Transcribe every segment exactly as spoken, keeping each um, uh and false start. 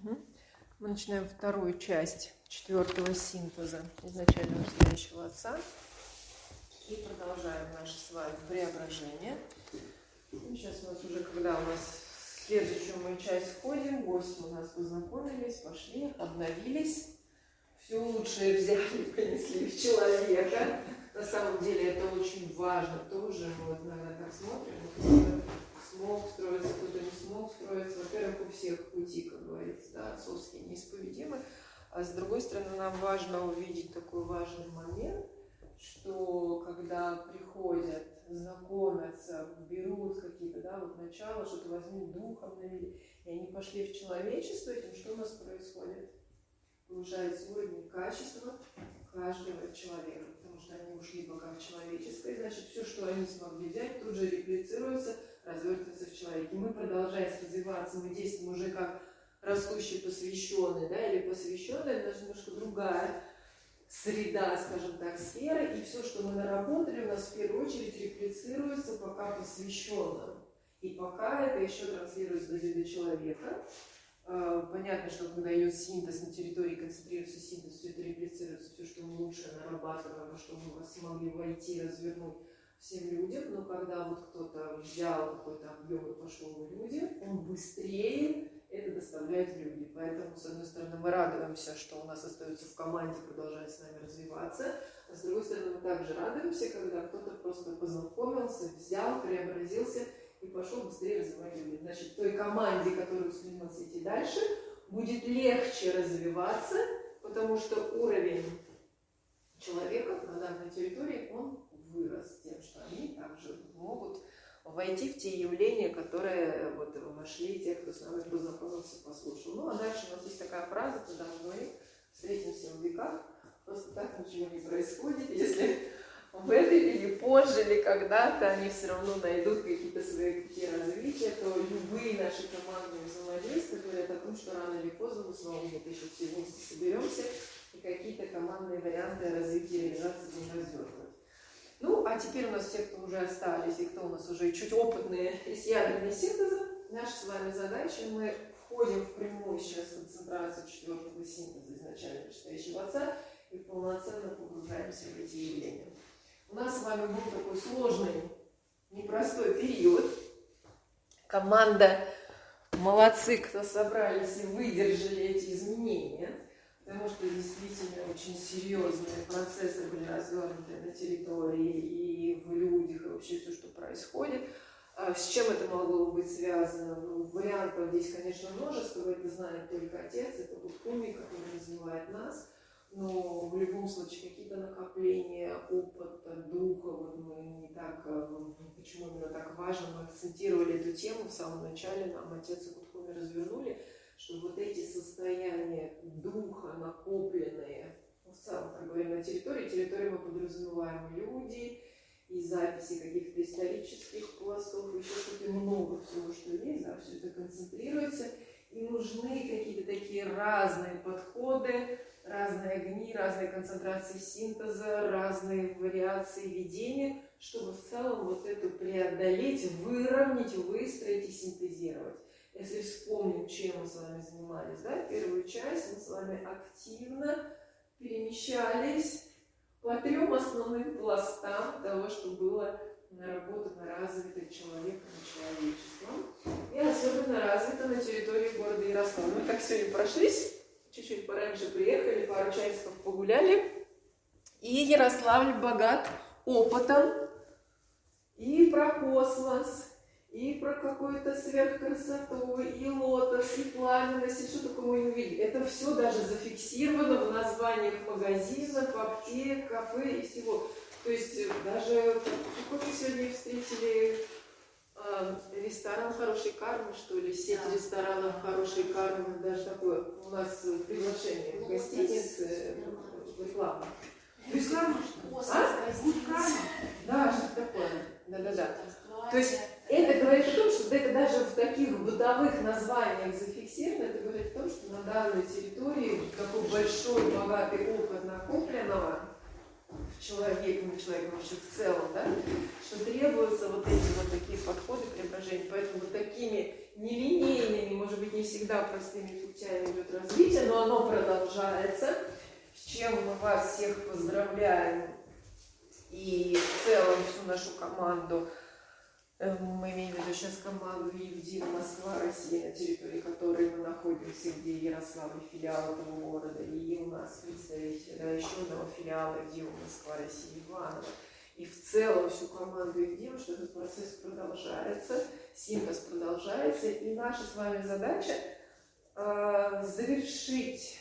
Угу. Мы начинаем вторую часть четвертого синтеза изначально настоящего Отца и продолжаем наше с вами преображение. Сейчас у нас уже, когда у нас в следующую мы часть входим, гости у нас познакомились, пошли, обновились, все лучшее взяли, принесли в человека. На самом деле это очень важно тоже. Мы вот, наверное, так смотрим, кто-то смог строиться, кто-то не смог строиться. Во-первых, у всех пути, как говорится, да, отцовские неисповедимы. А с другой стороны, нам важно увидеть такой важный момент, что когда приходят, знакомятся, берут какие-то, да, вот начало, что-то возьмут духом, и они пошли в человечество, этим что у нас происходит? Повышается уровень качества каждого человека, потому что они ушли пока в человеческое, значит, все, что они смогли взять, тут же реплицируется, развертывается в человеке. Мы, продолжая развиваться, мы действуем уже как растущий посвященный, да, или посвященный, это даже немножко другая среда, скажем так, сфера, и все, что мы наработали, у нас в первую очередь реплицируется пока посвященным. И пока это еще транслируется до вида человека. Понятно, что когда идет синтез на территории, концентрируется синтез, все это реплицируется, все, что мы лучше нарабатываем, во что мы смогли войти, развернуть всем людям, но когда вот кто-то взял какой-то объем и пошел в люди, он быстрее это доставляет в люди. Поэтому, с одной стороны, мы радуемся, что у нас остается в команде, продолжает с нами развиваться, а с другой стороны, мы также радуемся, когда кто-то просто познакомился, взял, преобразился и пошел быстрее развивать людей. Значит, той команде, которая устремилась идти дальше, будет легче развиваться, потому что уровень человека на данной территории, он вырос тем, что они также могут войти в те явления, которые вот вошли те, кто с нами познакомился, послушал. Ну, а дальше у нас есть такая фраза, когда мы говорим: встретимся в веках, просто так ничего не происходит, если в этой или позже, или когда-то они все равно найдут какие-то свои пути развития, то любые наши командные взаимодействия говорят о том, что рано или поздно мы снова где-то еще все вместе соберемся и какие-то командные варианты развития и реализации будем развертывать. Ну, а теперь у нас те, кто уже остались, и кто у нас уже чуть опытные из ядерной синтеза, наша с вами задача, мы входим в прямую сейчас концентрацию четвертого синтеза изначально настоящего Отца и полноценно погружаемся в эти явления. У нас с вами был такой сложный, непростой период. Команда молодцы, кто собрались и выдержали эти изменения, потому что действительно очень серьезные процессы были развернуты на территории и в людях, и вообще все, что происходит. С чем это могло быть связано? Ну, вариантов здесь, конечно, множество, это знает только Отец, это вот Куми, который развивает нас. Но в любом случае какие-то накопления опыта, духа, вот мы не так, почему именно так важно, мы акцентировали эту тему в самом начале, нам Отец и Кутхуми развернули, что вот эти состояния духа накопленные, в целом, так говорим, на территории, территории мы подразумеваем люди, и записи каких-то исторических пластов, еще что-то много всего, что есть, да, все это концентрируется, и нужны какие-то такие разные подходы, разные огни, разные концентрации синтеза, разные вариации видения, чтобы в целом вот это преодолеть, выровнять, выстроить и синтезировать. Если вспомним, чем мы с вами занимались, да, первую часть мы с вами активно перемещались по трем основным пластам того, что было наработано, развито человеком и человечеством, и особенно развито на территории города Ярославля. Мы так сегодня прошлись, чуть-чуть пораньше приехали, пару часиков погуляли, и Ярославль богат опытом и про космос, и про какую-то сверхкрасоту, и лотос, и пламенность, и что такое мы не увидели. Это все даже зафиксировано в названиях магазинов, аптек, кафе и всего. То есть даже, какой мы сегодня встретили, э, ресторан хорошей кармы, что ли, сеть да. ресторанов хорошей кармы, даже такое у нас приглашение в гостинице, реклама. Реклама? А? Да, что такое. Да-да-да. То есть это говорит о том, что это даже в таких бытовых названиях зафиксировано, это говорит о том, что на данной территории такой большой, богатый опыт накопленного человеком и человеком вообще в целом, да, что требуются вот эти вот такие подходы к преображению. Поэтому вот такими нелинейными, может быть, не всегда всегда простыми путями идет развитие, но оно продолжается, с чем мы вас всех поздравляем. И в целом всю нашу команду, мы имеем в виду сейчас команду Евдим, Москва, Россия, на территории которой мы находимся, где Ярославль, филиал этого города, и у нас представитель еще одного филиала Евдим, Москва, Россия, Иваново. И в целом всю команду Евдим, что этот процесс продолжается, синтез продолжается, и наша с вами задача э, завершить,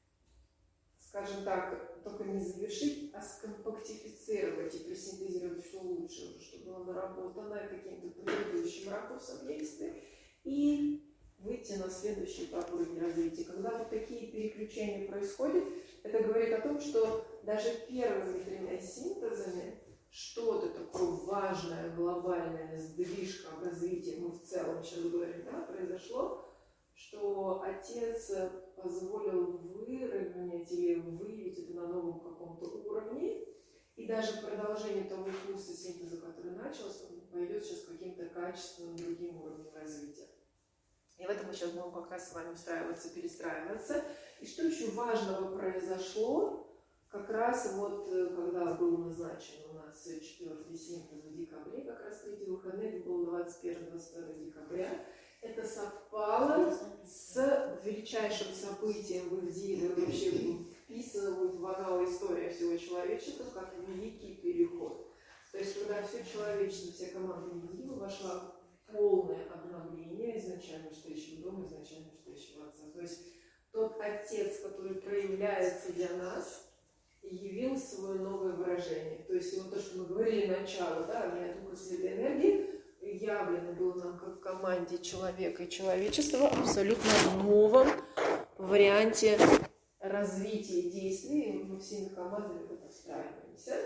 скажем так, только не завершить, а скомпактифицировать и пресинтезировать все лучше, чтобы было наработано каким-то предыдущим ракурсом действия, и выйти на следующий этап уровня развития. Когда вот такие переключения происходят, это говорит о том, что даже первыми тремя синтезами что-то такое важное, глобальное, сдвижка в развитии, мы в целом сейчас говорим, да, произошло, что Отец позволил выровнять или выявить это на новом каком-то уровне, и даже продолжение того курса синтеза, который начался, пойдет сейчас каким-то качественным другим уровнем развития. И в этом мы сейчас будем как раз с вами устраиваться, перестраиваться. И что еще важного произошло, как раз вот когда был назначен у нас четвертый синтез в декабре, как раз третий выходной, это было двадцать первого — двадцать второго декабря, это совпало с величайшим событием в Ивдиве, вообще вписано в анал история всего человечества, как великий переход. То есть, когда все человечество, вся команда Ивдива вошла в полное обновление изначально стоящего дома, изначально стоящего Отца. То есть, тот Отец, который проявляется для нас, явил свое новое выражение. То есть, вот то, что мы говорили начало, да, огня, духа, света, энергии, явлено было нам как в команде человека и человечества абсолютно новом варианте развития действий. И мы всеми командами в это встраиваемся.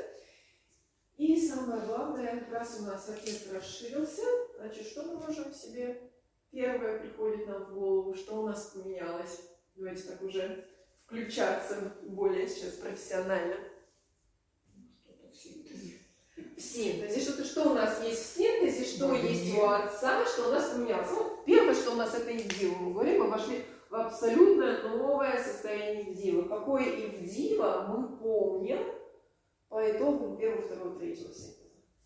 И самое главное, как раз у нас Отец расширился, значит, что мы можем себе, первое приходит нам в голову, что у нас поменялось. Давайте так уже включаться более сейчас профессионально. В синтезе. Что-то, что у нас есть в синтезе, что да, есть нет. У Отца, что у нас поменялось. Ну, первое, что у нас это Ивдива. Мы говорим, мы вошли в абсолютно новое состояние Ивдива. Какое Ивдива мы помним по итогам первого, второго, третьего синтеза.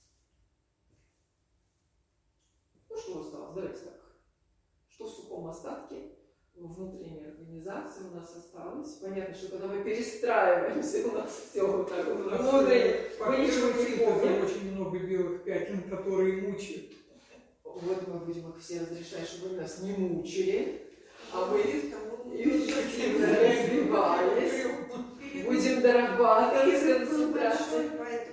Ну, что осталось? Давайте так. Что в сухом остатке внутренней организации у нас осталось. Понятно, что когда мы перестраиваемся, у нас все вот так вот внутренне. Мы ничего не помним. Очень много белых пятен, которые мучают. Вот мы будем их все разрешать, чтобы нас не мучили. А мы эффективно развивались. Будем дорабатывать концентрацию.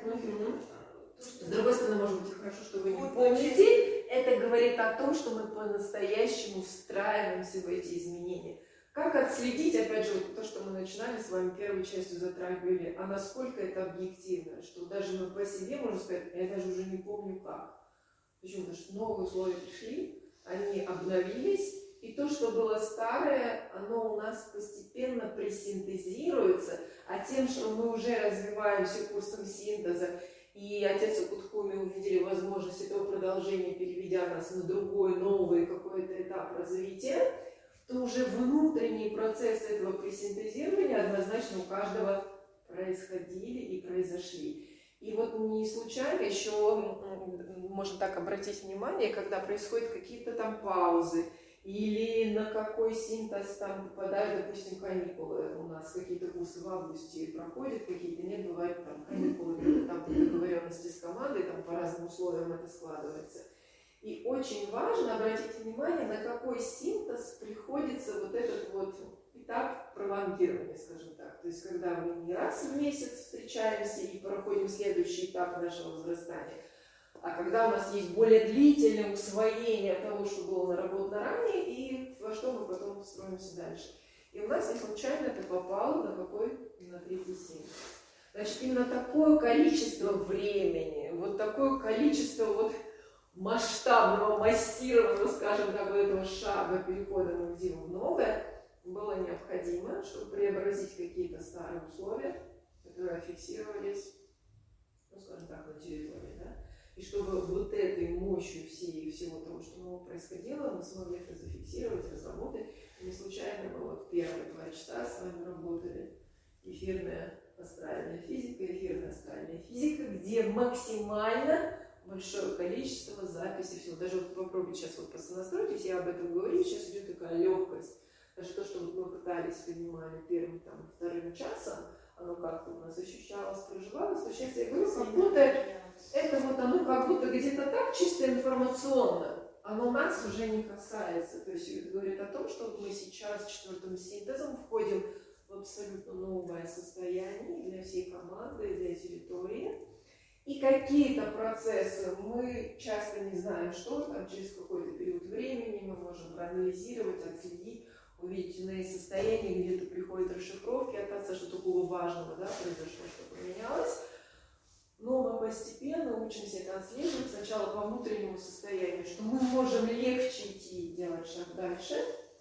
С другой стороны, может быть, хорошо, что вы не помните. Это говорит о том, что мы по-настоящему встраиваемся в эти изменения. Как отследить, опять же, вот то, что мы начинали с вами первой частью затрагивали, а насколько это объективно, что даже мы по себе можем сказать, я даже уже не помню как. Почему? Потому что новые условия пришли, они обновились, и то, что было старое, оно у нас постепенно пресинтезируется, а тем, что мы уже развиваемся курсом синтеза, и Отец и Кутхуми увидели возможность этого продолжения, переведя нас на другой, новый какой-то этап развития, то уже внутренние процессы этого пресинтезирования однозначно у каждого происходили и произошли. И вот не случайно еще можно так обратить внимание, когда происходят какие-то там паузы, или на какой синтез там попадают, допустим, каникулы. У нас какие-то курсы в августе проходят, какие-то нет, бывают там каникулы, там по договоренности с командой, там по разным условиям это складывается. И очень важно обратить внимание, на какой синтез приходится вот этот вот этап пролонгирования, скажем так. То есть, когда мы не раз в месяц встречаемся и проходим следующий этап нашего возрастания, а когда у нас есть более длительное усвоение того, что было наработано ранее, и во что мы потом встроимся дальше. И у нас не случайно это попало на какой? На третий синтез. Значит, именно такое количество времени, вот такое количество вот масштабного, массированного, скажем так, вот этого шага перехода в Ивдиву в новое было необходимо, чтобы преобразить какие-то старые условия, которые фиксировались, ну, скажем так, на территории, да? И чтобы вот этой мощью всей, всего того, что нового происходило, мы смогли это зафиксировать, разработать, эфирная астральная физика, эфирная астральная физика, где максимально большое количество записей всего. Даже вот попробуйте сейчас вот просто настройтесь, я об этом говорю, сейчас идет такая легкость. Даже то, что вот мы пытались, понимали, первым, там, вторым часом, оно как-то у нас ощущалось, проживалось, то сейчас я говорю, как будто это вот оно как будто где-то так чисто информационно, оно нас уже не касается. То есть это говорит о том, что мы сейчас четвертым синтезом входим в абсолютно новое состояние для всей команды, для территории. И какие-то процессы мы часто не знаем, что там через какой-то период времени мы можем проанализировать, отследить, увидеть иные состояния, где-то приходят расшифровки, оказывается, что такого важного, да, произошло, что поменялось. Но мы постепенно учимся это отслеживать сначала по внутреннему состоянию, что мы можем легче идти и делать шаг дальше.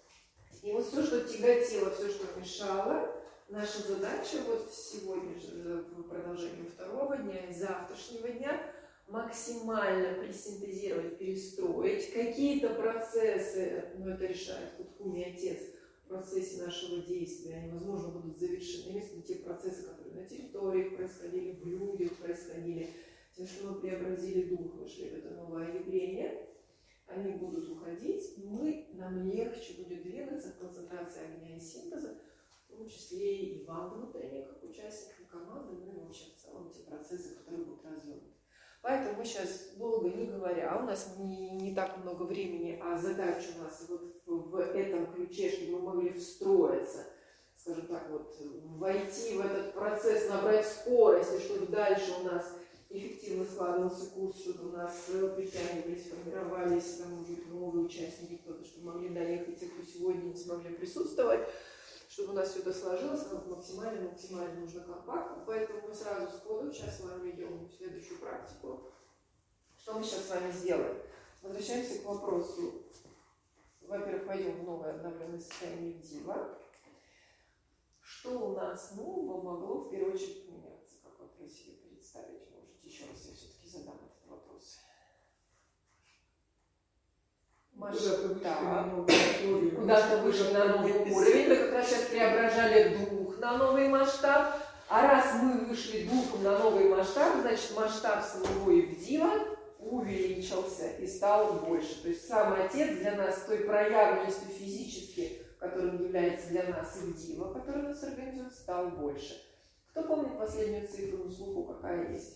И вот все, что тяготило, все, что мешало, наша задача вот сегодня же, в продолжении второго дня и завтрашнего дня, максимально пресинтезировать, перестроить какие-то процессы, ну это решает Кутхуми Отец, в процессе нашего действия, они, возможно, будут завершены, если те процессы, которые на территориях происходили, в людях происходили, тем, что мы преобразили дух, вышли в это новое явление, они будут уходить, и мы, нам легче будет двигаться в концентрации огня и синтеза, в том числе и вам внутренне, как участникам команды, ну и вообще в целом те процессы, которые будут развернуты. Поэтому мы сейчас, долго не говоря, у нас не, не так много времени, а задача у нас вот в, в этом ключе, чтобы мы могли встроиться, скажем так, вот, войти в этот процесс, набрать скорость, и чтобы дальше у нас эффективно складывался курс, чтобы у нас притягивались, формировались, там, может быть, новые участники, кто-то, чтобы могли доехать, те, кто сегодня не смогли присутствовать, чтобы у нас все это сложилось, нам максимально-максимально нужно компактно, поэтому мы сразу сходу сейчас с вами идем в следующую практику. Что мы сейчас с вами сделаем? Возвращаемся к вопросу. Во-первых, пойдем в новое обновленное состояние Дива. Что у нас нового могло в первую очередь поменяться? Как вы себе представить можете? Еще раз я все-таки задам этот вопрос. Масштаб. Куда-то вышли на новый уровень. Мы как раз сейчас преображали дух на новый масштаб. А раз мы вышли духом на новый масштаб, значит масштаб самого Ивдива увеличился и стал больше. То есть сам Отец для нас той проявленностью физически, которым является для нас Ивдива, который нас организует, стал больше. Кто помнит последнюю цифру на слуху, какая есть?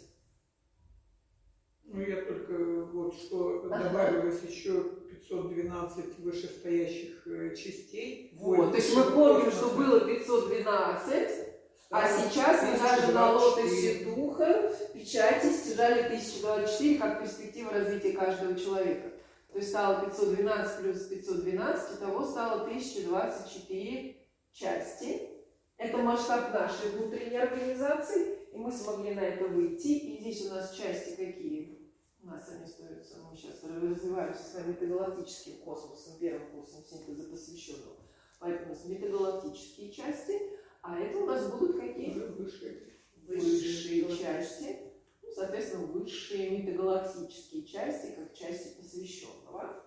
Ну, я только вот что добавилось еще пятьсот двенадцать вышестоящих частей. Вот, то есть мы помним, что было пятьсот двенадцать, а сейчас мы даже на лотосе духа в печати стяжали тысяча двадцать четыре как перспектива развития каждого человека. То есть стало пятьсот двенадцать плюс пятьсот двенадцать, итого стало тысяча двадцать четыре части. Это масштаб нашей внутренней организации, и мы смогли на это выйти. И здесь у нас части какие? У нас они остаются, мы сейчас развиваемся с вами метагалактическим космосом, первым курсом синтеза посвященного. Поэтому у нас метагалактические части, а это у нас будут какие? Высшие. Высшие части. Ну, соответственно, высшие метагалактические части, как части посвященного.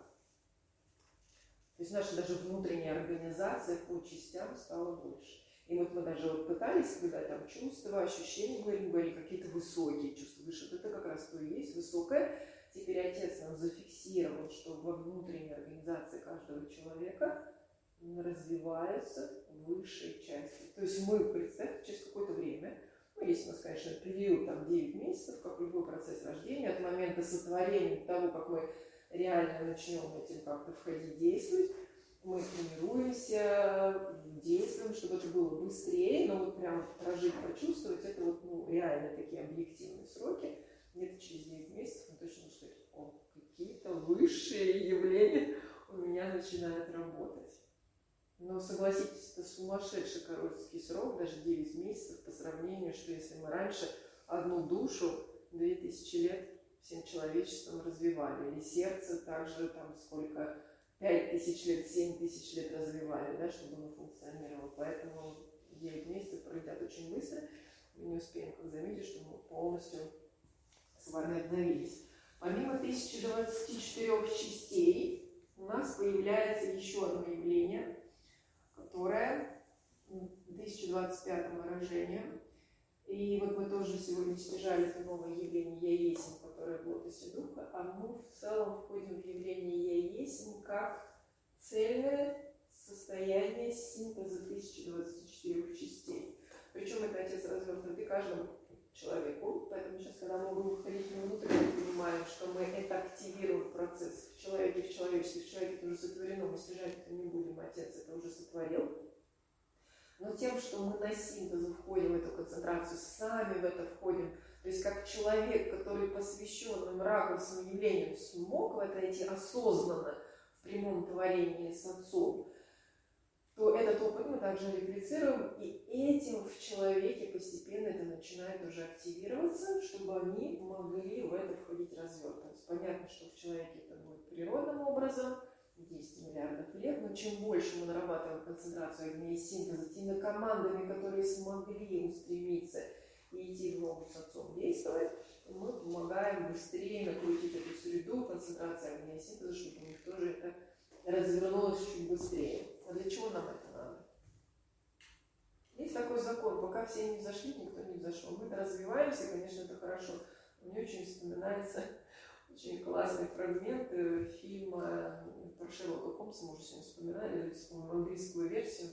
То есть наша даже внутренняя организация по частям стала больше. И вот мы даже вот пытались, когда там чувства, ощущения, говорим, говорили какие-то высокие чувства выше. Вот это как раз то и есть высокое. Теперь Отец нам зафиксировал, что во внутренней организации каждого человека развиваются высшие части. То есть мы, представьте, через какое-то время, ну, есть у нас, конечно, период там девять месяцев, как любой процесс рождения, от момента сотворения до того, как мы реально начнем этим как-то входить, действовать, мы тренируемся, действуем, чтобы это было быстрее, но вот прям прожить, почувствовать, это вот ну, реально такие объективные сроки. Где-то через девять месяцев мы точно можем сказать, о, какие-то высшие явления у меня начинают работать. Но согласитесь, это сумасшедший короткий срок, даже девять месяцев по сравнению, что если мы раньше одну душу две тысячи лет всем человечеством развивали, или сердце также там сколько... пять тысяч лет, семь тысяч лет развивали, да, чтобы оно функционировало. Поэтому девять месяцев пролетят очень быстро. Мы не успеем, как заметить, что мы полностью с вами обновились. Помимо тысячи двадцати четырёх частей, у нас появляется еще одно явление, которое тысяча двадцать пятом выражением. И вот мы тоже сегодня снижали это новое явление «Я есмь», которое в лотосе духа, а мы в целом входим в явление «Я есмь» как цельное состояние синтеза тысячи двадцати четырёх частей. Причем это Отец развернутый каждому человеку, поэтому сейчас, когда мы будем входить внутрь, мы понимаем, что мы это активируем процесс в человеке, в человечестве, в человеке это уже сотворено, мы снижать это не будем, Отец это уже сотворил. Но тем, что мы на синтез входим в эту концентрацию, сами в это входим, то есть как человек, который посвященным ракурсным явлениям смог в это идти осознанно в прямом творении с Отцом, то этот опыт мы также реплицируем, и этим в человеке постепенно это начинает уже активироваться, чтобы они могли в это входить развернуто. То есть понятно, что в человеке это будет природным образом, десять миллиардов лет, но чем больше мы нарабатываем концентрацию огня и синтеза теми командами, которые смогли устремиться и идти в ногу с Отцом действовать, мы помогаем быстрее накрутить эту среду концентрации огня и синтеза, чтобы у них тоже это развернулось чуть быстрее. А для чего нам это надо? Есть такой закон, пока все не взошли, никто не взошел. Мы развиваемся, конечно, это хорошо. Мне очень вспоминается очень классный фрагмент фильма про Шерлока Холмса, мы уже сегодня вспоминали, вспомним английскую версию.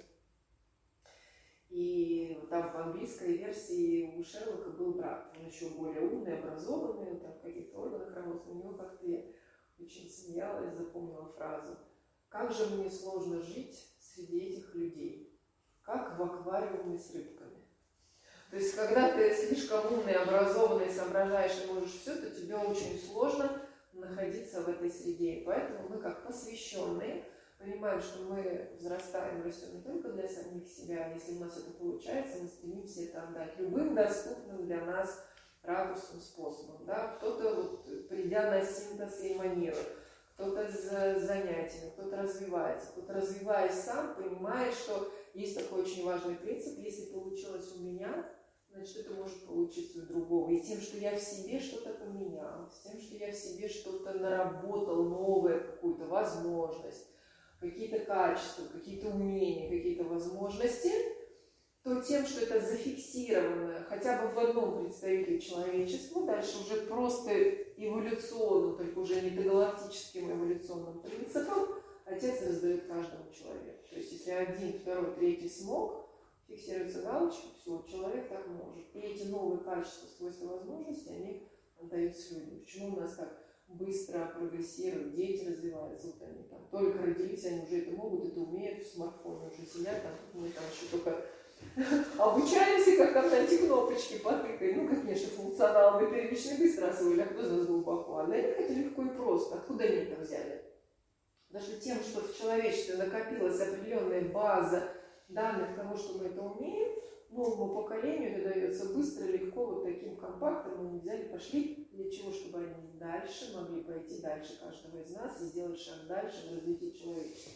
И там в английской версии у Шерлока был брат, он еще более умный, образованный, он там в каких-то органах работал. У него как-то я очень смеялась, запомнила фразу: «Как же мне сложно жить среди этих людей, как в аквариуме с рыбками». То есть, когда ты слишком умный, образованный, соображаешь и можешь все, то тебе очень сложно находиться в этой среде. И поэтому мы, как посвященные, понимаем, что мы взрастаем, растем не только для самих себя. Если у нас это получается, мы стремимся это отдать любым доступным для нас ракурсным способом. Да? Кто-то, вот, придя на синтез, эманирует, кто-то с занятиями, кто-то развивается, кто-то, развиваясь сам, понимает, что есть такой очень важный принцип: если получилось у меня, значит, это может получиться у другого. И тем, что я в себе что-то поменял, с тем, что я в себе что-то наработал, новое, какую-то возможность, какие-то качества, какие-то умения, какие-то возможности, то тем, что это зафиксировано хотя бы в одном представителе человечества, дальше уже просто эволюционным, только уже не галактическим эволюционным принципом, Отец раздает каждому человеку. То есть, если один, второй, третий смог, фиксируется галочка, все, человек так может. И эти новые качества, свойства, возможности, они отдаются людям. Почему у нас так быстро прогрессируют, дети развиваются, вот они там только родились, они уже это могут, это умеют, в смартфоне уже сидят, там, мы там еще только обучаемся, как там на эти кнопочки потыкаем. Ну, конечно, функционал мы первичный быстро освоили, а кто из нас глубоко? А для них это легко и просто. Откуда они это взяли? Потому что тем, что в человечестве накопилась определенная база данных того, что мы это умеем, новому поколению это дается быстро, легко, вот таким компактом. Мы взяли, пошли. Для чего? Чтобы они дальше могли пойти дальше каждого из нас и сделать шаг дальше в развитии человечества.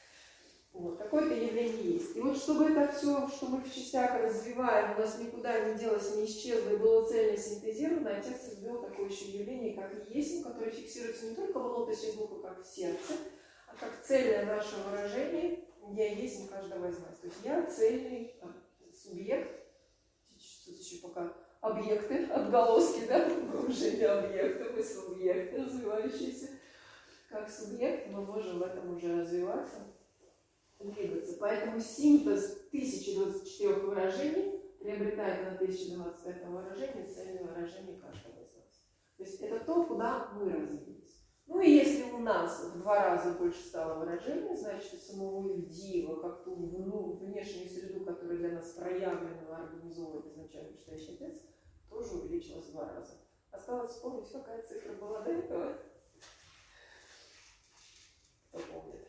Вот, такое-то явление есть. И вот чтобы это все, что мы в частях развиваем, у нас никуда не делось, не исчезло и было цельно синтезировано, Отец ввел такое еще явление, как есмь, которое фиксируется не только в лотосе духа, как в сердце, а как цельное наше выражение «Я есмь каждого из нас». То есть я цельный там, субъект, тут еще пока объекты, отголоски, да, мы уже не объекты, мы субъекты развивающиеся. Как субъект мы можем в этом уже развиваться, двигаться. Поэтому синтез тысячи двадцати четырёх выражений приобретает на тысяча двадцать пятом выражении цельное выражение каждого из нас. То есть это то, куда мы развились. Ну и если у нас в два раза больше стало выражений, значит, и самого Ильдива, как ту ну, внешнюю среду, которая для нас проявлена, организовывает изначально Настоящий Отец, тоже увеличилась в два раза. Осталось вспомнить, какая цифра была до этого. Кто помнит?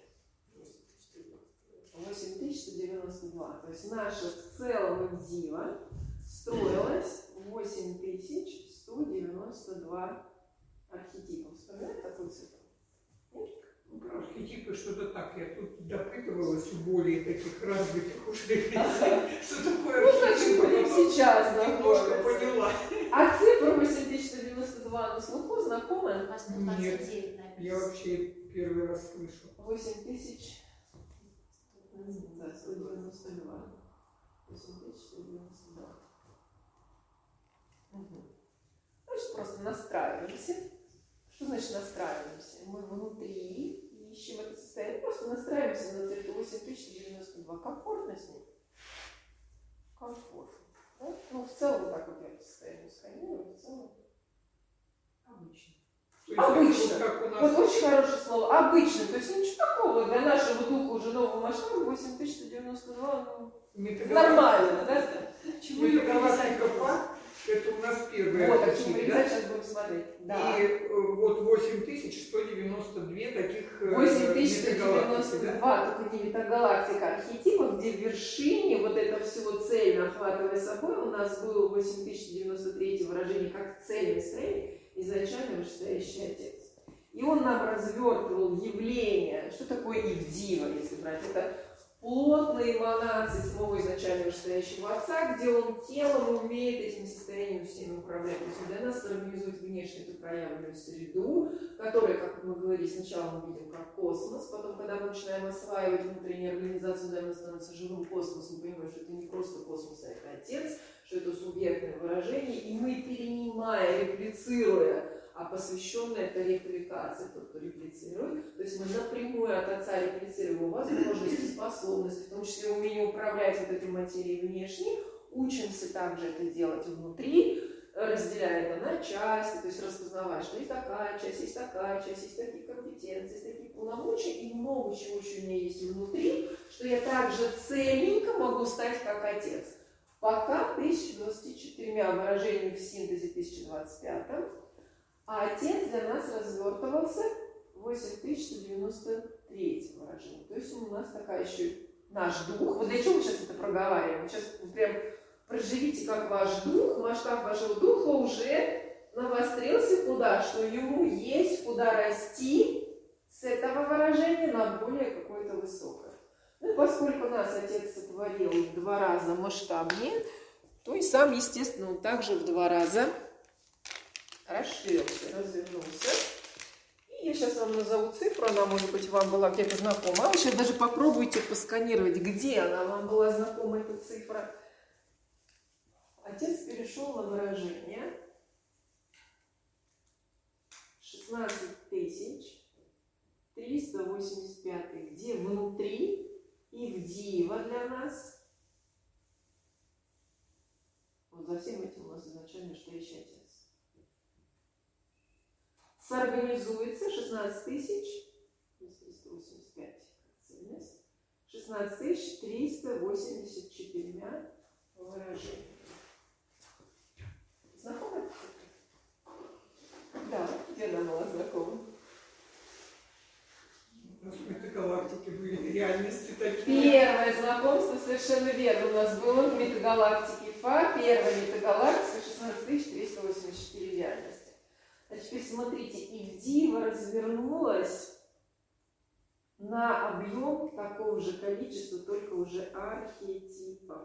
восемь тысяч сто девяносто два. То есть наша в целом Ильдива строилась восемь тысяч сто девяносто два архетипа. Вспоминает такую цифру? Нет? Ну, про архетипы что-то так. Я тут допытывалась у более таких развитых уже. Что такое архетипы? Ну, значит, сейчас немножко поняла. А цифра восемь тысяч сто девяносто два на слуху знакомая? Нет, я вообще первый раз слышу. восемь тысяч сто девяносто два. восемь тысяч сто девяносто два. Угу. Значит, просто настраиваемся. Что значит настраиваемся? Мы внутри ищем это состояние, просто настраиваемся на цифру восемь тысяч сто девяносто два. Комфортно с ним? Комфортно. Да? Ну, в целом, так вот я это состояние сканирую, в целом обычно. Обычно. Как у нас... Вот очень хорошее слово. Обычно. То есть ничего такого для нашего духа уже нового масштаба восемь тысяч сто девяносто два, ну, нормально, да? Чего ее писать? Это у нас первое. Вот, о чем мы да? Сейчас будем смотреть. Да. И вот восемь тысяч сто девяносто два таких восемь тысяч сто девяносто два, да? Только не метагалактика архетипов, где в вершине вот это всего цельно охватывая собой, у нас было восемь тысяч сто девяносто три выражение как цельное строение, изначально вышестоящий Отец. И он нам развертывал явление, что такое Ивдива, если брать, это плотные эманации самого изначально вышестоящего Отца, где он телом умеет этим состоянием всеми управлять. То есть для нас организует внешнюю эту проявленную среду, которая, как мы говорили, сначала мы видим как космос, потом, когда мы начинаем осваивать внутреннюю организацию, когда мы становимся живым космосом, мы понимаем, что это не просто космос, а это Отец, что это субъектное выражение, и мы, перенимая, реплицируя, а посвященная это репликация, тот, кто реплицирует. То есть мы напрямую от Отца реплицируем его возможности, способности, в том числе умение управлять вот этой материей внешней. Учимся также это делать внутри, разделяя это на части, то есть распознавать, что есть такая часть, есть такая часть, есть такие компетенции, есть такие полномочия, и много чего еще у меня есть внутри, что я также целенько могу стать как Отец. Пока тысяча двадцать четыре выражениями в синтезе тысяча двадцать пятом, а Отец для нас развертывался восемь тысяч сто девяносто три выражение. То есть у нас такая еще наш дух. Вот для чего мы сейчас это проговариваем? Сейчас прям проживите, как ваш дух, масштаб вашего духа уже навострился куда? Что ему есть куда расти с этого выражения на более какое-то высокое. Ну, поскольку нас Отец сотворил в два раза масштабнее, то и сам, естественно, он также в два раза расширился, развернулся. И я сейчас вам назову цифру, она, может быть, вам была где-то знакома. А вы сейчас даже попробуйте посканировать, где она вам была знакома, эта цифра. Отец перешел на выражение шестнадцать тысяч триста восемьдесят пять, где внутри Ивдива для нас. Вот за всем этим у нас изначально вышестоящий Отец. Соорганизуется шестнадцать тысяч триста восемьдесят пять, цельность, шестнадцать тысяч триста восемьдесят четыре выражения. Знакомо? Да, где она была знакома? У нас метагалактики были реальности такие. Первое знакомство совершенно верно у нас было в метагалактике Фа. Первая метагалактика шестнадцать тысяч триста восемьдесят четыре реальности. А теперь смотрите, Ивдива развернулась на объем такого же количества, только уже архетипов.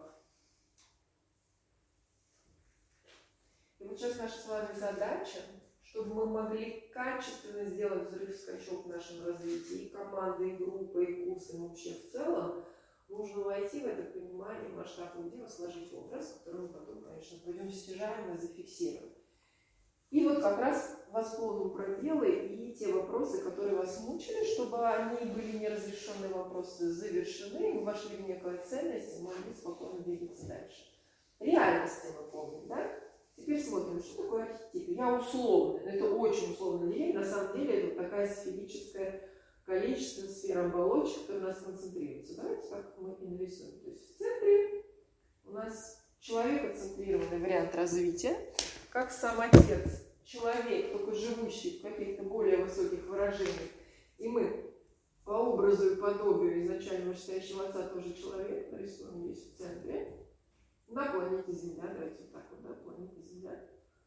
И вот сейчас наша с вами задача, чтобы мы могли качественно сделать взрыв-скачок в нашем развитии, и команды, и группы, и курсы, и вообще в целом, нужно войти в это понимание масштаба Ивдива, сложить образ, который мы потом, конечно, пойдем стяжаем и зафиксируем. И вот как раз восполним пробелы и те вопросы, которые вас мучили, чтобы они были неразрешенные вопросы завершены, мы вошли в некую ценность и могли спокойно двигаться дальше. Реальности мы помним, да? Теперь смотрим, что такое архетип. Я условно, это очень условно деление, на самом деле это такая сферическая количество сфер оболочек, которые у нас концентрируются. Давайте так мы и нарисуем. То есть в центре у нас человекоцентрированный вариант развития, как сам Отец, человек, только живущий в каких-то более высоких выражениях. И мы по образу и подобию изначально вышестоящего Отца тоже человек, нарисуем здесь в центре, на планете Земля, давайте вот так вот, да, планета Земля.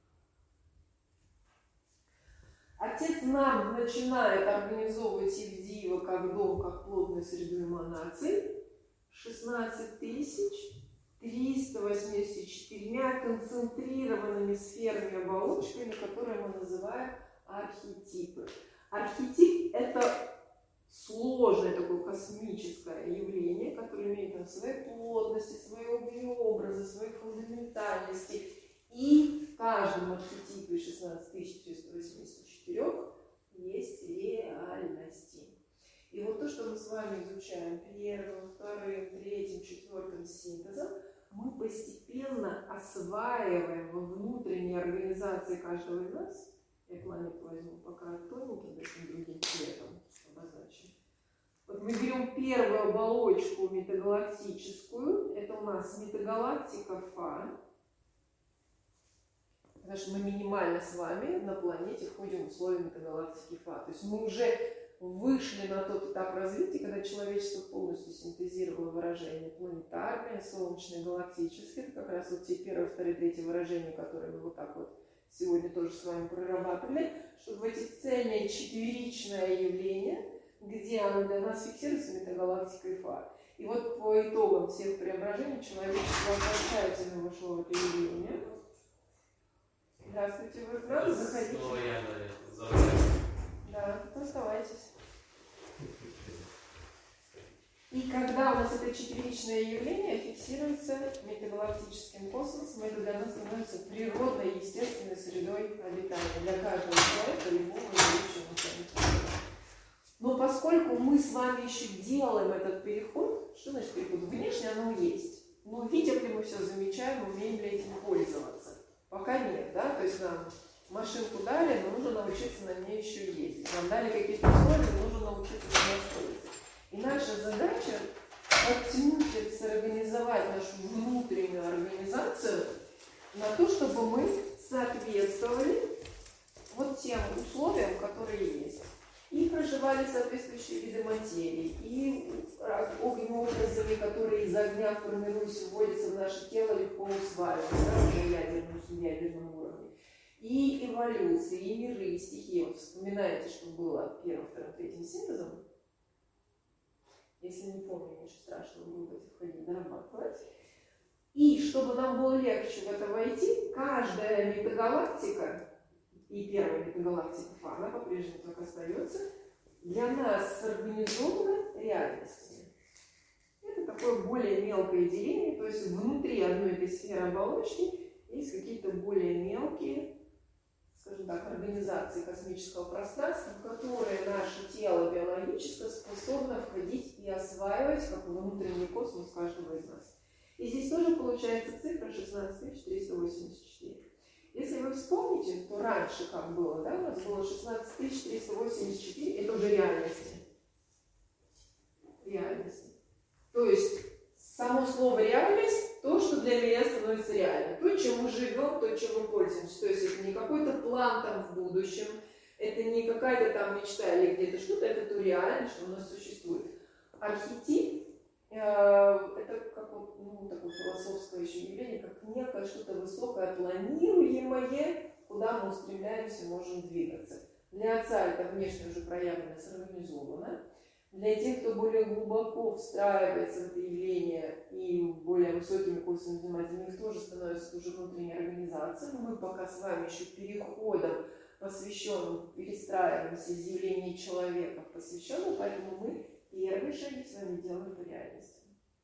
Отец нам начинает организовывать Ивдива как дом, как плотную среду эманаций, шестнадцать тысяч триста восемьдесят четыре концентрированными сферами оболочками, которые мы называем архетипы. Архетип – это сложное такое космическое явление, которое имеет на своей плотности, своего биообраза, своей фундаментальности. И в каждом архетипе шестнадцать тысяч триста восемьдесят четыре есть реальности. И вот то, что мы с вами изучаем первым, вторым, третьим, четвертым синтезом, мы постепенно осваиваем во внутренней организации каждого из нас. Я планету возьму пока тоненьким, таким другим цветом обозначим. Вот мы берем первую оболочку метагалактическую. Это у нас метагалактика Фа. Потому что мы минимально с вами на планете входим в условия метагалактики Фа. То есть мы уже вышли на тот этап развития, когда человечество полностью синтезировало выражение планетарное, солнечное, галактическое. Это как раз вот те первые, вторые, третьи выражения, которые мы вот так вот сегодня тоже с вами прорабатывали, чтобы войти в цельное четверичное явление, где оно для нас фиксируется метагалактикой Фа. И вот по итогам всех преображений человечество окончательно вошло в это явление. Здравствуйте, вы к нам заходите. Да, оставайтесь. И когда у нас это четверичное явление фиксируется метагалактическим космосом, это для нас становится природной, естественной средой обитания для каждого человека, любого живущего планете. Но поскольку мы с вами еще делаем этот переход, что значит переход? Внешне оно есть. Но видим ли мы все, замечаем, умеем ли этим пользоваться? Пока нет, да? То есть нам машинку дали, но нужно научиться на ней еще ездить. Нам дали какие-то условия, нужно научиться на ней строить. И наша задача оттянуть, сорганизовать нашу внутреннюю организацию на то, чтобы мы соответствовали вот тем условиям, которые есть. И проживали соответствующие виды материи, и огнеобразами, которые из огня формируясь, вводятся в наше тело, легко усваиваются на ядерном, ядерном уровне. И эволюции, и миры, и стихии. Вот вспоминаете, что было первым, вторым, третьим синтезом. Если не помню, ничего страшного, будете входить, дорабатывать. И чтобы нам было легче в это войти, каждая метагалактика, и первая метагалактика Фа, она по-прежнему так остается, для нас организована реальностью. Это такое более мелкое деление, то есть внутри одной этой сферы оболочки есть какие-то более мелкие, скажем так, организации космического пространства, в которые наше тело биологическое способно входить и осваивать как внутренний космос каждого из нас. И здесь тоже получается цифра шестнадцать тысяч триста восемьдесят четыре. Если вы вспомните, то раньше как было, да, у нас было шестнадцать тысяч триста восемьдесят четыре, это уже реальности. Реальности. То есть само слово реальность, то, что для меня становится реальным. То, чем мы живем, то, чем мы пользуемся. То есть это не какой-то план там в будущем, это не какая-то там мечта или где-то что-то, это то реально, что у нас существует. Архетип э, это как вот, ну, такое философское еще явление, как некое что-то высокое, планируемое, куда мы устремляемся, можем двигаться. Для отца это внешне уже проявлено, сорганизовано. Для тех, кто более глубоко встраивается в это явление и более высокими курсами занимается, у них тоже становится уже внутренняя организация. Но мы пока с вами еще переходом, посвященным, перестраиваемся из явления человека в посвященном, поэтому мы первые шаги с вами делаем по реальности.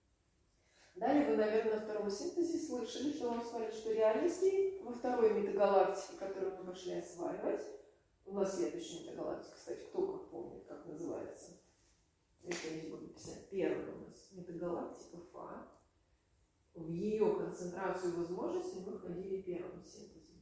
Далее вы, наверное, на втором синтезе слышали, что вам сказали, что реальности во второй метагалактике, которую мы пошли осваивать, у нас следующая метагалактика, кстати, кто как помнит, как называется. Это здесь буду писать. Первая у нас метагалактика Фа. В ее концентрацию возможностей мы входили первым синтезом.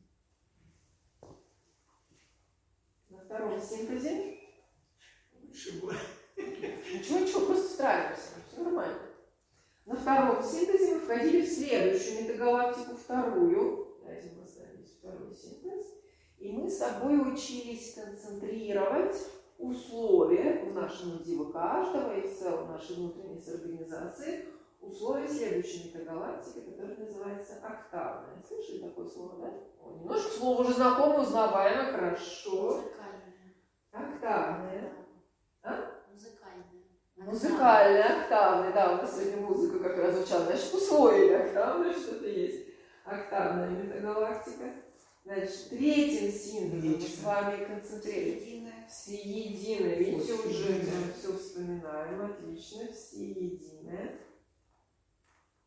На втором синтезе ничего, ничего, просто встраиваемся, все нормально. На втором синтезе мы входили в следующую метагалактику, вторую. Давайте мы оставим здесь второй синтез. И мы с собой учились концентрировать условия в нашем индиго каждого и в целом нашей внутренней организации, условия следующей метагалактики, которая называется октавная. Слышали такое слово, да? О, немножко слово уже знакомое, узнаваемое, хорошо. Музыкальная. Октавная. А? Музыкальная. Музыкальная, октавная, да, у нас сегодня музыка как раз звучала, значит, усвоили октавная, что-то есть. Октавная метагалактика. Значит, третьим синтезом мы с вами концентрируем. Всеединое. Видите, уже все вспоминаем. Отлично. Всеединое.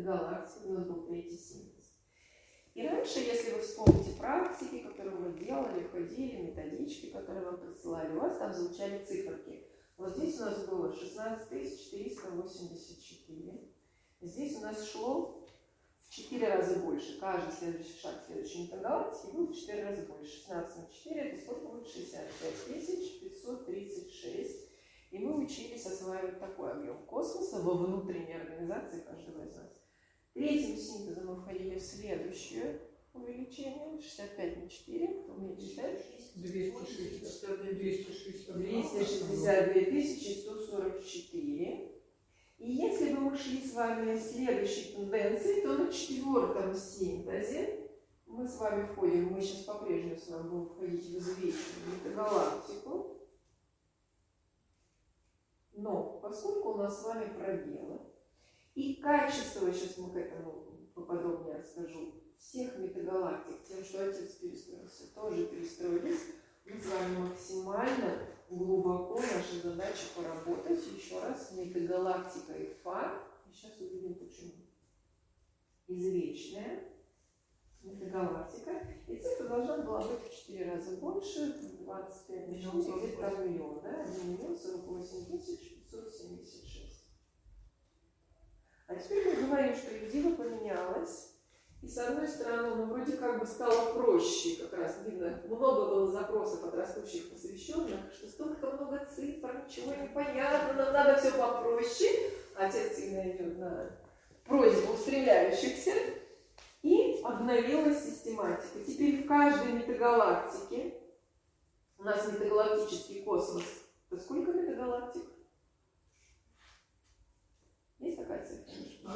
метагалактик, у нас был третий синтез. И раньше, если вы вспомните практики, которые мы делали, ходили, методички, которые вам присылали, у вас там звучали циферки. Вот здесь у нас было шестнадцать тысяч четыреста восемьдесят четыре. Здесь у нас шло в четыре раза больше. Каждый следующий шаг следующей метагалактики был в четыре раза больше. шестнадцать на четыре, это сколько будет? шестьдесят пять тысяч пятьсот тридцать шесть. И мы учились осваивать такой объем космоса во внутренней организации каждого из нас. Третьим синтезом мы входили в следующее увеличение. шестьдесят пять на четыре. Кто умеет читать? двести шестьдесят две тысячи сто сорок четыре. И если бы мы шли с вами следующей тенденцией, то на четвертом синтезе мы с вами входим, мы сейчас по-прежнему с вами будем входить в извечную метагалактику. Но поскольку у нас с вами пробелы, и качество, сейчас мы к этому поподробнее расскажу, всех метагалактик, тем, что Отец перестроился, тоже перестроились, мы с вами максимально глубоко, наша задача поработать еще раз с метагалактикой Фа. И сейчас увидим почему. Извечная метагалактика. И цифра должна была быть в четыре раза больше, двадцать пять миллионов, где-то миллион, да? один миллион сорок восемь тысяч пятьсот семьдесят шесть. А теперь мы говорим, что Юдива поменялась. И с одной стороны, ну, вроде как бы стало проще, как раз видно, много было запросов от растущих посвященных, что столько много цифр, ничего не понятно, нам надо все попроще. Отец сильно идет на просьбу устремляющихся. И обновилась систематика. Теперь в каждой метагалактике, у нас метагалактический космос, то сколько метагалактик? Есть такая цифра?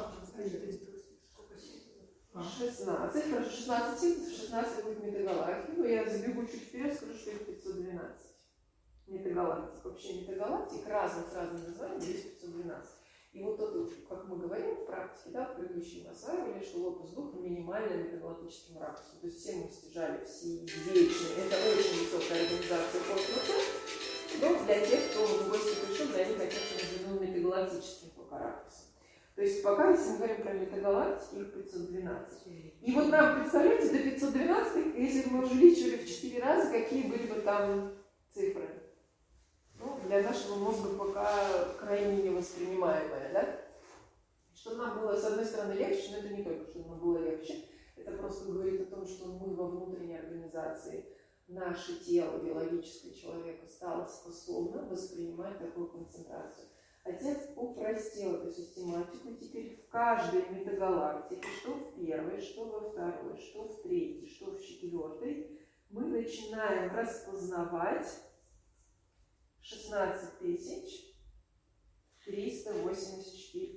шестнадцать, хорошо, шестнадцать синтезов, шестнадцать будет метагалактик. Но я забегу чуть вперед, скажу, что их пятьсот двенадцать метагалактик. Вообще метагалактик разных с разными названиями, здесь пятьсот двенадцать. И вот это, как мы говорим в практике, да, в предыдущем осваивали, что лотос духа минимально метагалактическим ракурсом. То есть все мы стяжали, все вечные. Это очень высокая организация космоса. Но для тех, кто в гости пришел, для них хотят называемым метагалактическим пока ракурсом. То есть пока, если мы говорим про метагалактики, их пятьсот двенадцать. И вот нам, представляете, до пятьсот двенадцать, если бы мы увеличивали в четыре раза, какие были бы там цифры? Ну, для нашего мозга пока крайне невоспринимаемое, да? Что нам было, с одной стороны, легче, но это не только, что нам было легче. Это просто говорит о том, что мы во внутренней организации, наше тело биологическое человека стало способно воспринимать такую концентрацию. Отец упростил эту систематику, теперь в каждой метагалактике, что в первой, что во второй, что в третьей, что в четвертой, мы начинаем распознавать шестнадцать тысяч триста восемьдесят четыре.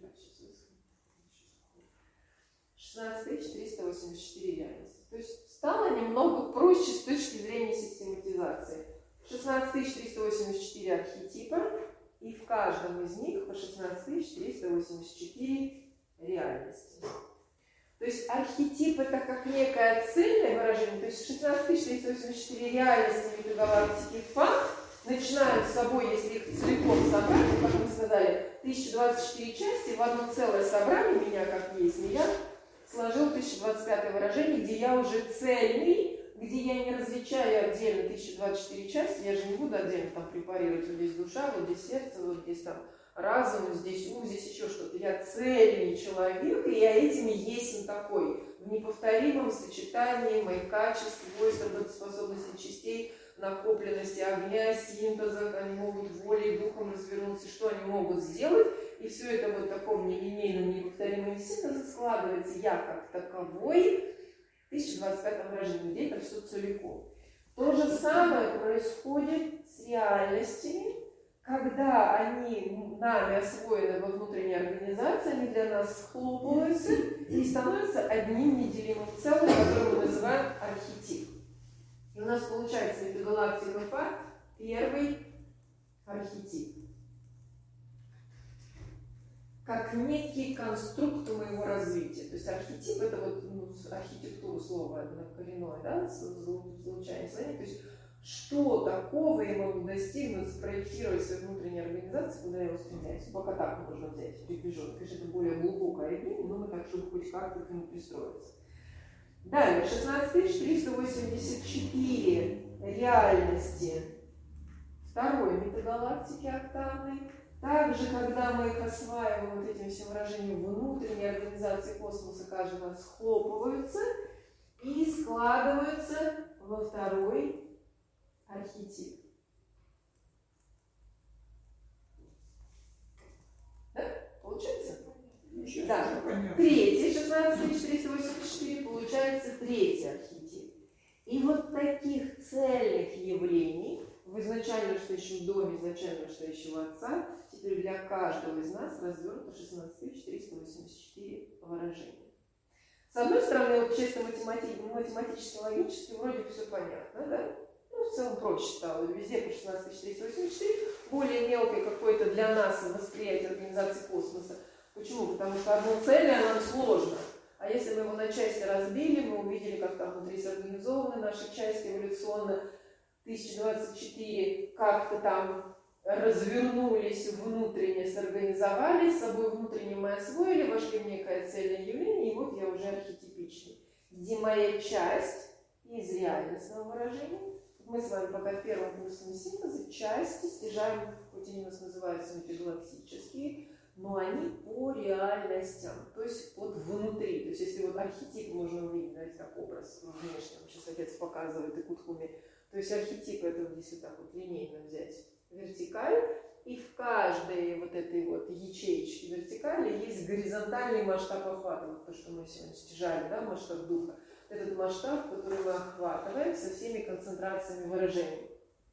шестнадцать тысяч триста восемьдесят четыре реальности. То есть стало немного проще с точки зрения систематизации. шестнадцать тысяч триста восемьдесят четыре архетипа, и в каждом из них по шестнадцать тысяч триста восемьдесят четыре реальности. То есть архетип это как некое цельное выражение, то есть шестнадцать тысяч триста восемьдесят четыре реальности метагалактики Фа начинают с собой, если их целиком собрать, как мы сказали, тысяча двадцать четыре части в одно целое собрание, меня как есть, не я, сложил тысяча двадцать пятое выражение, где я уже цельный, где я не различаю отдельно тысяча двадцать четыре части, я же не буду отдельно там препарировать, вот здесь душа, вот здесь сердце, вот здесь там разум, здесь ум, здесь еще что-то. Я цельный человек, и я этим и есть такой, в неповторимом сочетании моих качеств, свойств, работоспособности частей, накопленности огня, синтеза, они могут волей, духом развернуться, что они могут сделать, и все это вот в таком нелинейном, неповторимом синтезе складывается я как таковой, тысяча двадцать пятое выражение, где это все целиком. То же самое происходит с реальностями, когда они нами освоены во внутренней организации, они для нас схлопываются и становятся одним неделимым целым, который мы называем архетип. И у нас получается метагалактика Фа первый архетип. Как некий конструкт моего развития. То есть архетип это вот ну, архитектура слова коренное, да, звучание слова. То есть что такого я могу достигнуть, спроектировать свою внутреннюю организацию, куда я устремляюсь. Пока так можно взять ребежонок. Конечно, это более глубокая идея, но мы так, чтобы хоть как-то к нему пристроиться. Далее, шестнадцать тысяч триста восемьдесят четыре реальности второй метагалактики октавной. Также, когда мы их осваиваем вот этим всем выражением внутренней организации космоса, каждого схлопываются и складываются во второй архетип. Да? Получается? Сейчас Да. понятно. Третий, шестнадцать тысяч триста восемьдесят четыре, получается третий архетип. И вот таких цельных явлений в изначально стоящем доме, изначально стоящего Отца, теперь для каждого из нас развернуто шестнадцать тысяч триста восемьдесят четыре выражения. С одной стороны, вот чисто математи- математически, логически вроде все понятно, да? Ну, в целом проще стало. Везде по шестнадцать тысяч триста восемьдесят четыре, более мелкое какое-то для нас восприятие организации космоса. Почему? Потому что одно цельное нам сложно. А если мы его на части разбили, мы увидели, как там внутри сорганизованы наши части эволюционно, тысяча двадцать четыре как-то там развернулись внутренне, сорганизовались, с собой внутренне мы освоили, вошли в некое цельное явление, и вот я уже архетипичный. Где моя часть из реальностного выражения, мы с вами пока в первом курсе синтеза части стяжаем, хоть они у нас называются метагалактические, но они по реальностям, то есть вот внутри. То есть если вот архетип можно увидеть, знаете, как образ внешний, сейчас отец показывает и Кутхуми, то есть архетип это вот здесь вот так вот линейно взять вертикаль, и в каждой вот этой вот ячеечке вертикали есть горизонтальный масштаб охвата, вот то, что мы сегодня стяжали, да, масштаб духа. Этот масштаб, который мы охватываем со всеми концентрациями выражений.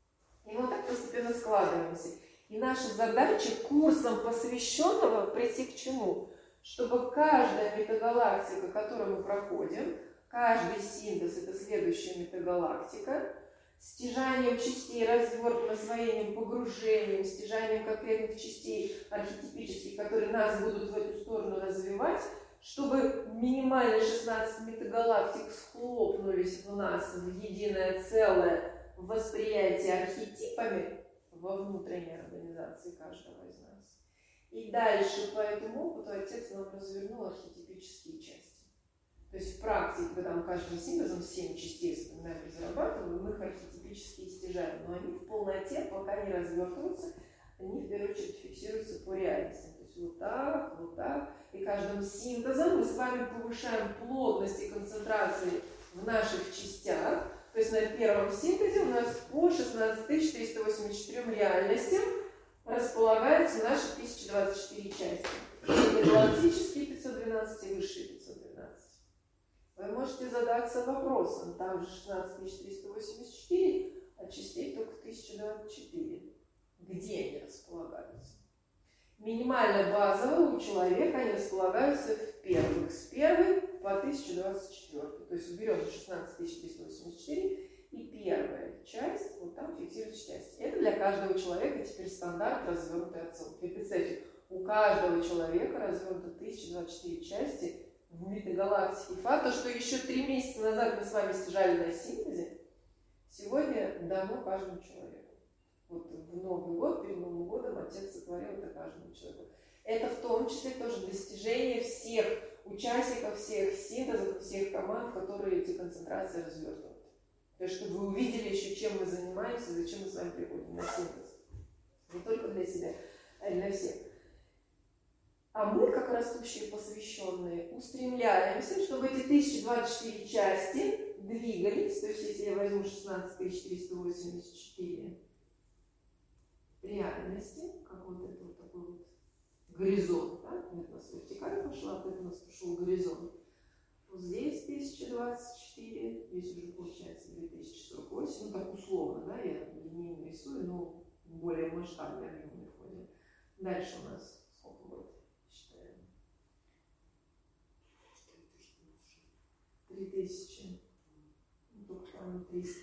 И мы вот так постепенно складываемся. И наша задача курсом посвященного прийти к чему? Чтобы каждая метагалактика, которую мы проходим, каждый синтез – это следующая метагалактика, стяжанием частей, развертом, освоением, погружением, стяжанием конкретных частей архетипических, которые нас будут в эту сторону развивать, чтобы минимально шестнадцать метагалактик схлопнулись в нас в единое целое восприятие архетипами во внутренней организации каждого из нас. И дальше по этому опыту отец нам развернул архетипические части. То есть в практике, когда мы каждым синтезом семь частей вспоминаем и зарабатываем, мы их архетипически стяжаем. Но они в полноте, пока не развертываются, они в первую очередь фиксируются по реальности. То есть вот так, вот так. И каждым синтезом мы с вами повышаем плотность и концентрации в наших частях. То есть на первом синтезе у нас по шестнадцать тысяч триста восемьдесят четыре реальностям располагаются наши тысяча двадцать четыре части. Галактические пятьсот двенадцать и высшие пятьсот двенадцать. Вы можете задаться вопросом, там же шестнадцать тысяч триста восемьдесят четыре, а частей только тысяча двадцать четыре. Где они располагаются? Минимально базово у человека они располагаются в первых, с первой по тысяча двадцать четыре. То есть уберем шестнадцать тысяч триста восемьдесят четыре и первая часть, вот там фиксируется часть. Это для каждого человека теперь стандарт развернутой оценки. И представьте, у каждого человека развернуто тысяча двадцать четыре части в метагалактике. Факт, то, что еще три месяца назад мы с вами стяжали на синтезе, сегодня дано каждому человеку. Вот в Новый год, перед Новым годом отец сотворил это каждому человеку. Это в том числе тоже достижение всех участников, всех синтезов, всех команд, которые эти концентрации развертывают. То есть, чтобы вы увидели еще, чем мы занимаемся, зачем мы с вами приходим на синтез. Не только для себя, а и для всех. А мы, как растущие посвященные, устремляемся, чтобы эти тысяча двадцать четыре части двигались. То есть, если я возьму шестнадцать тысяч триста восемьдесят четыре реальности, как вот это вот такой вот горизонт, да? Вот у нас вертикаль пошла, вот это у нас пошел горизонт. Вот здесь тысяча двадцать четыре, здесь уже получается две тысячи сорок восемь, ну так условно, да, я линейно рисую, но более масштабный объем мы входим. Дальше у нас сколько будет? Считаем. три тысячи. Ну, только там триста.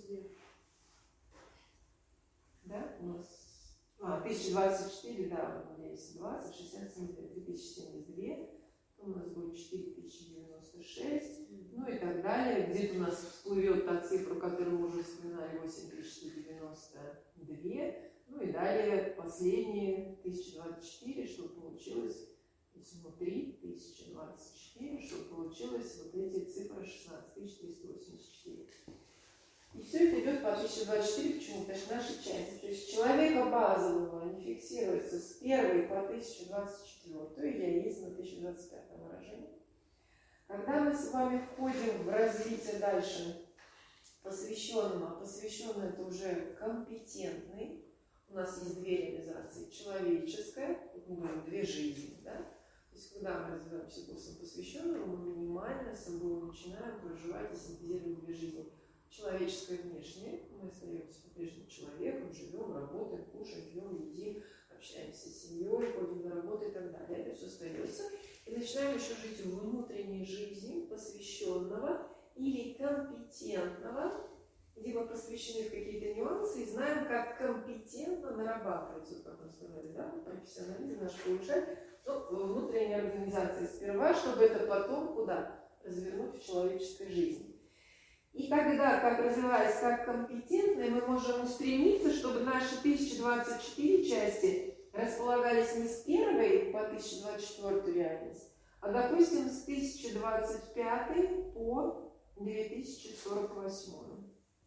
Да, у нас а, тысяча двадцать четыре, да, здесь двадцать, шестьдесят семь, две тысячи семьдесят два, у нас будет четыре тысячи девяносто шесть, ну и так далее. Где-то у нас всплывет та цифра, которую мы уже вспоминали, восемь тысяч сто девяносто два. Ну и далее последние тысяча двадцать четыре, чтобы получилось, если внутри тысяча двадцать четыре, чтобы получилось вот эти цифры шестнадцать тысяч триста восемьдесят четыре. И все это идет по тысяча двадцать четыре, почему? Потому что наши части. То есть человека базового не фиксируется с первой по тысяча двадцать четыре, и я есть на тысяча двадцать пятом выражении. Когда мы с вами входим в развитие дальше посвященного, посвященный это уже компетентный, у нас есть две реализации. Человеческая, мы говорим, две жизни, да? То есть, когда мы развиваемся курсом посвященного, мы минимально с собой начинаем проживать и синтезировать две жизни. Человеческое внешнее, мы остаемся по-прежнему человеком, живем, работаем, кушаем, пьем, едим, общаемся с семьей, ходим на работу и так далее. Это все остается. И начинаем еще жить внутренней жизнью посвященного или компетентного, где мы посвящены в какие-то нюансы и знаем, как компетентно нарабатывать, вот как мы сказали, да, профессионализм наш повышать, ну, внутренней организации сперва, чтобы это потом куда? Развернуть в человеческой жизни. И тогда, как развиваясь как компетентные, мы можем устремиться, чтобы наши тысяча двадцать четыре части располагались не с первой по тысяча двадцать четвёртую реальность, а, допустим, с тысяча двадцать пятой по две тысячи сорок восьмую.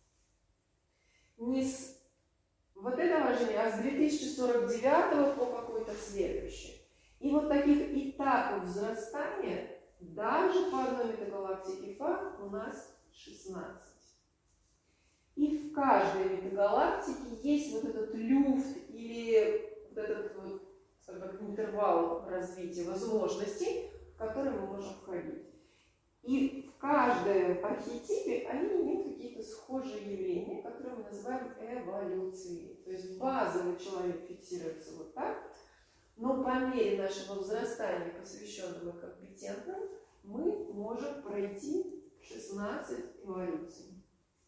Не с вот этого выражения, а с две тысячи сорок девятого по какой-то следующий. И вот таких этапов взрастания даже по одной метагалактике Фа у нас шестнадцать. И в каждой метагалактике есть вот этот люфт или вот этот вот, скажем так, интервал развития возможностей, в который мы можем входить. И в каждом архетипе они имеют какие-то схожие явления, которые мы называем эволюцией. То есть базовый человек фиксируется вот так, но по мере нашего взрастания, посвященного компетентным, мы можем пройти шестнадцать эволюций.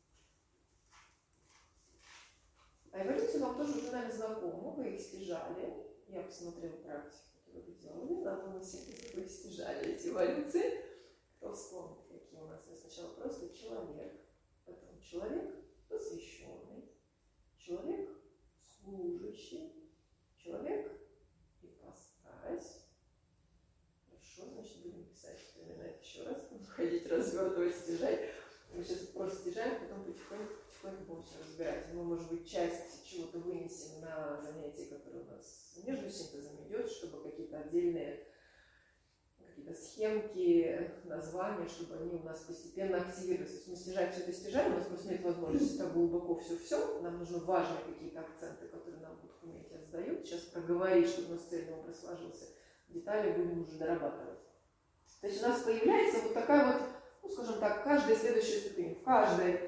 А эволюции вам тоже уже, наверное, знакомы, вы их стяжали. Я посмотрела практику, которую вы делали, на одном из синтезов вы стяжали эти эволюции. Кто вспомнит, какие у нас? Сначала просто человек, потом человек посвященный, человек служащий, человек ипостась. Хорошо, значит, будем писать, вспоминать еще раз, ходить, развертывать, стяжать. Мы сейчас просто стяжаем, потом потихоньку, потихоньку будем все разбирать. Мы, может быть, часть чего-то вынесем на занятия, которые у нас между синтезом идет, чтобы какие-то отдельные какие-то схемки, названия, чтобы они у нас постепенно активировались. То есть мы стяжаем все это стяжаем, у нас просто нет возможности так глубоко все-все. Нам нужны важные какие-то акценты, которые нам будут в комьюнити сдают. Сейчас проговорить, чтобы у нас цельный образ сложился. Детали будем уже дорабатывать. То есть у нас появляется вот такая вот, ну, скажем так, каждая следующая ступень. В каждой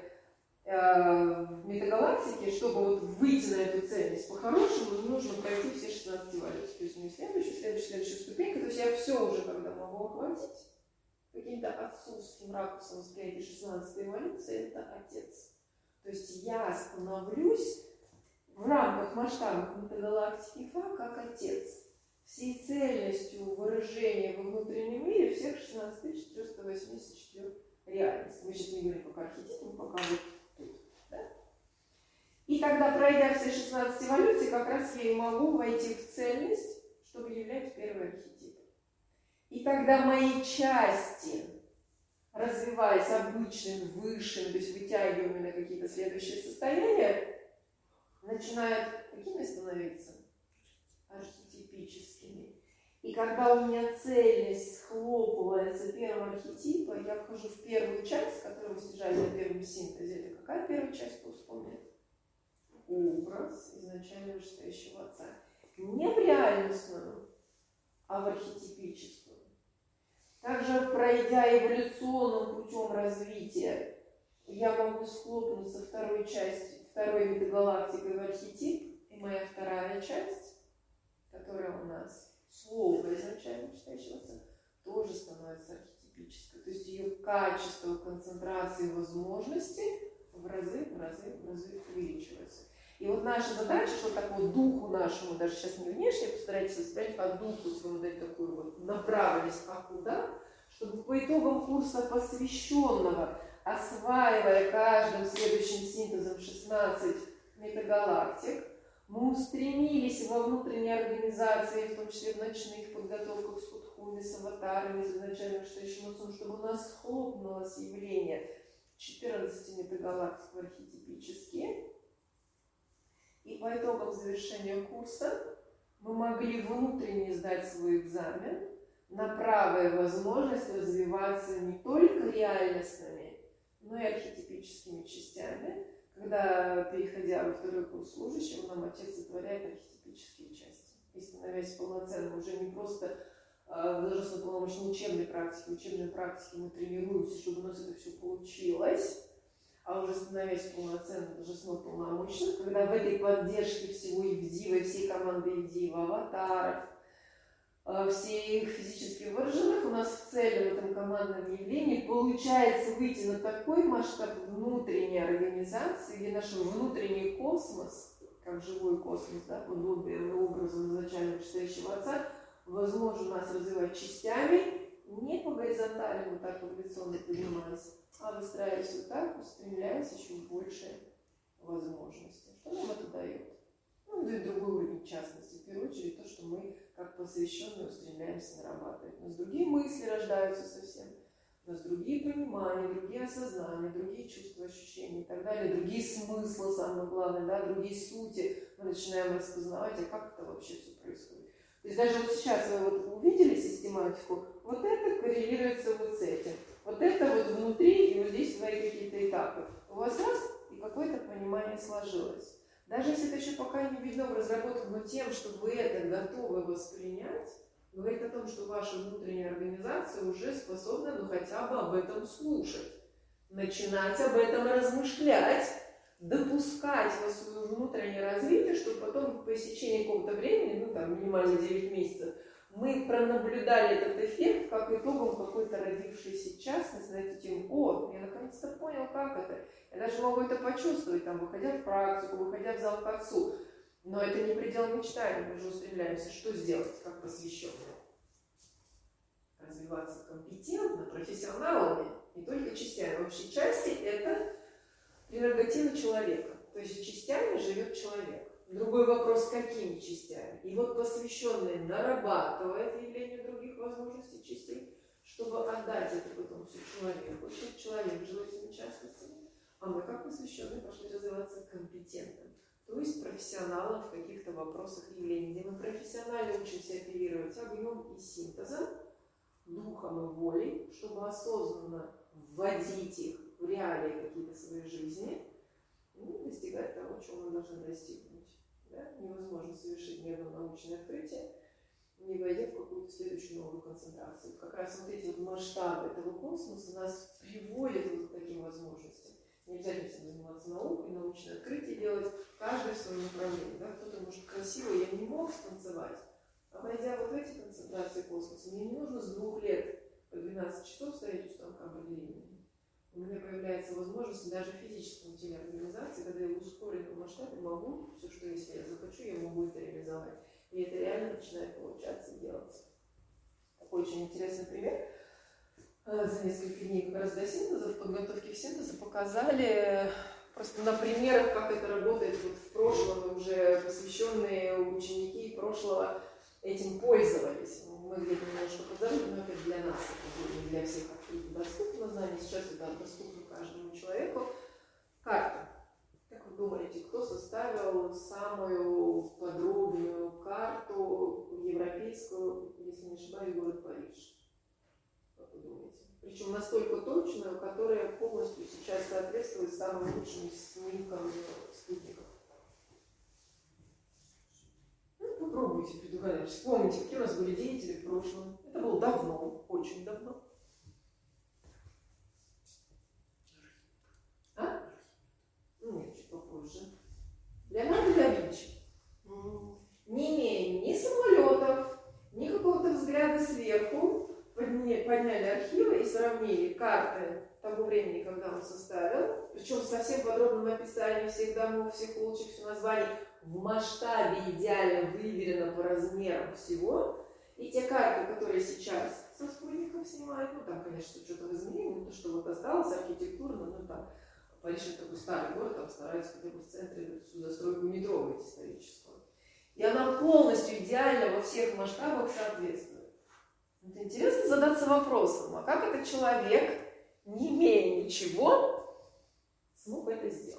э, метагалактике, чтобы вот выйти на эту цельность по-хорошему, нужно пройти все шестнадцать эволюций. То есть не следующую, следующую, следующую ступеньку. То есть я все уже, когда могу охватить каким-то отцовским ракурсом восприятия шестнадцатой эволюции, это отец. То есть я становлюсь в рамках масштабов метагалактики Фа как отец. Всей цельностью выражения во внутреннем мире всех шестнадцать тысяч четыреста восемьдесят четыре реальности. Мы сейчас не говорим пока архетип, мы пока вот тут. Да? И тогда, пройдя все шестнадцать эволюций, как раз я и могу войти в цельность, чтобы являть первый архетип. И тогда мои части, развиваясь обычным, высшим, то есть вытягиваемые на какие-то следующие состояния, начинают какими становиться? Архетипическими. И когда у меня цельность схлопывается первого архетипа, я вхожу в первую часть, которую мы стяжали на первом синтезе. Это какая первая часть, кто вспомнит? Образ изначально вышестоящего отца. Не в реальностную, а в архетипическую. Также, пройдя эволюционным путем развития, я могу схлопнуться второй частью, второй метагалактикой в архетип, и моя вторая часть, которая у нас слово изначально вышестоящего отца, тоже становится архетипической. То есть ее качество, концентрации, возможности в разы, в разы, в разы увеличивается. И вот наша задача, что так вот духу нашему, даже сейчас не внешне постарайтесь воспринять, а духу своему дать такую вот направленность, а куда, чтобы по итогам курса посвященного, осваивая каждым следующим синтезом шестнадцать метагалактик, мы устремились во внутренней организации, в том числе в ночных подготовках с худхуми, с аватарами, с изначальным настоящим отцом, чтобы у нас схлопнулось явление четырнадцати метагалактик архетипические. И по итогам завершения курса мы могли внутренне сдать свой экзамен на правая возможность развиваться не только реальностными, но и архетипическими частями, когда, переходя во второй курс служащего, нам Отец сотворяет архетипические части. И становясь полноценным, уже не просто э, в должностно-полномочной учебной практике, в учебной практике мы тренируемся, чтобы у нас это все получилось, а уже становясь полноценным должностно-полномочным, когда в этой поддержке всего Ивдива, всей команды Ивдива, аватаров, всех физически выраженных, у нас в целом в этом командном явлении получается выйти на такой масштаб внутренней организации, где наш внутренний космос, как живой космос, да, подобие образа изначально вышестоящего Отца, возможно нас развивать частями, не по горизонтали, вот так эволюционно поднимаясь, а выстраиваясь вот так, устремляясь еще в большие возможности. Что нам это дает? Ну, дает другой уровень частности. В первую очередь то, что мы, как посвященные, устремляемся нарабатывать. У нас другие мысли рождаются совсем, у нас другие понимания, другие осознания, другие чувства, ощущения и так далее, другие смыслы, самое главное, да, другие сути. Мы начинаем распознавать, а как это вообще все происходит. То есть даже вот сейчас вы вот увидели систематику, вот это коррелируется вот с этим. Вот это вот внутри, и вот здесь свои какие-то этапы. У вас раз, и какое-то понимание сложилось. Даже если это еще пока не видно в разработке, но тем, что вы это готовы воспринять, говорит о том, что ваша внутренняя организация уже способна, ну, хотя бы об этом слушать. Начинать об этом размышлять, допускать во свое внутреннее развитие, чтобы потом по истечении какого-то времени, ну, там, минимально девять месяцев, мы пронаблюдали этот эффект как итогом какой-то родившейся частности на эту тему. О, я наконец-то понял, как это. Я даже могу это почувствовать, там, выходя в практику, выходя в зал к Отцу. Но это не предел мечтаний, мы же устремляемся, что сделать, как посвященные. Развиваться компетентно, профессионалами, не только частями. Вообще части – это прерогатива человека. То есть частями живет человек. Другой вопрос, какими частями. И вот посвященные нарабатывает явление других возможностей частей, чтобы отдать это потом все человеку, чтобы человек жил этими частностями. А мы, как посвященные, пошли развиваться компетентным. То есть профессионалом в каких-то вопросах явлений, где мы профессионально учимся оперировать огнем и синтезом, духом и волей, чтобы осознанно вводить их в реалии какие-то своей жизни и достигать того, чего мы должны достигнуть. Да? Невозможно совершить ни одно научное открытие, не войдя в какую-то следующую новую концентрацию. Как раз вот эти вот масштабы этого космоса нас приводят вот к таким возможностям. Не обязательно всем заниматься наукой, научное открытие делать, каждый в своем направлении. Да? Кто-то может красиво, я не мог станцевать, а войдя вот в эти концентрации космоса, мне не нужно с двух лет по двенадцать часов стоять у станка определения. У меня появляется возможность даже в физическом теле организации, когда я в ускоренном масштабе могу, все, что если я захочу, я могу это реализовать. И это реально начинает получаться и делаться. Такой очень интересный пример. За несколько дней как раз до синтеза, в подготовке к синтезу показали просто на примерах, как это работает вот в прошлом, уже посвященные ученики прошлого этим пользовались. Мы где-то немножко подзабыли, но это для нас, это не для всех открыто доступно знание. Сейчас это доступно каждому человеку. Карта. Как вы думаете, кто составил самую подробную карту европейскую, если не ошибаюсь, город Париж? Как вы думаете? Причем настолько точную, которая полностью сейчас соответствует самым лучшим снимкам спутников. Попробуйте предугадать. Вспомните, какие у нас были деятели в прошлом. Это было давно, очень давно. А? Нет, чуть попозже. Леонардо да Винчи. Не имея ни самолетов, ни какого-то взгляда сверху, поднять подняли архивы и сравнили карты того времени, когда он составил, причем со всем подробным описанием всех домов, всех улочек, всех названий, в масштабе идеально выверено по размерам всего. И те карты, которые сейчас со спутников снимают, ну там, конечно, что-то изменили, то, что вот осталось архитектурно, ну там, Париж это такой старый город, там стараются хотя бы в центре всю застройку не трогать историческую. И она полностью идеально во всех масштабах соответствует. Вот интересно задаться вопросом, а как этот человек, не имея ничего, смог это сделать?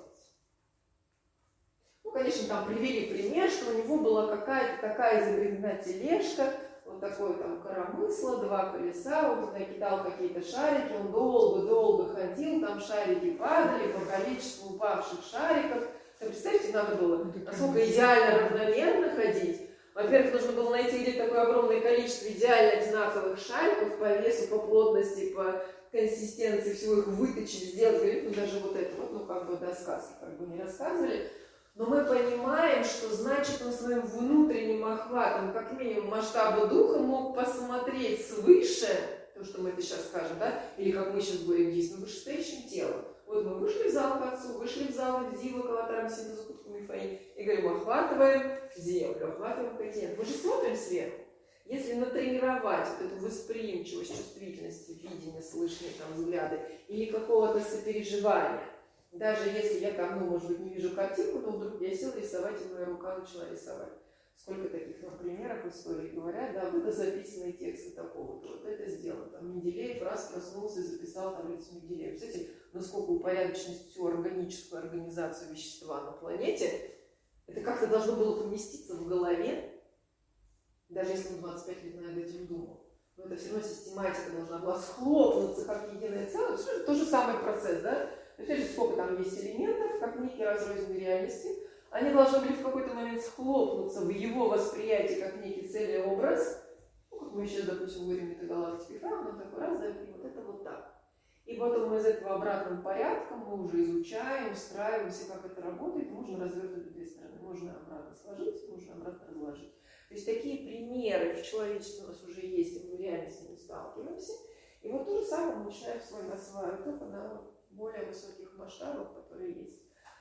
Ну, конечно, там привели пример, что у него была какая-то такая изобретена тележка, вот такое там коромысло, два колеса, он туда кидал какие-то шарики, он долго-долго ходил, там шарики падали, по количеству упавших шариков. Вы представьте, надо было насколько идеально равномерно ходить. Во-первых, нужно было найти где-то такое огромное количество идеально одинаковых шариков по весу, по плотности, по консистенции, всего их выточить, сделать. Ну, даже вот это вот, ну, как бы до сказки как бы не рассказывали. Но мы понимаем, что значит он своим внутренним охватом, как минимум масштаба духа, мог посмотреть свыше, то, что мы это сейчас скажем, да, или как мы сейчас говорим, действительно вышестоящим телом. Вот мы вышли в зал к отцу, вышли в зал в Дива, Калатарам, Синтезу, Кутку, Мифаи, и говорим, охватываем землю, охватываем континент. Мы же смотрим сверху. Если натренировать вот эту восприимчивость, чувствительность, видение, слышание, там, взгляды, или какого-то сопереживания, даже если я там, ну, может быть, не вижу картинку, но вдруг я села рисовать, и моя рука начала рисовать. Сколько таких, ну, примеров в истории говорят, да, вот это записанные тексты такого-то, вот это сделано. Там Менделеев раз проснулся и записал таблицу Менделеева. Представляете, насколько упорядоченность всю органическую организацию вещества на планете, это как-то должно было поместиться в голове, даже если он двадцать пять лет над этим думал. Но это все равно систематика должна была схлопнуться как единое целое. Это тот же самый процесс, да? Опять же, сколько там есть элементов, как некие разрозненные реальности, они должны были в какой-то момент схлопнуться в его восприятии как некий цельный образ. Ну, как мы сейчас, допустим, говорим, метагалактики Фрауна, он такой раз, да, и вот это вот так. И потом из этого обратным порядком мы уже изучаем, устраиваемся, как это работает, можно развертывать две стороны. Можно обратно сложить, можно обратно разложить. То есть такие примеры в человечестве у нас уже есть, и мы реально с ними сталкиваемся. И вот то же самое мы начинаем с вами осваивать, только на более высоких масштабах, которые есть.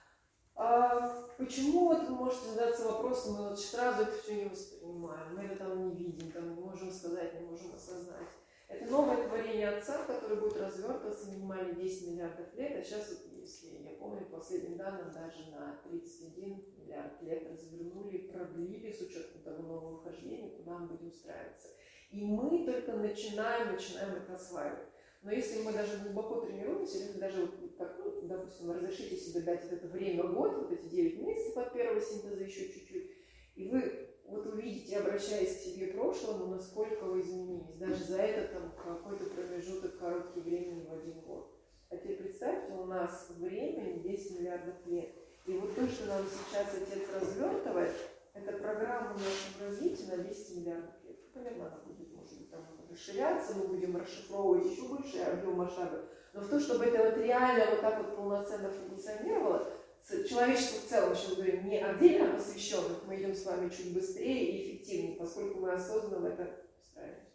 А почему вот вы можете задаться вопросом, мы вот сразу это все не воспринимаем, мы это там не видим, там не можем сказать, не можем осознать. Это новое творение Отца, которое будет развертываться минимально десять миллиардов лет, а сейчас, вот, если я помню, по последним данным, даже на тридцать один миллиард лет развернули, продлили с учетом того нового вхождения, куда мы будем устраиваться. И мы только начинаем, начинаем это осваивать. Но если мы даже глубоко тренируемся, или даже, вот, так, ну, допустим, разрешите себе дать вот это время год, вот эти девять месяцев от первого синтеза еще чуть-чуть, и вы вот увидите, обращаясь к себе прошлому, насколько вы изменились, даже за это там какой-то промежуток короткий времени в один год. А теперь представьте, у нас время десять миллиардов лет. И вот то, что нам сейчас Отец развертывает, это программа нашего развития на десять миллиардов лет. Примерно она будет, может быть, там расширяться, мы будем расшифровывать еще больше объем масштаба. Но в то, чтобы это вот реально вот так вот полноценно функционировало, человечество в целом, сейчас говорим, не отдельно посвященных, мы идем с вами чуть быстрее и эффективнее, поскольку мы осознанно в это встраиваемся.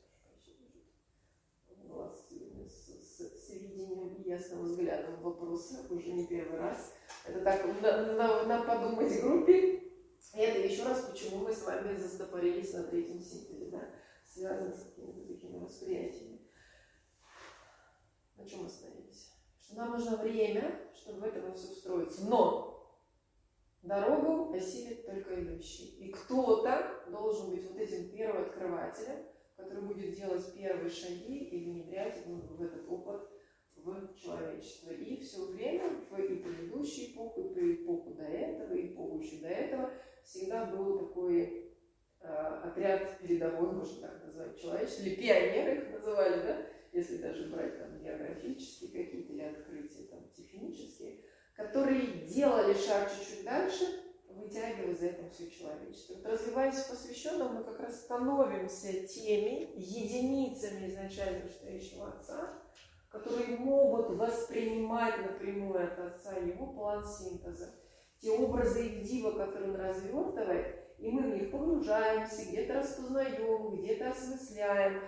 У вас с, с, с видением и ясным взглядом в вопросах уже не первый раз. Это так, на, на, на подумать группе. И это еще раз, почему мы с вами застопорились на третьем синтезе, да, связано с какими-то такими восприятиями. На чем мы остановились? Что нам нужно время, чтобы в этом все устроиться. Но дорогу осилит только идущий. И кто-то должен быть вот этим первооткрывателем, который будет делать первые шаги и внедрять в этот опыт в человечество. И все время, в и предыдущую эпоху, и при эпоху до этого, и эпоху еще до этого, всегда был такой э, отряд передовой, можно так назвать, человечество, или пионеры их называли, да, если даже брать там географические какие-то или открытия там технические, которые делали шаг чуть-чуть дальше, вытягивая за это все человечество. Вот развиваясь в посвященном, мы как раз становимся теми единицами изначально настоящего Отца, которые могут воспринимать напрямую от Отца его план синтеза. Те образы и дива, которые он развертывает, и мы в них погружаемся, где-то распознаем, где-то осмысляем,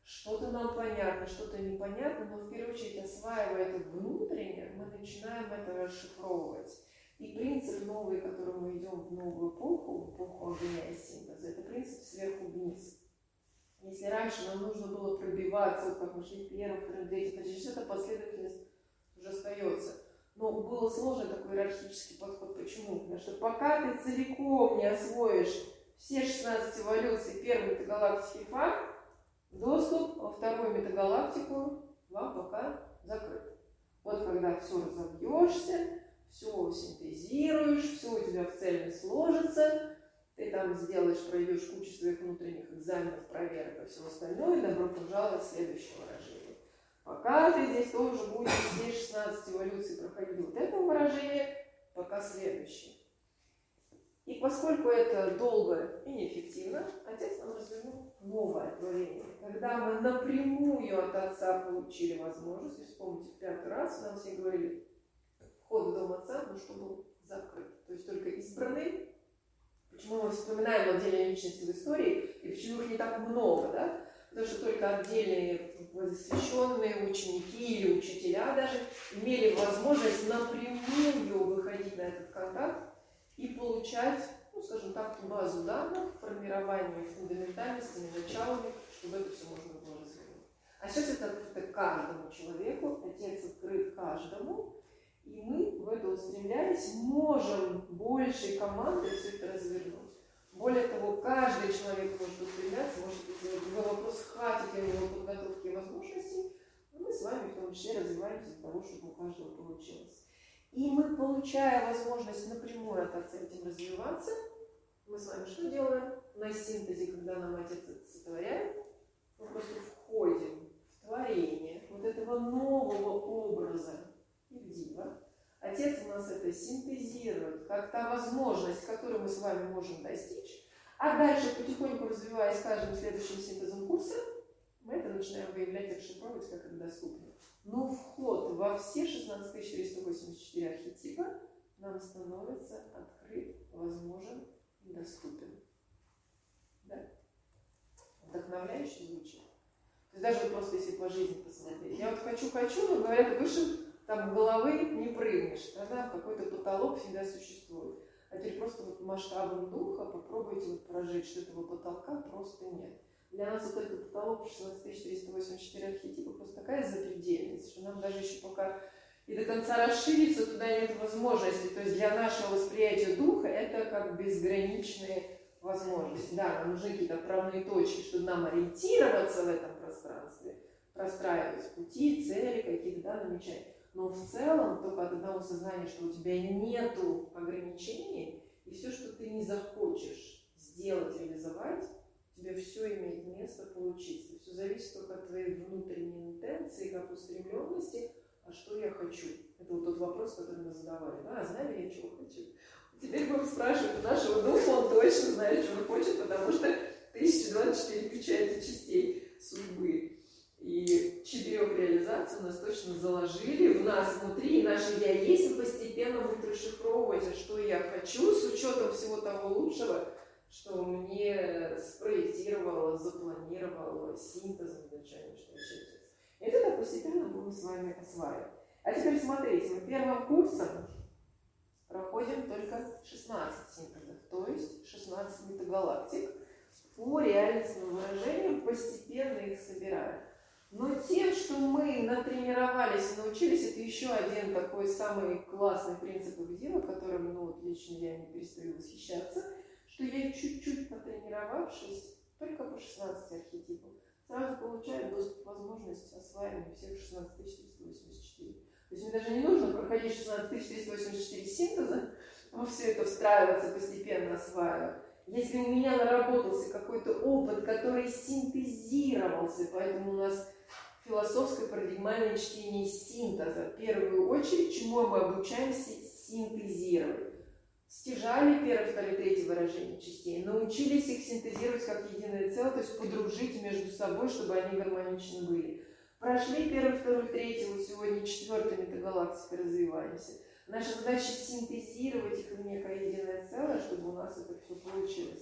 что-то нам понятно, что-то непонятно, но в первую очередь, осваивая это внутренне, мы начинаем это расшифровывать. И принцип новый, который мы идем в новую эпоху, эпоху огня и синтеза, это принцип сверху вниз. Если раньше нам нужно было пробиваться, вот как мы шли первым, вторым, третьим, почти эта последовательность уже остается. Но было сложный такой иерархический подход. Почему? Потому что пока ты целиком не освоишь все шестнадцать эволюций первой метагалактики Фар, доступ во вторую метагалактику вам пока закрыт. Вот когда все разобьешься, все синтезируешь, все у тебя в цельность сложится, ты там сделаешь, пройдешь кучу своих внутренних экзаменов, проверок и всего остальное, и добро пожаловать в следующее выражение. Пока ты здесь тоже будешь все шестнадцать эволюций проходить вот это выражение, пока следующее. И поскольку это долго и неэффективно, Отец нам развернул новое творение. Когда мы напрямую от Отца получили возможность, и вспомните, в пятый раз нам все говорили, вход в дом Отца, ну что был закрыт. То есть только избранные. Почему мы вспоминаем отдельные личности в истории, и почему их не так много, да? Потому что только отдельные посвященные ученики или учителя даже имели возможность напрямую выходить на этот контакт и получать, ну, скажем так, базу данных, формирование фундаментальностями, началами, чтобы это все можно было развернуть. А сейчас это открыто каждому человеку, Отец открыт каждому, и мы в это устремляясь можем большей командой все это развернуть. Более того, каждый человек может устремляться, может сделать другой вопрос, хватит ли у него подготовки и возможностей, но мы с вами в том числе развиваемся для того, чтобы у каждого получилось. И мы, получая возможность напрямую от Отца этим развиваться, мы с вами что делаем? На синтезе, когда нам Отец это сотворяет, мы просто входим в творение вот этого нового образа Ивдива. Отец у нас это синтезирует, как та возможность, которую мы с вами можем достичь. А дальше, потихоньку развиваясь каждым следующим синтезом курса, мы это начинаем выявлять и расшифровывать, как это доступно. Но вход во все шестнадцать тысяч триста восемьдесят четыре архетипа нам становится открыт, возможен и доступен. Да? Вдохновляюще звучит. То есть даже вот просто если по жизни посмотреть. Я вот хочу-хочу, но говорят, выше там головы не прыгнешь. Тогда какой-то потолок всегда существует. А теперь просто вот масштабом духа попробуйте вот прожить, что этого потолка просто нет. Для нас вот этот потолок шестнадцать тысяч триста восемьдесят четыре архетипа просто такая запредельность, что нам даже еще пока и до конца расшириться туда нет возможности. То есть для нашего восприятия духа это как безграничные возможности. Да, нам нужны какие-то отправные точки, чтобы нам ориентироваться в этом пространстве, простраивать пути, цели какие-то, да, намечать. Но в целом только от одного сознания, что у тебя нету ограничений, и все, что ты не захочешь сделать, реализовать, у тебя все имеет место получиться. Все зависит только от твоей внутренней интенции, как устремленности, а что я хочу. Это вот тот вопрос, который мы задавали. Да, а знаю ли я, чего хочу? Теперь будем спрашивать у нашего духа, он точно знает, чего он хочет, потому что тысяча двадцать четыре печати частей судьбы. И четырех реализаций у нас точно заложили в нас внутри, и наше «я есть» постепенно будет расшифровывать, а что я хочу, с учетом всего того лучшего, что мне спроектировало, запланировало синтезом изначально, что я. Это так постепенно будем с вами осваивать. А теперь смотрите, мы первым курсом проходим только шестнадцать синтезов, то есть шестнадцать метагалактик, по реальностным выражениям постепенно их собираем. Но тем, что мы натренировались и научились, это еще один такой самый классный принцип Ивдива, которым, ну, вот лично я не перестаю восхищаться, что я чуть-чуть потренировавшись, только по шестнадцати архетипам, сразу получаю доступ к возможности осваивания всех шестнадцать тысяч триста восемьдесят четыре. То есть мне даже не нужно проходить шестнадцать тысяч триста восемьдесят четыре синтеза, во все это встраиваться, постепенно осваивать. Если у меня наработался какой-то опыт, который синтезировался, поэтому у нас философское парадигмальное чтение синтеза. В первую очередь, чему мы обучаемся синтезировать. Стяжали первое, второе, третье выражение частей, научились их синтезировать как единое целое, то есть подружить между собой, чтобы они гармонично были. Прошли первое, второе, третье, вот сегодня четвертая метагалактика, развиваемся. Наша задача синтезировать их в некое единое целое, чтобы у нас это все получилось.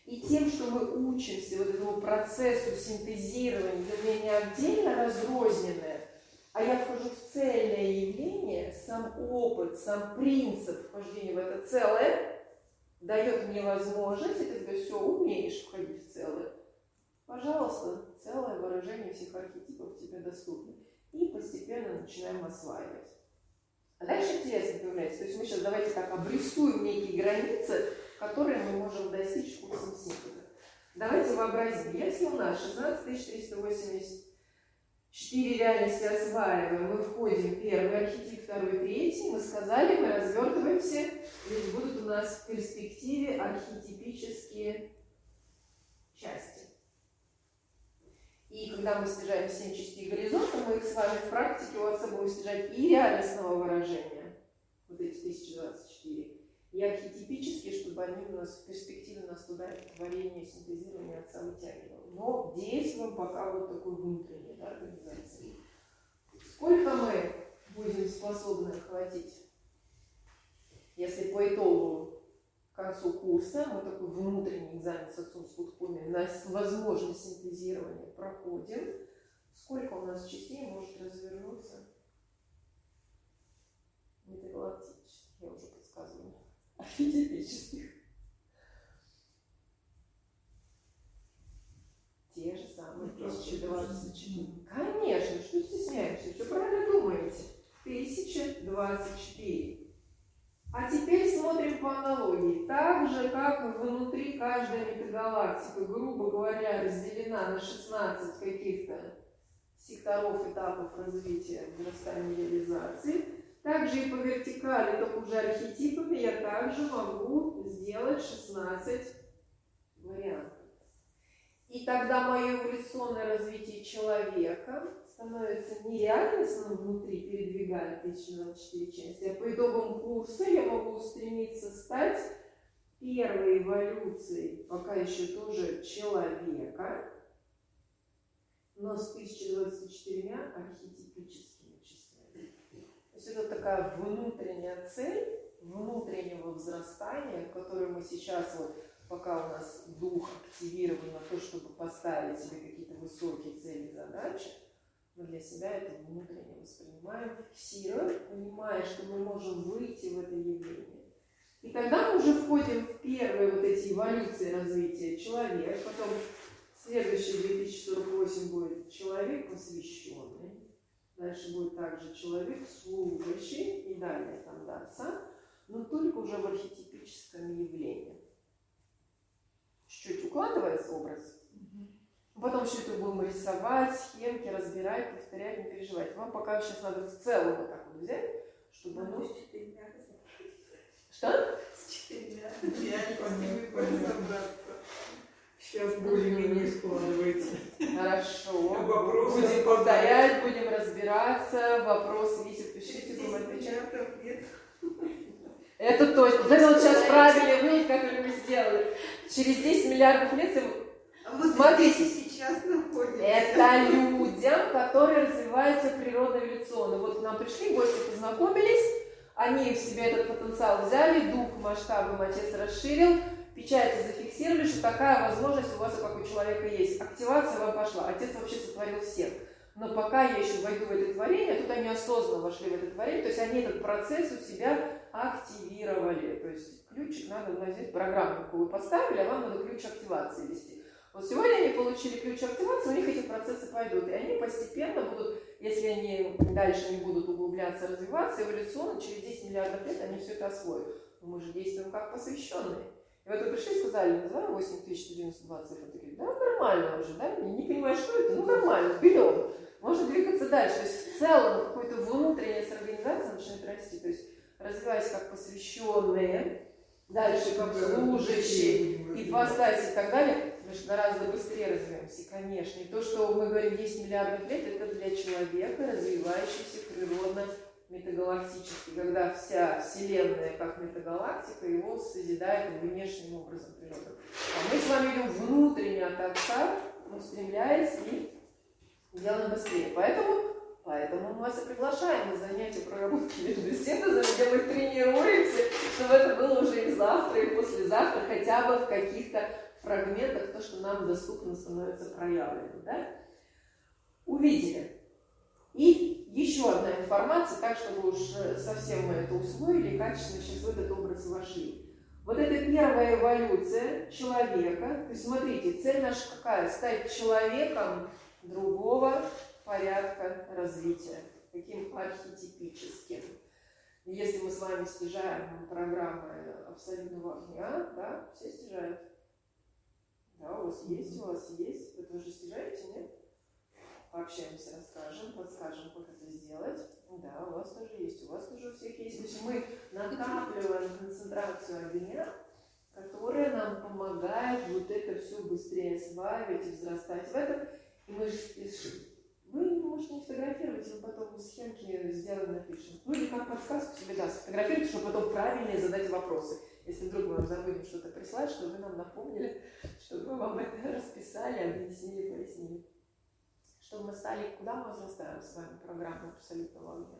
И тем, что мы учимся вот этому процессу синтезирования, для меня отдельно разрозненное, а я вхожу в цельное явление, сам опыт, сам принцип вхождения в это целое дает мне возможность, и ты говоришь, все, умеешь входить в целое. Пожалуйста, целое выражение всех архетипов тебе доступно. И постепенно начинаем осваивать. А дальше интересно появляется. То есть мы сейчас давайте так обрисуем некие границы, которые мы можем достичь курсом синтеза. Давайте вообразим, если у нас шестнадцать тысяч триста восемьдесят четыре реальности осваиваем, мы входим в первый архетип, второй, третий, мы сказали, мы развертываемся, здесь будут у нас в перспективе архетипические части. И когда мы снижаем семь частей горизонта, мы их с вами в практике у отца будем снижать и реальностного выражения, вот эти тысяча двадцать четыре, и архетипические, чтобы они у нас в перспективе нас туда творение, синтезирование отца вытягивало. Но действуем пока вот такой внутренней, да, организации. Сколько мы будем способны охватить, если по итогу к концу курса мы такой внутренний экзамен с отцом Спутхуми на возможность синтезирования проходим, сколько у нас частей может развернуться метагалактических, я уже подсказываю, архетипических. Те же самые тысяча двадцать четыре. Конечно, что стесняемся, все правильно думаете. тысяча двадцать четыре. А теперь смотрим по аналогии. Так же, как внутри каждой метагалактики, грубо говоря, разделена на шестнадцать каких-то секторов, этапов развития, возрастания, реализации, также и по вертикали, только уже архетипами, я также могу сделать шестнадцать вариантов. И тогда мое эволюционное развитие человека становится не реальностным внутри, передвигая тысяча двадцать четыре части, а по итогам курса я могу стремиться стать первой эволюцией, пока еще тоже человека, но с тысяча двадцать четырьмя архетипическими частями. То есть это такая внутренняя цель внутреннего взрастания, которую мы сейчас вот пока у нас дух активирован на то, чтобы поставить себе какие-то высокие цели и задачи, мы для себя это внутренне воспринимаем, фиксируем, понимая, что мы можем выйти в это явление. И тогда мы уже входим в первые вот эти эволюции развития человека, потом следующий две тысячи сорок восемь будет человек посвященный, дальше будет также человек служащий и далее там до отца, но только уже в архетипическом явлении. Чуть-чуть укладывается образ. Mm-hmm. Потом все это будем рисовать, схемки, разбирать, повторять, не переживать. Вам пока сейчас надо в целом вот так вот взять, чтобы оно... Ну, с четырьмя. Что? С четырьмя. Сейчас более-менее складывается. Хорошо. Будем повторять, будем разбираться. Вопросы, если пишите, будем отвечать. Это точно. Вот это вот сейчас правильный вывод, как вы сделали. Через десять миллиардов лет... А вот смотрите, сейчас находимся. Это людям, которые развиваются природно-эволюционно. Вот к нам пришли, гости познакомились, они в себя этот потенциал взяли, дух масштабом отец расширил, печати зафиксировали, что такая возможность у вас, как у человека, есть. Активация вам пошла. Отец вообще сотворил всех. Но пока я еще войду в это творение, тут они осознанно вошли в это творение, то есть они этот процесс у себя активировали. То есть ключик надо взять, программу вы поставили, а вам надо ключ активации ввести. Вот сегодня они получили ключ активации, у них эти процессы пойдут, и они постепенно будут, если они дальше не будут углубляться, развиваться, эволюционно, через десять миллиардов лет они все это освоят. Но мы же действуем как посвященные. И вот вы пришли и сказали, называем восемь тысяч сто девяносто два цифры. Такие, да, нормально уже, да, не, не понимаю, что это, ну нормально, берем. Можно двигаться дальше. То есть в целом какой-то внутренняя организация начинает расти. То есть развиваясь как посвященные, дальше как служащие, ипостаси и так далее, мы же гораздо быстрее развиваемся, конечно. И то, что мы говорим десять миллиардов лет, это для человека, развивающийся природно метагалактически, когда вся Вселенная, как метагалактика, его созидает внешним образом природа. А мы с вами идем внутренне от Отца, устремляясь и делаем быстрее. Поэтому, поэтому мы вас и приглашаем на занятия проработки междусинтеза, где мы тренируемся, чтобы это было уже и завтра, и послезавтра, хотя бы в каких-то фрагментах то, что нам доступно становится проявленным. Да? Увидели. И еще одна информация, так, чтобы уж совсем мы это усвоили, качественно сейчас в этот образ вошли. Вот это первая эволюция человека. То есть, смотрите, цель наша какая? Стать человеком другого порядка развития, таким архетипическим. И если мы с вами стяжаем программы абсолютного огня, да, все стяжают. Да, у вас есть, у вас есть. Вы тоже стяжаете, нет? Пообщаемся, расскажем, подскажем, как это сделать. Да, у вас тоже есть, у вас тоже у всех есть. То есть мы накапливаем концентрацию огня, которая нам помогает вот это все быстрее осваивать и взрастать в этом. И мы же, вы можете не фотографировать, мы потом схемки сделаем, напишем. Ну или как подсказку себе даст сфотографировать, чтобы потом правильнее задать вопросы. Если вдруг мы вам забудем что-то прислать, чтобы вы нам напомнили, чтобы мы вам это расписали, объяснили, пояснили. Чтобы мы стали, куда мы возрастаем с вами программу абсолютного огня?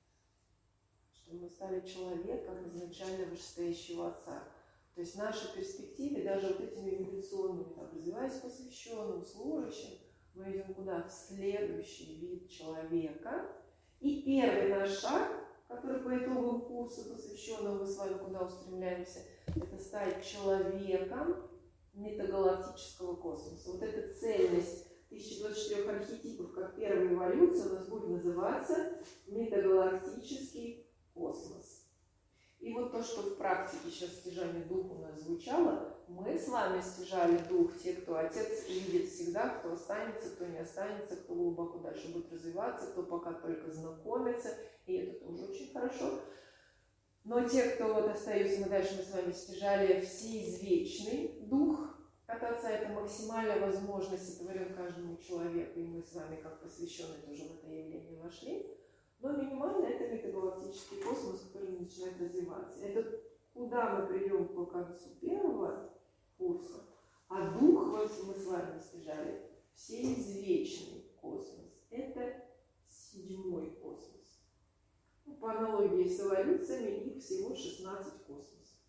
Чтобы мы стали человеком изначально вышестоящего Отца. То есть в нашей перспективе, даже вот этими эволюционными, там, развиваясь посвященным, служащим, мы идем куда? В следующий вид человека. И первый наш шаг, который по итогам курса посвященного мы с вами куда устремляемся, это стать человеком метагалактического космоса. Вот эта цельность тысяча двадцать четыре архетипов, как первая эволюция, у нас будет называться метагалактический космос. И вот то, что в практике сейчас стяжание духа у нас звучало, мы с вами стяжали дух, те, кто Отец видит всегда, кто останется, кто не останется, кто глубоко дальше будет развиваться, кто пока только знакомится, и это тоже очень хорошо. Но те, кто вот остаются, мы дальше мы с вами стяжали всеизвечный дух от Отца, это максимальная возможность, это говорим каждому человеку, и мы с вами, как посвященные, тоже в это явление вошли. Но минимально это метагалактический космос, который начинает развиваться. Это куда мы придем по концу первого курса, а дух мы с вами стяжали всеизвечный космос. Это седьмой космос. Ну, по аналогии с эволюциями их всего шестнадцать космосов.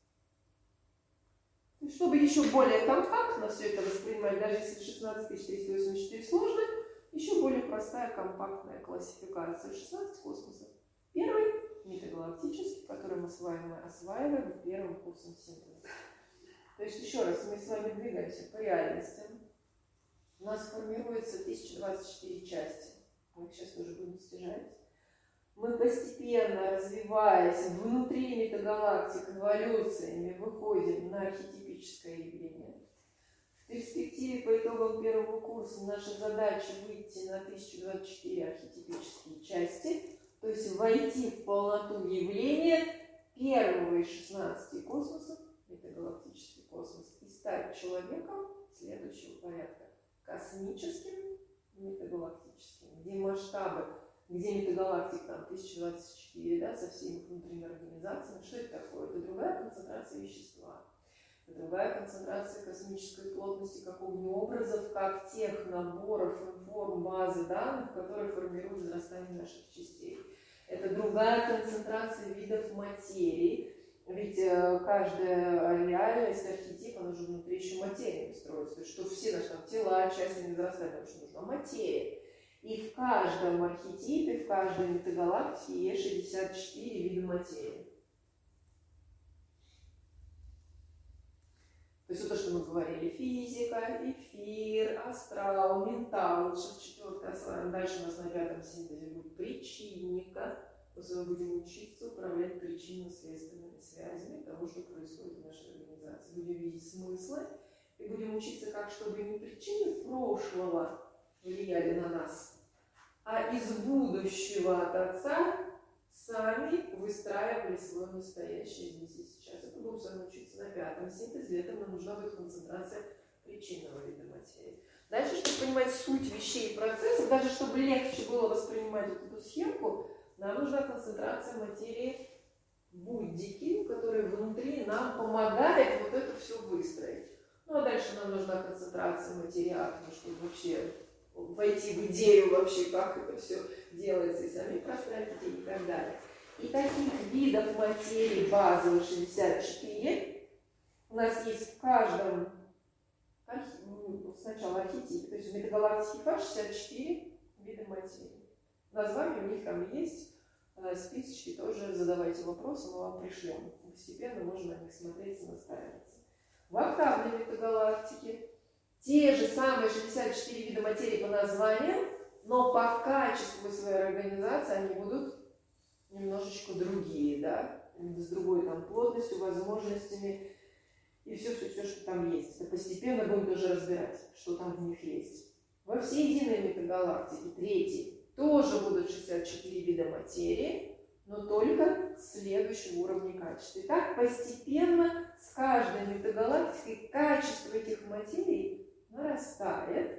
И чтобы еще более компактно все это воспринимать, даже если шестнадцать тысяч триста восемьдесят четыре сложно, еще более простая компактная классификация. шестнадцать космосов. Первый метагалактический, который мы с вами осваиваем в первом курсе синтеза. То есть еще раз, мы с вами двигаемся по реальностям. У нас формируется тысяча двадцать четыре части. Мы их сейчас тоже будем стяжать. Мы постепенно, развиваясь внутри метагалактик, эволюциями, выходим на архетипическое явление. В перспективе по итогам первого курса наша задача выйти на тысячу двадцать четыре архетипические части, то есть войти в полноту явления первого из шестнадцати космосов, метагалактический космос, и стать человеком следующего порядка, космическим, метагалактическим, где масштабы, где метагалактик там тысяча двадцать четыре, да, со всеми внутренними организациями. Что это такое? Это другая концентрация вещества. Это другая концентрация космической плотности, как огнеобразов, как тех наборов информ, базы данных, которые формируют возрастание наших частей. Это другая концентрация видов материи. Ведь э, каждая реальность, архетип, она же внутри еще материи строится. То есть, что все наши там, тела, части не возрастают, потому что нужна материя. И в каждом архетипе, в каждой метагалактике есть шестьдесят четыре вида материи. То есть вот то, что мы говорили, физика, эфир, астрал, ментал, сейчас четвертое осваиваем. Дальше у нас на пятом синтезе будет причинника. Мы с вами будем учиться управлять причинно-следственными связями того, что происходит в нашей организации. Будем видеть смыслы и будем учиться, как, чтобы не причины прошлого влияли на нас, а из будущего от Отца сами выстраивали свое настоящее здесь и сейчас. Это будем с вами учиться на пятом синтезе. Для этого нам нужна будет концентрация причинного вида материи. Дальше, чтобы понимать суть вещей и процессов, даже чтобы легче было воспринимать вот эту схемку, нам нужна концентрация материи буддики, которая внутри нам помогает вот это все выстроить. Ну а дальше нам нужна концентрация материи атома, чтобы вообще войти в идею вообще, как это все делается, и сами пространить и так далее. И таких видов материи базовых шестьдесят четыре у нас есть в каждом сначала архетипы, то есть в метагалактике Х шестьдесят четыре вида материи. Названия у них там есть, списочки тоже задавайте вопросы, мы вам пришлем. Постепенно можно на них смотреть и настраиваться. В октавной метагалактике те же самые шестьдесят четыре вида материи по названиям, но по качеству своей организации они будут немножечко другие, да, с другой там плотностью, возможностями и все, все, все, что там есть. Это постепенно будем тоже разбирать, что там в них есть. Во всей единой метагалактике, третьей, тоже будут шестьдесят четыре вида материи, но только следующего уровня качества. И так постепенно с каждой метагалактикой качество этих материй нарастает.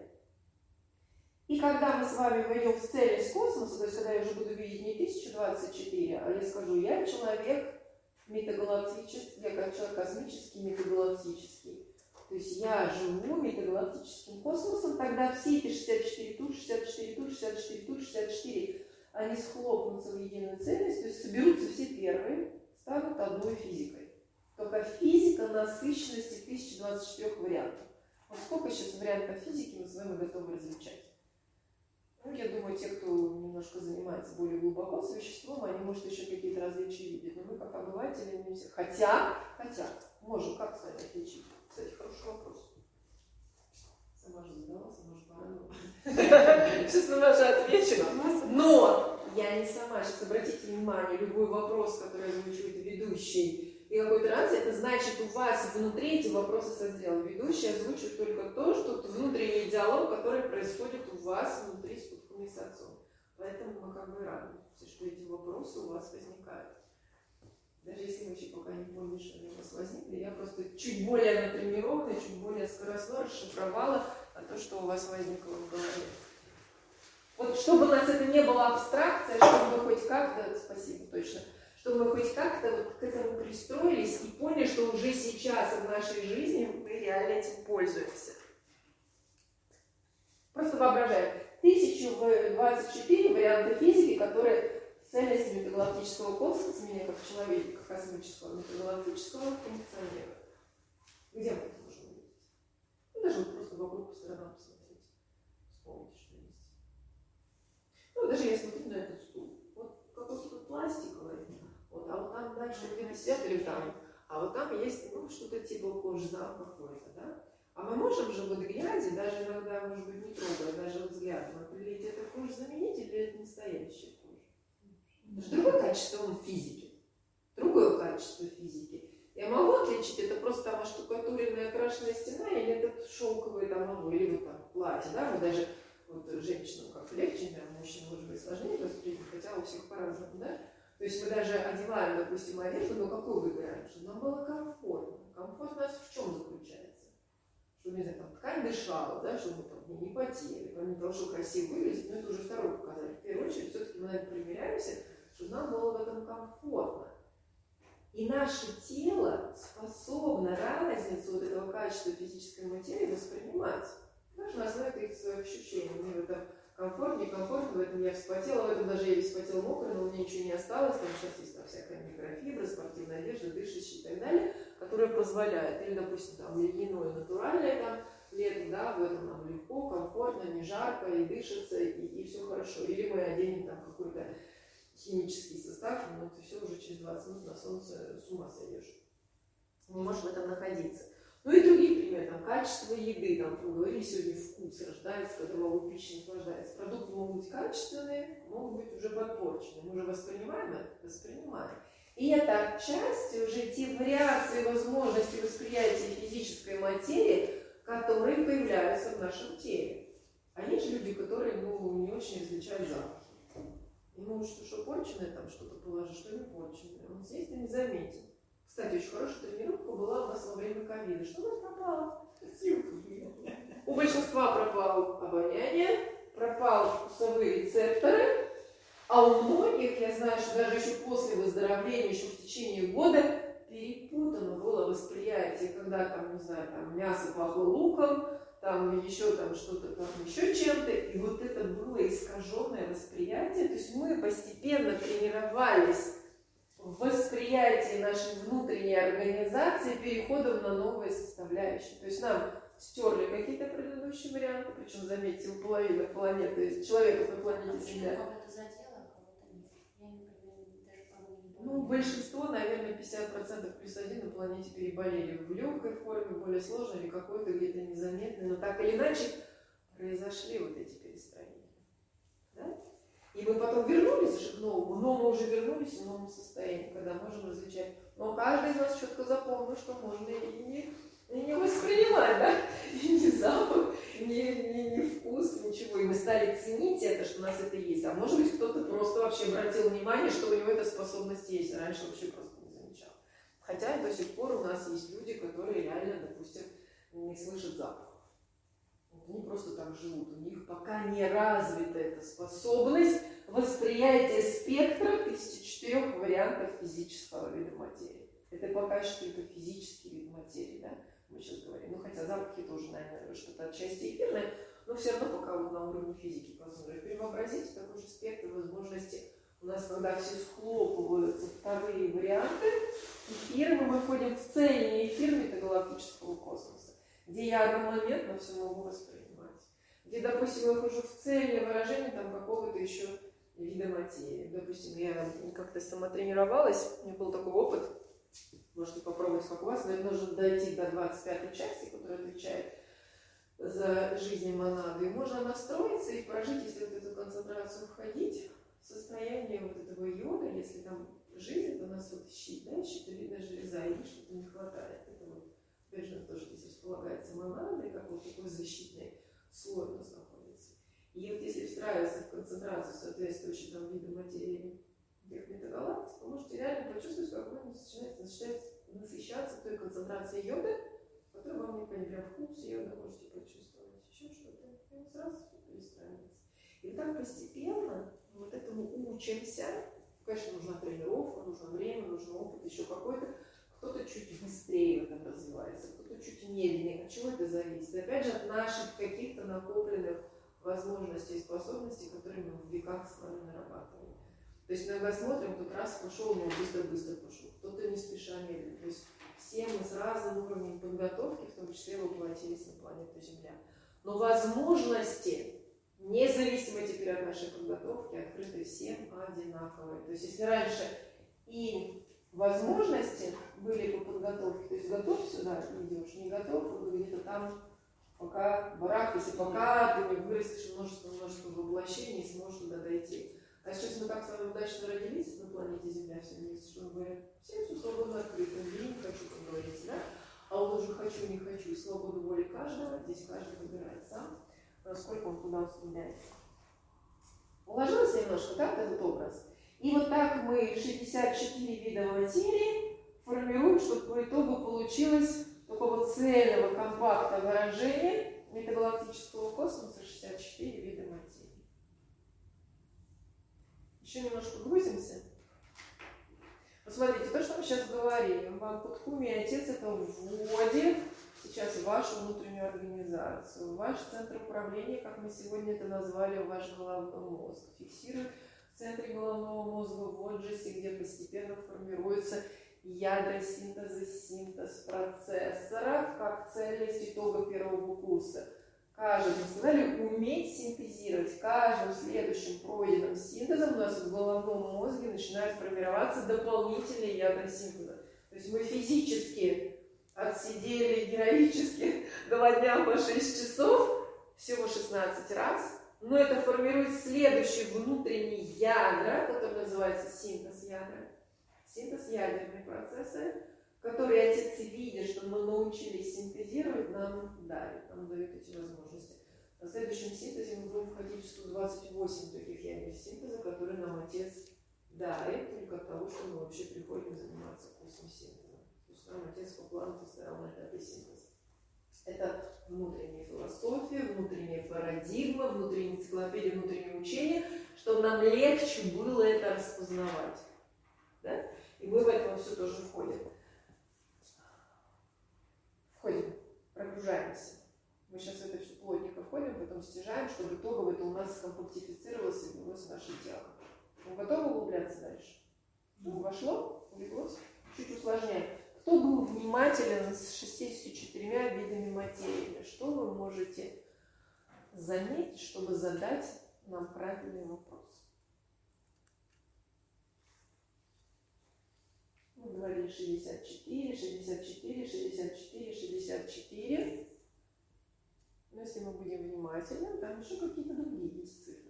И когда мы с вами войдем в цельность космоса, то есть когда я уже буду видеть не тысяча двадцать четыре, а я скажу, я человек метагалактический, я как человек космический, метагалактический. То есть я живу метагалактическим космосом, тогда все эти шестьдесят четыре тут, шестьдесят четыре тут, шестьдесят четыре тут, шестьдесят четыре, они схлопнутся в единую цельность, то есть соберутся все первые, станут одной физикой. Только физика насыщенности тысяча двадцать четыре вариантов. Вот сколько сейчас вариантов физики мы с вами готовы различать? Ну, я думаю, те, кто немножко занимается более глубоко с веществом, они, может, еще какие-то различия видят. Но мы, как обыватели, не все. Хотя, хотя, можем как с вами отличить? Кстати, хороший вопрос. Сама же задала, сама же параноик. Сейчас сама же отвечу. Но я не сама. Сейчас обратите внимание, любой вопрос, который озвучивает ведущий, и какой-то раз, это значит, у вас внутри эти вопросы созрел. Ведущий озвучивает только то, что внутренний диалог, который происходит у вас внутри с Кутком и с отцом. Поэтому мы как бы радуемся, что эти вопросы у вас возникают. Даже если мы еще пока не поняли, что они у вас возникли, я просто чуть более натренирована, чуть более скоростно расшифровала то, что у вас возникло в голове. Вот чтобы у нас это не было абстракция, чтобы мы хоть как-то, спасибо, точно, чтобы мы хоть как-то вот к этому пристроились и поняли, что уже сейчас в нашей жизни мы реально этим пользуемся. Просто воображаем. тысяча двадцать четыре варианта физики, которые в цельности метагалактического космоса, меня как человека, как космического метагалактического, функционируют. Где мы это можем увидеть? Ну, даже вот просто вокруг по сторонам посмотреть. Вспомните, что есть. Ну, даже я смотрю на этот стул. Вот какой-то тут пластиковый. Вот, а вот там дальше где-то сидят или там, а вот там есть, ну, что-то типа кожзам какой-то, да? А мы можем же вот глядя, даже иногда, может быть, не трогая, даже вот взглядом определить, это кожзаменитель или это настоящая кожа? Это же другое качество он физики. Другое качество физики. Я могу отличить, это просто там оштукатуренная окрашенная стена или это шелковые там обои, или вот там платье, да? Вот даже вот женщинам как легче, а мужчинам может быть сложнее воспринимать, хотя у всех по-разному, да? То есть мы даже одеваем, допустим, одежду, но какую выбираем? Чтобы нам было комфортно. Комфорт у нас в чем заключается? Чтобы, не знаю, там, ткань дышала, да, чтобы мы там не потели, помимо того, что красиво выглядит, но это уже второй показатель. В первую очередь, все-таки мы на это примеряемся, чтобы нам было в этом комфортно. И наше тело способно разницу вот этого качества физической материи воспринимать. Даже на основе каких-то своих ощущений. Мне в этом комфортно, некомфортно, в этом я вспотела, в этом даже я вспотела мокрый, но у меня ничего не осталось. Там сейчас есть там всякая микрофибра, спортивная одежда, дышащая и так далее, которая позволяет. Или, допустим, там льняное натуральное там летом, да, в этом нам легко, комфортно, не жарко, и дышится, и, и все хорошо. Или мы оденем там какой-то химический состав, но это все уже через двадцать минут на солнце с ума сойдешь. Не можешь в этом находиться. Ну и другие примеры, там, качество еды, там, мы говорили сегодня, вкус рождается, когда малый пищей наслаждается. Продукты могут быть качественные, могут быть уже подпорченные. Мы уже воспринимаем это? Воспринимаем. И это отчасти уже те вариации возможности восприятия физической материи, которые появляются в нашем теле. А есть же люди, которые, ну, не очень различают запахи. И может, что порченное, там что-то положить, что не порченное. Он съесть и не заметит. Кстати, очень хорошая тренировка была у нас во время ковида. Что у нас пропало? У большинства пропало обоняние, пропали вкусовые рецепторы, а у многих, я знаю, что даже еще после выздоровления, еще в течение года, перепутано было восприятие, когда там, не знаю, там мясо пахло луком, там еще там что-то там еще чем-то, и вот это было искаженное восприятие. То есть мы постепенно тренировались в восприятии нашей внутренней организации переходом на новые составляющие. То есть нам стерли какие-то предыдущие варианты, причем, заметьте, у половины планеты, человеков на планете Земля. Кого-то задело, а кого-то нет. Я, например, даже по-моему не помню. Ну, большинство, наверное, пятьдесят процентов плюс один на планете переболели в легкой форме, более сложной или какой-то где-то незаметной, но так или иначе произошли вот эти перестроения. Да? И мы потом вернулись же к новому, но мы уже вернулись в новом состоянии, когда можем различать. Но каждый из нас четко запомнил, что можно и не, и не воспринимать, да? И не запах, ни, ни, ни вкус, ничего. И мы стали ценить это, что у нас это есть. А может быть, кто-то просто вообще обратил внимание, что у него эта способность есть. Раньше вообще просто не замечал. Хотя до сих пор у нас есть люди, которые реально, допустим, не слышат запах. Они просто так живут. У них пока не развита эта способность восприятия спектра тысячи четырех вариантов физического вида материи. Это пока что только физический вид материи, да? Мы сейчас говорим. Ну, хотя запахи тоже, наверное, что-то отчасти эфирное, но все равно пока вот на уровне физики посмотрим. Теперь вообразите такой же спектр возможностей. У нас, когда все схлопываются вторые варианты эфира, мы выходим в цельный эфир метагалактического космоса, где я одномоментно все могу воспринимать. Где, допустим, я выхожу в цельное выражение там какого-то еще вида материи. Допустим, я как-то самотренировалась, у меня был такой опыт, можете попробовать, как у вас, но это нужно дойти до двадцать пятой части, которая отвечает за жизнь монады. И можно настроиться и прожить, если вот эту концентрацию входить, в состояние вот этого йода, если там жизнь, то у нас вот щит, да, щитовидная железа, или что-то не хватает. Это вот, опять же, тоже здесь располагается монада, и как вот такой защитный слой у нас находится. И вот если встраиваться в концентрацию соответствующей там виду материи тех метагалактик, вы можете реально почувствовать, как вы начинаете, начинаете насыщаться той концентрацией йода, которую вам не понятно, вкус йода можете почувствовать, еще что-то, и он сразу перестраивается. И вот так постепенно вот этому учимся. Конечно, нужна тренировка, нужно время, нужен опыт, еще какой-то. Кто-то чуть быстрее в этом развивается, кто-то чуть медленнее. От чего это зависит? Опять же, от наших каких-то накопленных возможностей и способностей, которые мы в веках с вами нарабатываем. То есть иногда смотрим, кто-то раз пошел, но быстро-быстро пошел, кто-то не спеша медленно. То есть все мы с разным уровнем подготовки, в том числе воплотились на планету Земля. Но возможности, независимо теперь от нашей подготовки, открыты всем одинаковые. То есть если раньше и возможности были по подготовке, то есть готов сюда идешь, не готов, вот где-то там пока барахтайся, пока ты не вырастешь множество-множество воплощений и сможешь туда дойти. А сейчас мы так с вами удачно родились на планете Земля, все вместе, что мы говорим, всем все свободно открыто, я не хочу, как говорится, да? А вот уже хочу, не хочу, и свободу воли каждого, здесь каждый выбирает сам, насколько он туда устремляется. Уложилось немножко, так, этот образ? И вот так мы шестьдесят четыре вида материи формируем, чтобы по итогу получилось такого цельного компакта выражения метагалактического космоса шестьдесят четыре вида материи. Еще немножко грузимся. Посмотрите, то, что мы сейчас говорили, вам Кутхуми Отец это вводит сейчас в вашу внутреннюю организацию, в ваш центр управления, как мы сегодня это назвали, в ваш головной мозг. Фиксирует в центре головного мозга, в отжисе, где постепенно формируются ядра синтеза, синтез процессора, как цельность итога первого курса. Каждым, мы сказали, уметь синтезировать. Каждым следующим пройденным синтезом у нас в головном мозге начинают формироваться дополнительные ядра синтеза. То есть мы физически отсидели героически два дня по шесть часов, всего шестнадцать раз, но это формирует следующие внутренние ядра, которые называются синтез ядра. Синтез ядерные процессы, которые Отец, видя, что мы научились синтезировать, нам дарит, нам дает эти возможности. На следующем синтезе мы будем входить в сто двадцать восемь таких ядер синтеза, которые нам Отец дарит только от того, что мы вообще приходим заниматься курсом синтеза. То есть нам Отец по плану поставил на пятый синтез. Это внутренняя философия, внутренняя парадигма, внутренняя энциклопедия, внутреннее учение, чтобы нам легче было это распознавать. Да? И мы в это все тоже входим. Входим, прогружаемся. Мы сейчас в это все плотненько входим, потом стяжаем, чтобы итогово это у нас скомпактифицировалось и влилось в наше тело. Мы готовы углубляться дальше? Ну, вошло, улеглось. Чуть усложняем. Кто был внимателен с шестьюдесятью четырьмя видами материи? Что вы можете заметить, чтобы задать нам правильный вопрос? Мы говорили шестьдесят четыре, шестьдесят четыре, шестьдесят четыре, шестьдесят четыре. Но если мы будем внимательны, там еще какие-то другие есть цифры.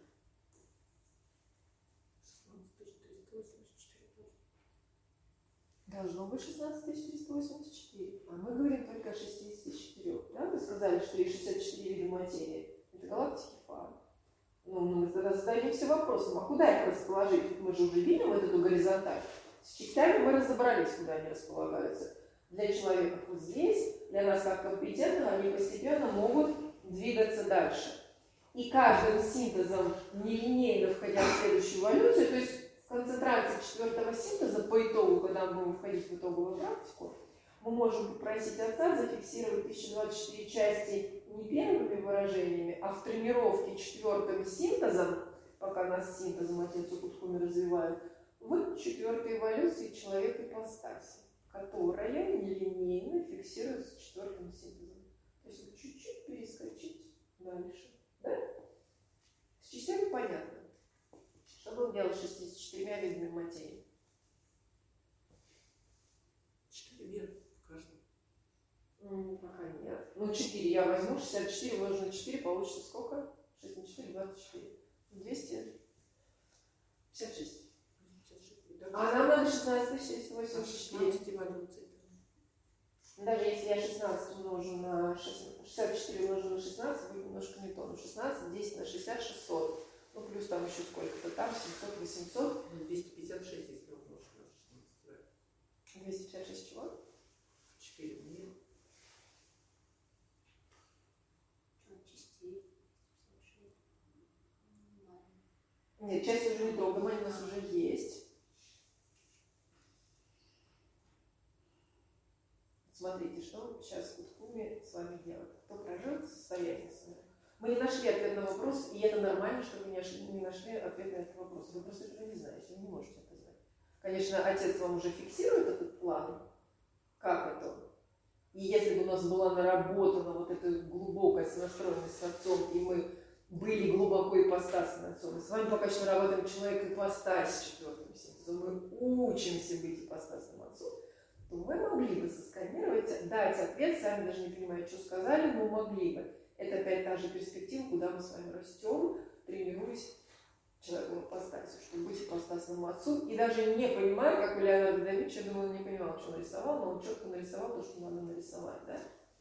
Должно быть шестнадцать тысяч триста восемьдесят четыре. А мы говорим только о шестидесяти четырёх. Да? Вы сказали, что есть шестьдесят четыре вида материи. Это галактики фар. Ну, мы тогда задаемся вопросом, а куда их расположить? Мы же уже видим вот эту горизонталь. С частями мы разобрались, куда они располагаются. Для человека вот здесь, для нас как компетентных, они постепенно могут двигаться дальше. И каждым синтезом, нелинейно входя в следующую эволюцию, то есть в концентрации четвертого синтеза по итогу, когда мы будем входить в итоговую практику, мы можем попросить отца зафиксировать тысяча двадцать четыре части не первыми выражениями, а в тренировке четвертым синтезом, пока нас синтезом отец Укутхуми развивает, в четвертой эволюции человек ипостаси, которая нелинейно фиксируется четвертым синтезом. То есть вот чуть-чуть перескочить дальше. Да? С частями понятно. Что будем делать с шестьюдесятью четырьмя видами материи? Четыре нет в каждом. Ну, пока нет. Ну, четыре я возьму, шестьдесят четыре умножить на четыре, получится сколько? шесть на четыре, двадцать четыре. двести пятьдесят шесть. А нам надо шестнадцать тысяч триста восемьдесят четыре. Даже если я шестнадцать умножу на шестьдесят четыре умножу на шестнадцать, будет немножко не то. Ну, шестнадцать, десять на шестьдесят, шестьсот. Ну, плюс там еще сколько-то там, семьсот, восемьсот. двести пятьдесят шесть, если умножить на шестнадцать. двести пятьдесят шесть чего? четыре нет. Частей. Нет, часть уже не трогаем, они у нас уже есть. Смотрите, что сейчас Кутхуми с вами делает. Кто прожил состояние свое? Мы не нашли ответ на вопрос, и это нормально, что вы не нашли, не нашли ответ на этот вопрос. Вы просто этого не знаете, вы не можете это знать. Конечно, отец вам уже фиксирует этот план, как это. И если бы у нас была наработана вот эта глубокая сонастроенность с отцом, и мы были глубоко ипостасны отцом, и с вами пока что работаем человек ипостась с четвертым синтезом, мы учимся быть ипостасным отцом, то вы могли бы сосканировать, дать ответ, сами даже не понимая, что сказали, но могли бы. Это опять та же перспектива, куда мы с вами растем, тренируясь человеку в ипостасе, чтобы быть ипостасным отцом. И даже не понимая, как у Леонардо да Винчи, я думаю, он не понимал, что нарисовал, но он четко нарисовал то, что надо нарисовать, да?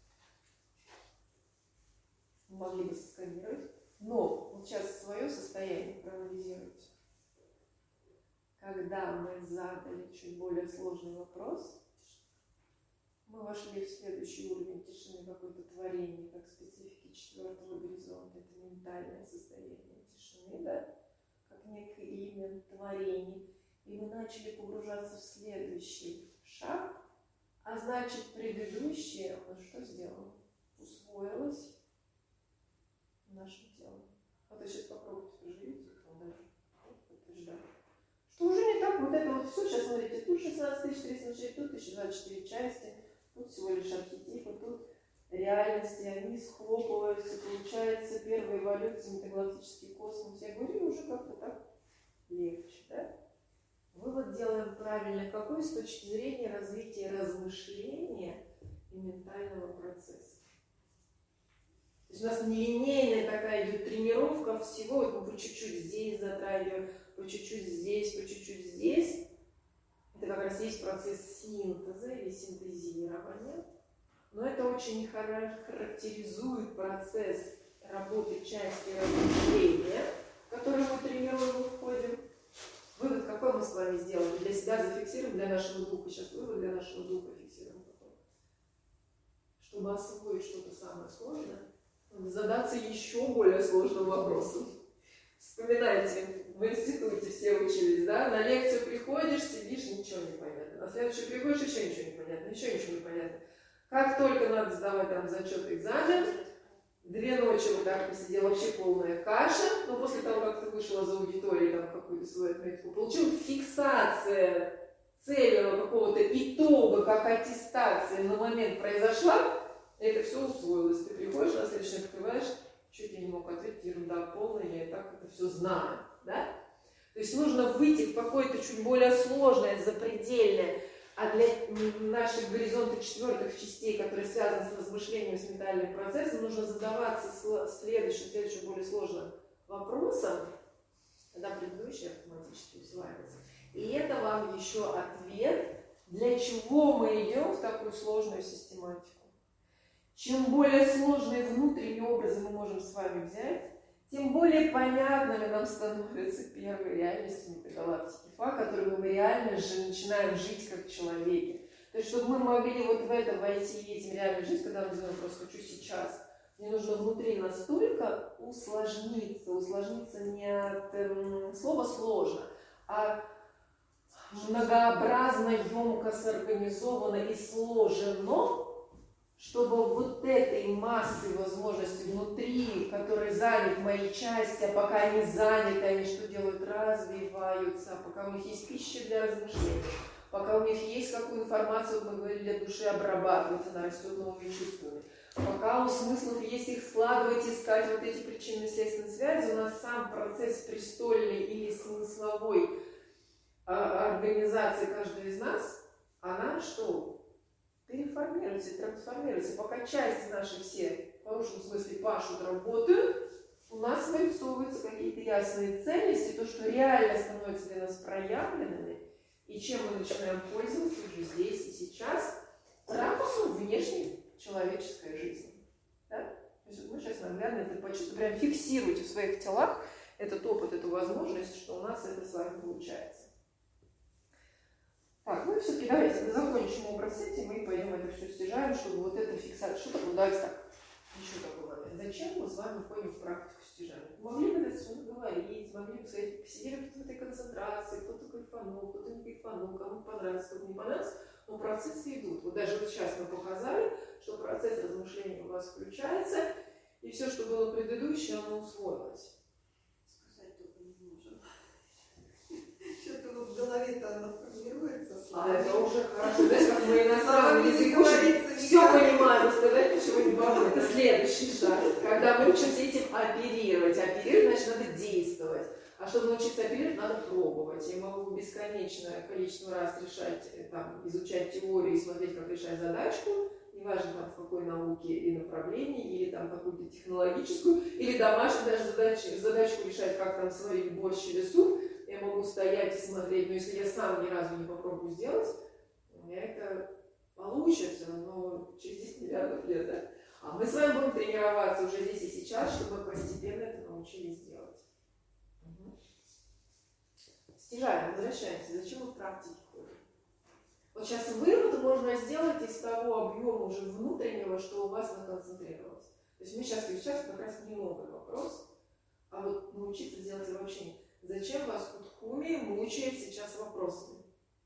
Могли бы сосканировать. Но вот сейчас свое состояние проанализируйте. Когда мы задали чуть более сложный вопрос, мы вошли в следующий уровень тишины, какое-то творение, как специфики четвертого горизонта, это ментальное состояние тишины, да, как некий элемент творения. И мы начали погружаться в следующий шаг, а значит предыдущее, ну что сделано? Усвоилось нашим телом. А то сейчас попробуйте проживите, он даже подтверждает. Что уже не так, вот это вот все, сейчас смотрите, тут шестнадцать тысяч триста четыре, тут тысяча двадцать четыре части, тут всего лишь архетипы, тут реальности, они схлопываются, получается первая эволюция, метагалактический космос. Я говорю, уже как-то так легче, да? Вывод делаем правильно. Какой с точки зрения развития размышления и ментального процесса? То есть у нас нелинейная такая идет тренировка всего, вот мы по чуть-чуть здесь затрагиваем, по чуть-чуть здесь, по чуть-чуть здесь. Это как раз есть процесс синтеза или синтезирования. Но это очень характеризует процесс работы части размышления, в который мы тренируем и входим. Вывод какой мы с вами сделали? Для себя зафиксируем, для нашего духа. Сейчас вывод для нашего духа фиксируем какой. Чтобы освоить что-то самое сложное, надо задаться еще более сложным вопросом. Вспоминайте, в институте все учились, да? На лекцию приходишь, сидишь, ничего не понятно. На следующую приходишь, еще ничего не понятно, еще ничего не понятно. Как только надо сдавать там зачет, экзамен, две ночи вот так посидел, вообще полная каша, но после того, как ты вышел из аудитории, там какую-то свою отметку получил, фиксация цельного какого-то итога, как аттестация на момент произошла, это все усвоилось. Ты приходишь, на следующий день открываешь, чуть я не мог ответить, ерунда полная, я и так это все знаю. Да? То есть нужно выйти в какое-то чуть более сложное, запредельное, а для наших горизонтов четвертых частей, которые связаны с размышлением, с ментальным процессом, нужно задаваться следующим, следующим более сложным вопросом, тогда предыдущий автоматически усваивается. И это вам еще ответ, для чего мы идем в такую сложную систематику. Чем более сложные внутренние образы мы можем с вами взять, тем более понятными нам становятся первые реальности метагалактики Фа, которыми мы реально же начинаем жить как человеки. То есть, чтобы мы могли вот в это войти и этим реально жить, когда мы делаем просто «хочу сейчас», мне нужно внутри настолько усложниться, усложниться не от эм, слова «сложно», а многообразно, емко, сорганизовано и сложено, чтобы вот этой массы возможностей внутри, которые заняты мои части, а пока они заняты, они что делают? Развиваются, пока у них есть пища для размышлений, пока у них есть какую информацию, мы говорили, для души обрабатывать, она растет новыми чувствами. Пока у смыслов есть их складывать, искать вот эти причинно-следственные связи, у нас сам процесс престольной или смысловой а, организации каждого из нас, она что? Переформируется, трансформируется. Пока части наши все, в хорошем смысле, пашут, работают, у нас вырисовываются какие-то ясные ценности, то, что реально становится для нас проявленными, и чем мы начинаем пользоваться уже здесь и сейчас, ракурсом внешней человеческой жизни. Да? То есть мы сейчас наглядно это почувствуем, прям фиксируйте в своих телах этот опыт, эту возможность, что у нас это с вами получается. Так, ну и все-таки давайте на закончим образ этим и пойдем это все стяжаем, чтобы вот это фиксация. Что такое? Давайте так. Еще такой момент. Зачем мы с вами входим в практику стяжания? Могли бы это все говорить, могли бы сказать, посидели в этой концентрации, кто-то кайфанул, кто-то не кайфанул, кому понравилось, кто-то не понравилось, но процессы идут. Вот даже вот сейчас мы показали, что процесс размышления у вас включается, и все, что было предыдущее, оно усвоилось. Сказать только не можем. Что-то вот в голове-то оно формируется. А это уже хорошо. Знаете, как мы иностранные языки все понимаем, сказать ничего не могу. Это следующий шаг. Когда мы учимся этим оперировать. Оперировать, значит, надо действовать. А чтобы научиться оперировать, надо пробовать. Я могу бесконечное количество раз решать, там, изучать теорию и смотреть, как решать задачку, неважно, там, в какой науке и направлении, или там какую-то технологическую, или домашнюю даже задачу, задачку решать, как там сварить борщ или суп. Я могу стоять и смотреть, но если я сам ни разу не попробую сделать, у меня это получится, но через десять миллиардов лет, да? А мы с вами будем тренироваться уже здесь и сейчас, чтобы постепенно это научились делать. Угу. Стяжаем, возвращаемся. Зачем мы в практике ходим? Вот сейчас вывод можно сделать из того объема уже внутреннего, что у вас наконцентрировалось. То есть мы сейчас, сейчас как раз не новый вопрос, а вот научиться делать вообще нет. Зачем вас Кутхуми мучает сейчас вопросами?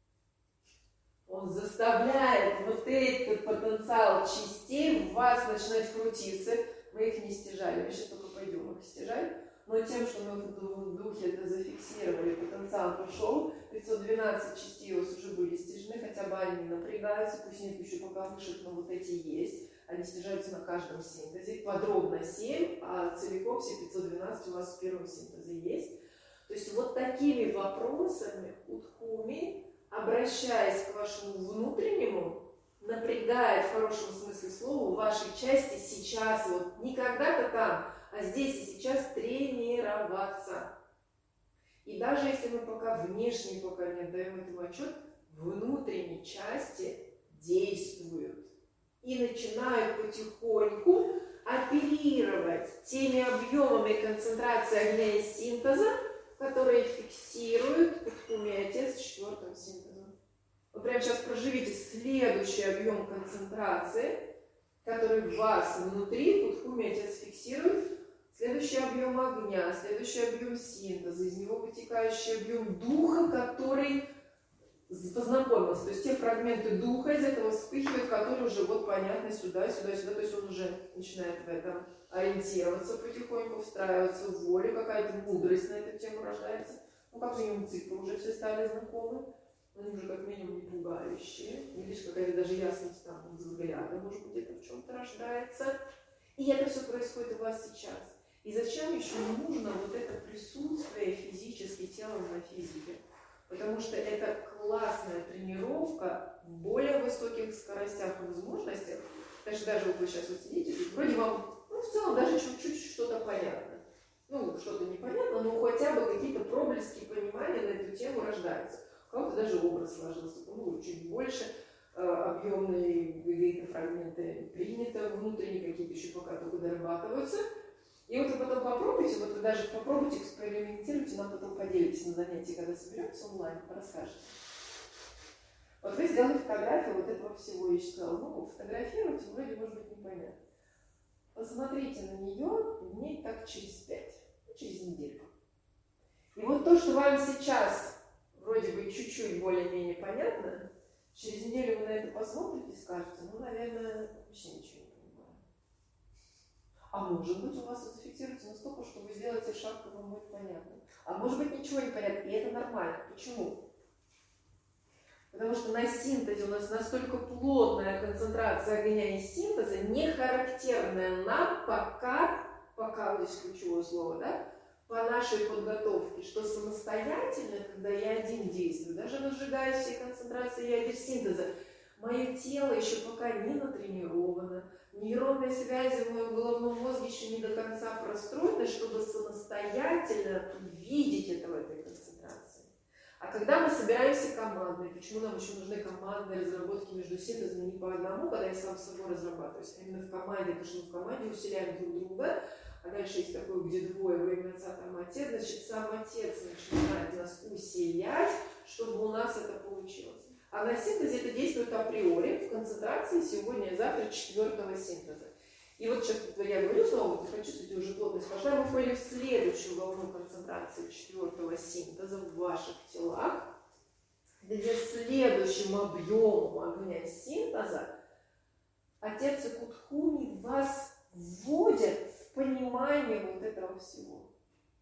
Он заставляет вот этот потенциал частей в вас начинать крутиться. Мы их не стяжали, мы сейчас только пойдем их стяжать. Но тем, что мы в духе это зафиксировали, потенциал пошел, пятьсот двенадцать частей у вас уже были стяжены, хотя бы они напрягаются, пусть нет еще пока вышек, но вот эти есть. Они стяжаются на каждом синтезе. Подробно семь, а целиком все пятьсот двенадцать у вас в первом синтезе есть. То есть вот такими вопросами Кутхуми, обращаясь к вашему внутреннему, напрягает в хорошем смысле слова ваши части сейчас, вот не когда-то там, а здесь и сейчас тренироваться. И даже если мы пока внешне пока не отдаем этому отчет, внутренние части действуют и начинают потихоньку оперировать теми объемами концентрации огня и синтеза, которые фиксируют Кутхуми Отец четвертым синтезом. Вы прямо сейчас проживите следующий объем концентрации, который в вас внутри Кутхуми Отец фиксирует, следующий объем огня, следующий объем синтеза, из него вытекающий объем духа, который познакомился. То есть те фрагменты духа из этого вспыхивают, которые уже вот понятны сюда, сюда, сюда. То есть он уже начинает в этом ориентироваться потихоньку, встраиваться в волю, какая-то мудрость на эту тему рождается. Ну, как минимум цифры уже все стали знакомы. они уже как минимум не пугающие, видишь, какая-то даже ясность там взгляда, может быть, где-то в чем-то рождается. И это все происходит у вас сейчас. И зачем еще нужно вот это присутствие физически телом на физике? Потому что это классная тренировка в более высоких скоростях и возможностях. Даже, даже вот вы сейчас вот сидите, вроде вам, ну, в целом даже чуть-чуть что-то понятно. Ну, что-то непонятно, но хотя бы какие-то проблески понимания на эту тему рождаются. У кого-то даже образ сложился, ну, чуть больше, э, объемные какие-то фрагменты приняты, внутренние какие-то еще пока только дорабатываются. И вот вы потом попробуйте, вот вы даже попробуйте, экспериментируйте, нам потом поделитесь на занятии, когда соберемся онлайн, расскажете. Вот вы сделали фотографию вот этого всего, я сказала, ну, фотографировать вроде может быть непонятно. Посмотрите на нее дней так через пять, через неделю. И вот то, что вам сейчас вроде бы чуть-чуть более-менее понятно, через неделю вы на это посмотрите и скажете, ну, наверное, вообще ничего не понимаю. А может быть, у вас это зафиксируется настолько, что вы сделаете шаг, и вам будет понятно. А может быть, ничего не понятно, и это нормально. Почему? Потому что на синтезе у нас настолько плотная концентрация огня и синтеза, не характерная нам пока, пока вот здесь ключевое слово, да, по нашей подготовке, что самостоятельно, когда я один действую, даже разжигая все концентрации ядер синтеза, мое тело еще пока не натренировано, нейронные связи в моем головном мозге еще не до конца простроены, чтобы самостоятельно видеть это в этой концентрации. А когда мы собираемся командой, почему нам еще нужны командные разработки между синтезами не по одному, когда я сам с собой разрабатываюсь, а именно в команде, потому что мы в команде усиляем друг друга, а дальше есть такое, где двое, во имя отца, там отец, значит, сам отец начинает нас усилять, чтобы у нас это получилось. А на синтезе это действует априори, в концентрации сегодня и завтра четвертого синтеза. И вот сейчас я говорю снова, вы почувствуете уже плотность пошла, мы входим в следующую волну концентрации четвертого синтеза в ваших телах, где следующим объемом огня синтеза отец и Кутхуми вас вводят в понимание вот этого всего.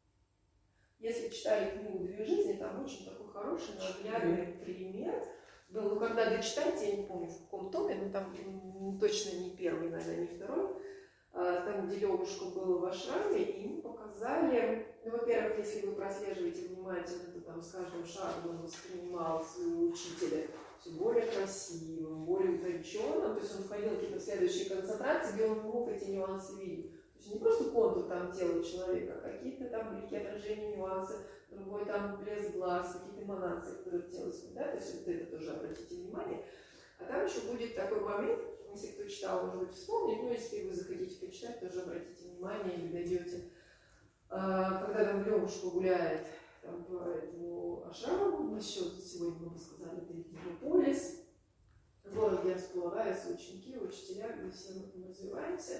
Если читали книгу «Две жизни», там очень такой хороший, наглядный пример был. Ну, когда дочитайте, я не помню, в каком томе, но там точно не первый, наверное, не второй, там, где Левушка был в ашраме, и ему показали, ну, во-первых, если вы прослеживаете внимательно, то там с каждым шагом он воспринимал своего учителя все более красивым, более утонченным, то есть он входил в какие-то следующие концентрации, где он мог эти нюансы видеть. То есть не просто контур там тела человека, а какие-то там блики отражения, нюансы, другой там блеск глаз, какие-то эманации, которые в тело сидят, да? То есть вот это тоже обратите внимание. А там еще будет такой момент, если кто читал, может быть, вспомнить, но если вы захотите почитать, тоже обратите внимание или дойдете, когда там Левушка гуляет там, по этому ашраму, насчет сегодня мы бы сказали, это Дигнополис, город, где располагаются ученики, учителя, где все мы развиваемся.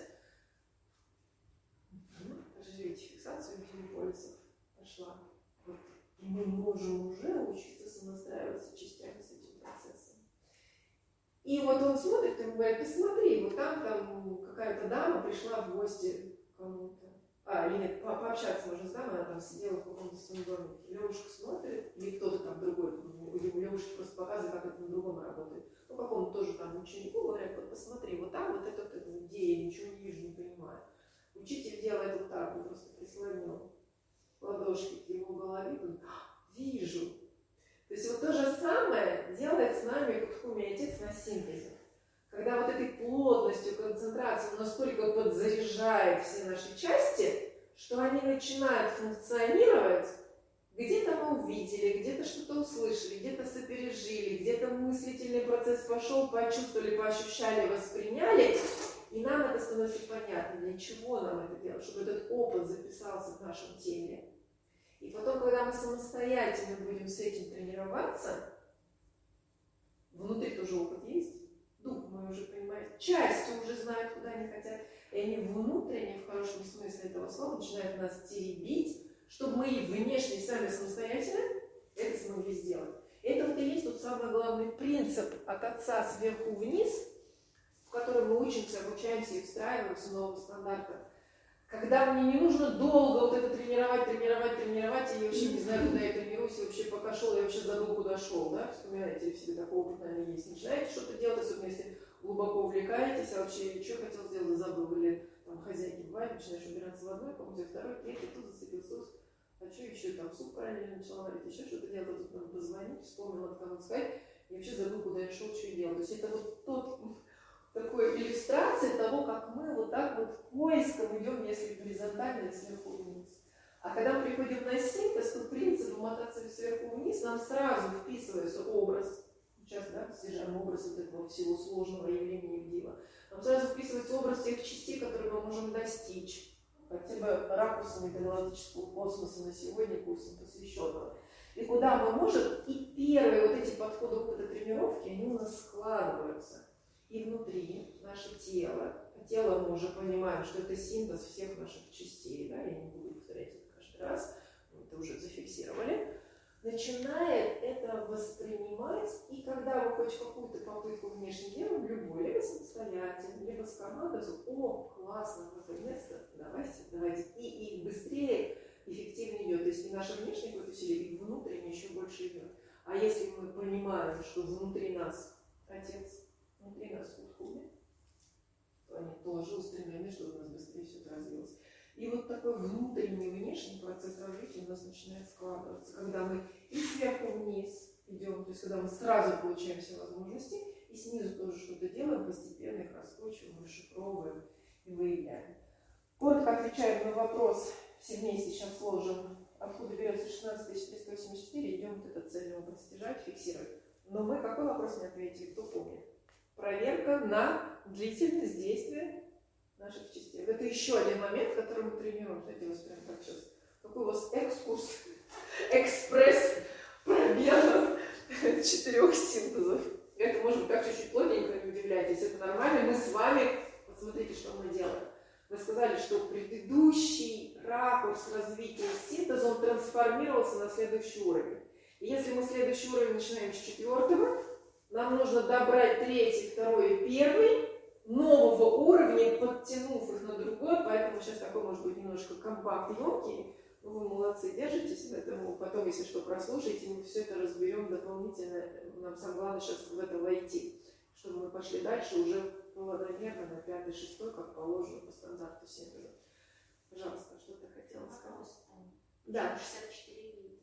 Разживите фиксацию Дигнополисов пошла. Вот. И мы можем уже учиться самостраиваться частями с этим процессом. И вот он смотрит, ему говорит, посмотри, вот там, там какая-то дама пришла в гости к кому-то. А, или нет, по пообщаться можно с дамой, она там сидела в каком-то своем доме. Левушка смотрит, или кто-то там другой, ему Левушка просто показывает, как это на другом работает. Ну, какому-то тоже там ученику говорят, вот посмотри, вот там вот это, вот это, где я ничего не вижу, не понимаю. Учитель делает вот так, он просто прислонил ладошки к его голове, и говорит, вижу. То есть вот то же самое делает с нами Кутхуми отец на синтезе. Когда вот этой плотностью концентрации он настолько подзаряжает все наши части, что они начинают функционировать, где-то мы увидели, где-то что-то услышали, где-то сопережили, где-то мыслительный процесс пошел, почувствовали, поощущали, восприняли, и нам это становится понятно, для чего нам это делать, чтобы этот опыт записался в нашем теле. И потом, когда мы самостоятельно будем с этим тренироваться, внутри тоже опыт есть, дух мы уже понимаем, частью уже знают, куда они хотят, и они внутренне, в хорошем смысле этого слова, начинают нас теребить, чтобы мы и внешне сами самостоятельно это смогли сделать. Это вот и есть тот самый главный принцип от отца сверху вниз, в котором мы учимся, обучаемся и встраиваемся в нового стандарта. Когда мне не нужно долго вот это тренировать, тренировать, тренировать, и я вообще не знаю, куда я тренирую, Иосиф вообще пока шел, я вообще забыл, куда шел, да? Вспоминаете, если такого опыт, наверное, есть. Начинаете что-то делать, особенно если глубоко увлекаетесь, а вообще, что хотел сделать, забыл, или там хозяйки бывает, начинаешь убираться в одной комнате, второй, третий, тут зацепился, а что еще там, суп правильно начала варить, еще что-то делать, тут надо позвонить, вспомнил, от кого сказать, и вообще забыл, куда я шел, что я делал. То есть это вот тот, такой иллюстрация того, как мы вот так вот поиском идем, если горизонтально, сверху вниз. А когда мы приходим на синтез, то принцип мотаться сверху вниз, нам сразу вписывается образ, сейчас, да, стяжаем образ вот этого всего сложного явления Ивдива, нам сразу вписывается образ тех частей, которые мы можем достичь, хотя бы ракурсами галактического космоса на сегодня, курсом посвященного. И куда мы можем, и первые вот эти подходы опыта тренировки, они у нас складываются. И внутри наше тело, тело мы уже понимаем, что это синтез всех наших частей, да, я не буду повторять это каждый раз, мы это уже зафиксировали, начинает это воспринимать, и когда вы хоть какую-то попытку внешне делаем, любой, либо самостоятельно, либо с командой, о, классно, наконец-то, давайте, давайте, и, и быстрее, эффективнее идет, то есть и наше внешнее какое-то усилие, и внутреннее еще больше идет. А если мы понимаем, что внутри нас Отец, внутри нас кубе, то они тоже устремлены, чтобы у нас быстрее все это развилось. И вот такой внутренний и внешний процесс развития у нас начинает складываться, когда мы и сверху вниз идем, то есть когда мы сразу получаем все возможности, и снизу тоже что-то делаем, постепенно их раскручиваем, расшифровываем и выявляем. Коротко отвечаем на вопрос, все вместе сейчас сложим, откуда берется шестнадцать тысяч триста восемьдесят четыре, идем вот этот цель образ стяжать, фиксировать. Но мы какой вопрос не ответили, кто помнит? Проверка на длительность действия наших частей. Это еще один момент, который мы тренируем. Знаете, у вас прям так сейчас. Какой у вас экскурс, экспресс пробела четырех синтезов. Это может быть так чуть-чуть плотненько, не удивляйтесь. Это нормально. Мы с вами, вот смотрите, что мы делаем. Вы сказали, что предыдущий ракурс развития синтеза, он трансформировался на следующий уровень. И если мы следующий уровень начинаем с четвертого, нам нужно добрать третий, второй и первый нового уровня, подтянув их на другой, поэтому сейчас такой может быть немножко компакт емкий. Вы молодцы, держитесь, поэтому потом, если что, прослушайте, мы все это разберем дополнительно. Нам самое главное сейчас в это войти, чтобы мы пошли дальше уже планомерно на пятый, шестой, как положено по стандарту синтеза. Пожалуйста, что ты хотела сказать? Да. шестьдесят четыре вида.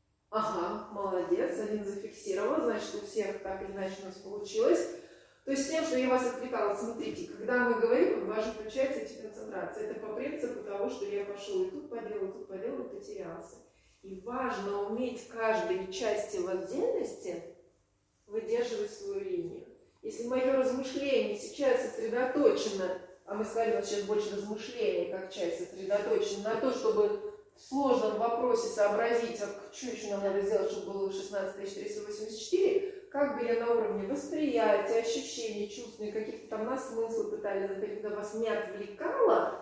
Ага, молодец, один зафиксировал, значит, у всех так или иначе у нас получилось. То есть с тем, что я вас отвлекала, смотрите, когда мы говорим, важно включается эти концентрации. Это по принципу того, что я пошел и тут поделал, и тут поделал, и потерялся. И важно уметь в каждой части в отдельности выдерживать свою линию. Если мое размышление сейчас сосредоточено, а мы сказали, у нас сейчас больше размышления, как часть сосредоточена на то, чтобы в сложном вопросе сообразить, а что еще нам надо сделать, чтобы было шестнадцать тысяч триста восемьдесят четыре, как бы я на уровне восприятия, ощущений, чувств, каких-то там на смыслы пытались заходить, когда вас не отвлекало,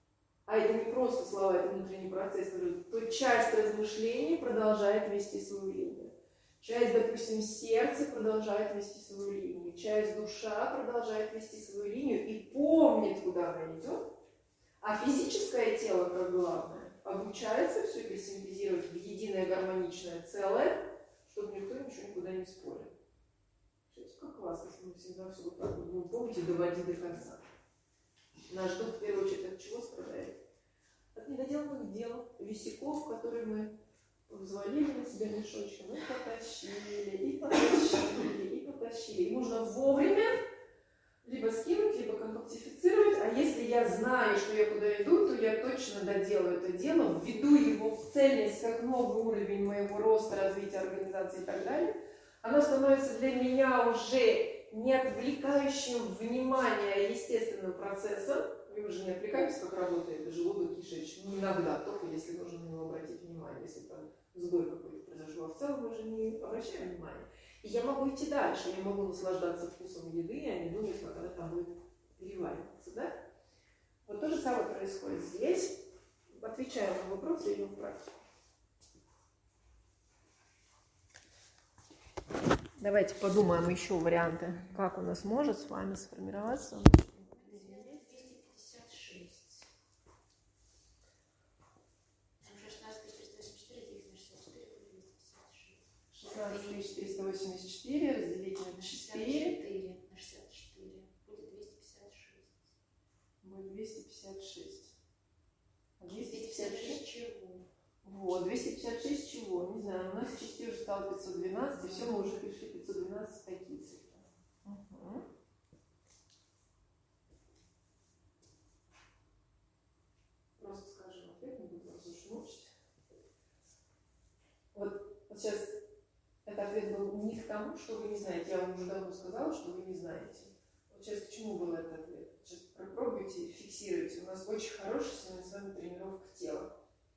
а это не просто слова, это внутренний процесс, то часть размышлений продолжает вести свою линию. Часть, допустим, сердца продолжает вести свою линию, часть душа продолжает вести свою линию и помнит, куда она идет, а физическое тело, как главное, обучается все это синтезировать в единое гармоничное целое, чтобы никто ничего никуда не спорил. Смотрите, как классно, если мы всегда все вот так вот будем помнить и доводить до конца. Наш дух в первую очередь от чего страдает? От недоделанных дел, висяков, которые мы взвалили на себя мешочком, и потащили, и потащили, и потащили. И нужно вовремя либо скинуть, либо компактифицировать, а если я знаю, что я куда иду, то я точно доделаю это дело, введу его в цельность как новый уровень моего роста, развития организации и так далее. Оно становится для меня уже не отвлекающим внимание, а естественным процессом. Мы уже не отвлекаемся, как работает желудок, кишечник. Ну, иногда, только если нужно на него обратить внимание, если там сбой какой-то произошел. А в целом мы же не обращаем внимания. И я могу идти дальше, я могу наслаждаться вкусом еды, а не думать, как она там будет перевариваться, да? Вот то же самое происходит здесь. Отвечаем на вопросы, идем в практику. Давайте подумаем еще варианты, как у нас может с вами сформироваться. двести пятьдесят шесть. шестнадцать тысяч триста восемьдесят четыре, делить на шестьдесят четыре, будет двести пятьдесят шестнадцать тысяч триста восемьдесят четыре разделить на четыре. На шестьдесят четыре. Будет двести пятьдесят шесть. Будет двести пятьдесят шесть. А двести пятьдесят шесть чего? Вот, двести пятьдесят шесть чего? Не знаю, у нас в части уже стало пятьсот двенадцать, и все, мы уже пришли пятьсот двенадцать такие цифры. Угу. Просто скажем ответ, не буду вас очень мучить. Вот, вот сейчас этот ответ был не к тому, что вы не знаете. Я вам уже давно сказала, что вы не знаете. Вот сейчас к чему был этот ответ? Сейчас попробуйте, фиксируйте. У нас очень хорошая сегодня с вами тренировка тела.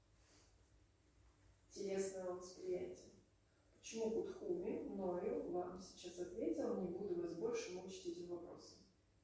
Телесного восприятия. Почему Будхуми, мною, вам сейчас ответил, не буду вас больше мучить этим вопросом.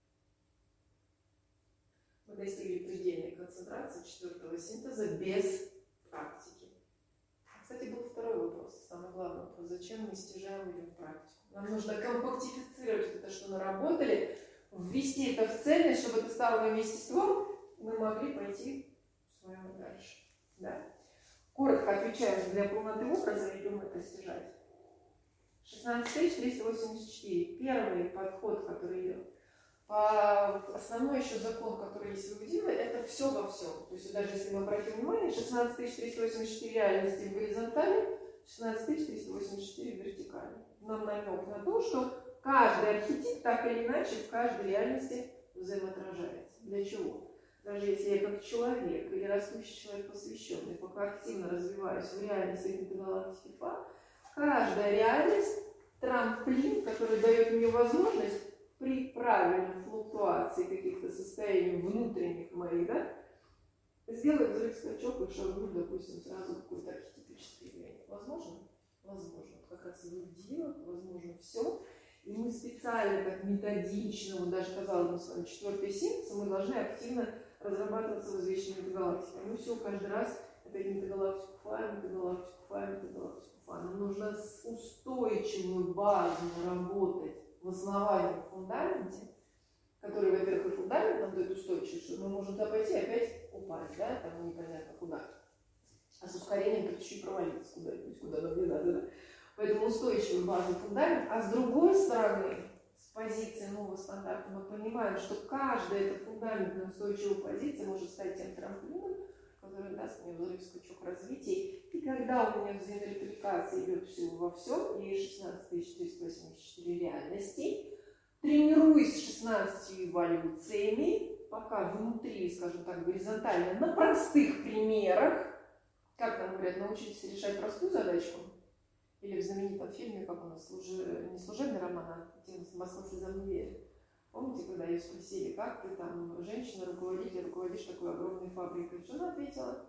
Мы достигли предельной концентрации четвертого синтеза без практики. Кстати, был второй вопрос, самый главный вопрос. Зачем мы стяжаем идем в практику? Нам нужно компактифицировать это, что наработали, ввести это в цельность, чтобы это стало моим естеством, мы могли пойти с вами дальше. Да? Коротко отвечаем, для полноты образа идем это стяжать. шестнадцать тысяч триста восемьдесят четыре. Первый подход, который идет. По основной еще закон, который есть в Иудиле, это все во всем. То есть даже если мы обратим внимание, шестнадцать тысяч триста восемьдесят четыре реальности в горизонтали, шестнадцать тысяч триста восемьдесят четыре в вертикали. Нам намек на то, что каждый архетип так или иначе в каждой реальности взаимоотражается. Для чего? Даже если я как человек или растущий человек посвященный, пока активно развиваюсь в реальности метагалактики Фа, каждая реальность – трамплин, который дает мне возможность при правильной флуктуации каких-то состояний внутренних моих, да, сделать взрыв скачок и шагнуть, допустим, сразу какое-то архетипическое явление. Возможно? Возможно. Как раз в идеях возможно все. И мы специально, так методично, вот даже казалось бы с вами четвертый синтез, мы должны активно разрабатываться в извечной метагалактике. Мы все каждый раз опять метагалактику Фа, метагалактику Фа, метагалактику Фа. Нам нужно с устойчивую базу работать в основании, в фундаменте, который, во-первых, и фундамент нам дает устойчивость, что мы можем туда пойти и опять упасть, да, там непонятно куда. А с ускорением так еще и провалиться куда-нибудь, куда нам не надо, да. Поэтому устойчивый базовый фундамент. А с другой стороны, с позиции нового стандарта, мы понимаем, что каждая эта фундаментная устойчивая позиция может стать тем трамплином, который даст мне взрыв скачок развития. И когда у меня взаиморепликация идет всего во всем, и шестнадцать тысяч триста восемьдесят четыре реальностей, тренируюсь с шестнадцатью эволюциями, пока внутри, скажем так, горизонтально, на простых примерах, как нам говорят, научитесь решать простую задачку. Или в знаменитом фильме, как у нас, служи... не служебный роман, а «Москва слезам не верит». Помните, когда ее спросили, как ты там, женщина, руководитель, руководишь такой огромной фабрикой? Что она ответила?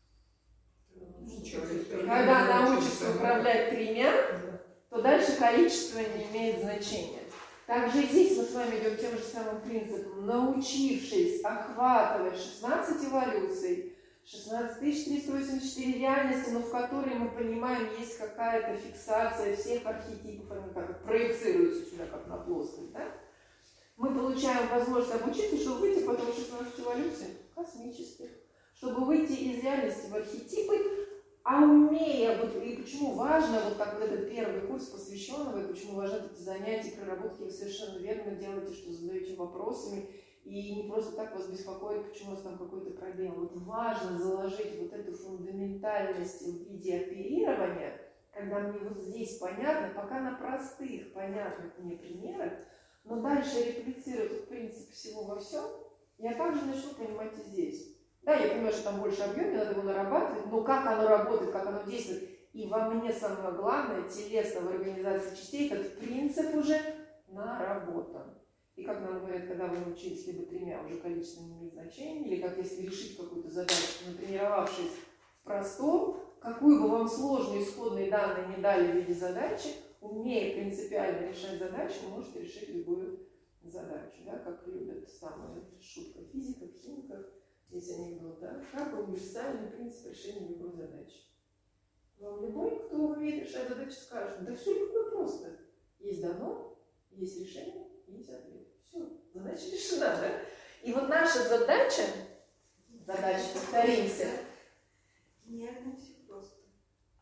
Ничего, когда научишься управлять тремя, то дальше количество не имеет значения. Также и здесь мы с вами идем тем же самым принципом. Научившись охватывать шестнадцать эволюций, шестнадцать тысяч триста восемьдесят четыре реальности, но в которой мы понимаем, есть какая-то фиксация всех архетипов, они как проецируются сюда, как на плоскость, да? Мы получаем возможность обучиться, чтобы выйти потом в шестнадцать эволюций космических, чтобы выйти из реальности в архетипы, а умея, вот, и почему важно, вот как вот этот первый курс посвященного, и почему важны эти занятия, проработки, вы совершенно верно делаете, что задаете вопросами, и не просто так вас беспокоит, почему у вас там какой-то пробел. Вот важно заложить вот эту фундаментальность в виде оперирования, когда мне вот здесь понятно, пока на простых, понятных мне примерах, но дальше реплицировать принцип всего во всем, я также начну понимать и здесь. Да, я понимаю, что там больше объема, надо его нарабатывать, но как оно работает, как оно действует, и во мне самое главное, телесно в организации частей, этот принцип уже наработан. И как нам говорят, когда вы научились либо тремя, уже количество не имеет значения, или как если решить какую-то задачу, натренировавшись в простом, какую бы вам сложные исходные данные не дали в виде задачи, умея принципиально решать задачи, вы можете решить любую задачу, да, как любят самая шутка в физиках, химиках, здесь анекдот, да, как универсальный принцип решения любой задачи. Вам любой, кто умеет решать задачи, скажет, да все легко просто. Есть дано, есть решение, есть ответ. Все, задача решена, да? И вот наша задача, задача, повторимся. Гениально, все просто. А это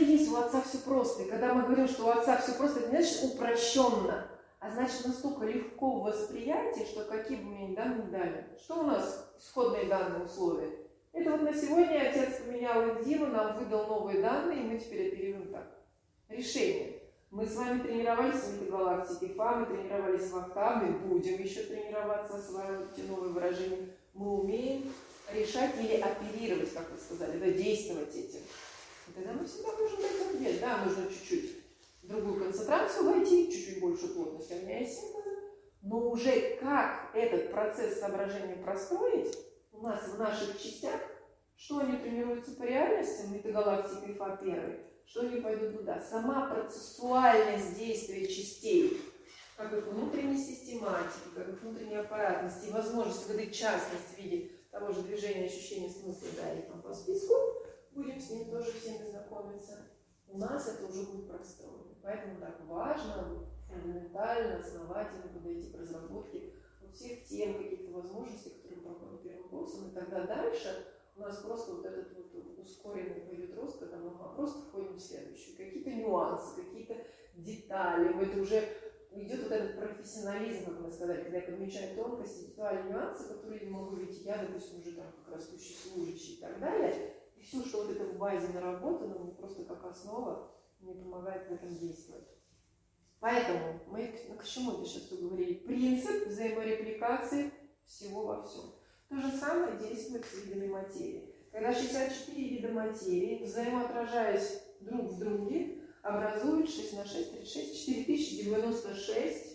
есть у Отца все просто. И когда мы говорим, что у Отца все просто, это не значит упрощенно, а значит настолько легко в восприятии, что какие бы мне данные дали. Что у нас исходные данные условия? Это вот на сегодня Отец поменял Индиву, нам выдал новые данные, и мы теперь оперируем так. Решение. Мы с вами тренировались в метагалактике Фа, мы тренировались в октаве, будем еще тренироваться, осваивать эти новые выражения. Мы умеем решать или оперировать, как вы сказали, да, действовать этим. И тогда мы всегда можем дать ответ. Да, нужно чуть-чуть в другую концентрацию войти, чуть-чуть больше плотность огня и синтеза, но уже как этот процесс соображения простроить у нас в наших частях, что они тренируются по реальности, метагалактика и Фа первый, что они пойдут туда. Сама процессуальность действия частей, как их внутренней систематики, как их внутренней аппаратности и возможность выдать частность в виде того же движения, ощущения, смысла, да, и там по списку, будем с ним тоже всеми знакомиться. У нас это уже будет простроено. Поэтому так важно, фундаментально, основательно подойти к разработке всех тем, каких-то возможностей, которые мы проходим первым курсом. И тогда дальше у нас просто вот этот вот ускоренный пойдет рост, когда мы просто входим в следующую. Какие-то нюансы, какие-то детали. Это уже идет вот этот профессионализм, как мы сказали, когда я подмечаю тонкости, детали, нюансы, которые не могу видеть я, допустим, уже там как растущий служащий и так далее. И все, что вот это в базе наработано, мне просто как основа мне помогает в этом действовать. Поэтому мы к, к чему я сейчас говорили? Принцип взаиморепликации всего во всем. То же самое действует с видами материи. Когда шестьдесят четыре вида материи, взаимоотражаясь друг в друге, образуют шесть на шесть, тридцать шесть, четыре тысячи девяносто шесть.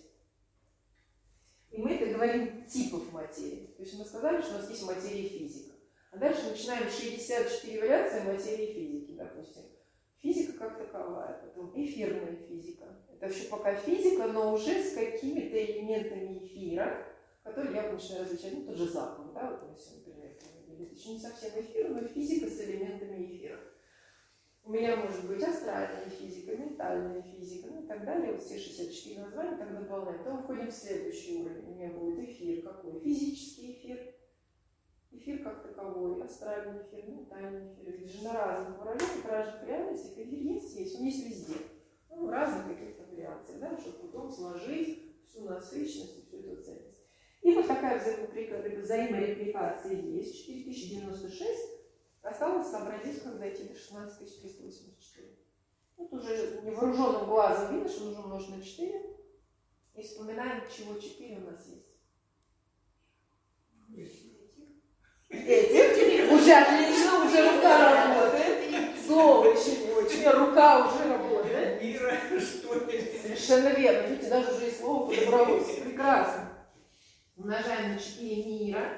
И мы это говорим типов материи. То есть мы сказали, что у нас есть материя и физика. А дальше начинаем шестьдесят четыре вариации материи и физики, допустим. Физика как таковая, потом эфирная физика. Это еще пока физика, но уже с какими-то элементами эфира, которые я начинаю различать. Ну, тот же запах, да, вот мы сегодня, например, это еще не совсем эфир, но физика с элементами эфира. У меня может быть астральная физика, ментальная физика, ну и так далее. Вот все шестьдесят четыре названия так дополняют. Потом входим в следующий уровень. У меня будет эфир какой? Физический эфир. Эфир как таковой, астральный эфир, ментальный эфир. Ведь же на разных выражениях, в разных реальностях эфир есть, есть, он есть везде. Ну, в разных каких-то вариациях, да, чтобы потом сложить всю насыщенность и всю эту ценность. И вот такая взаиморепликация есть, четыре тысячи девяносто шесть. Осталось сообразить, как дойти до шестнадцать тысяч триста восемьдесят четыре. Вот уже невооруженным глазом видно, что нужно умножить на четыре. И вспоминаем, чего четыре у нас есть. Эти уже отлично, уже рука работает. Слово еще не очень, рука уже работает. Мира, что ли? Совершенно верно. Видите, даже уже и слово подобралось. Прекрасно. Умножаем на четыре мира.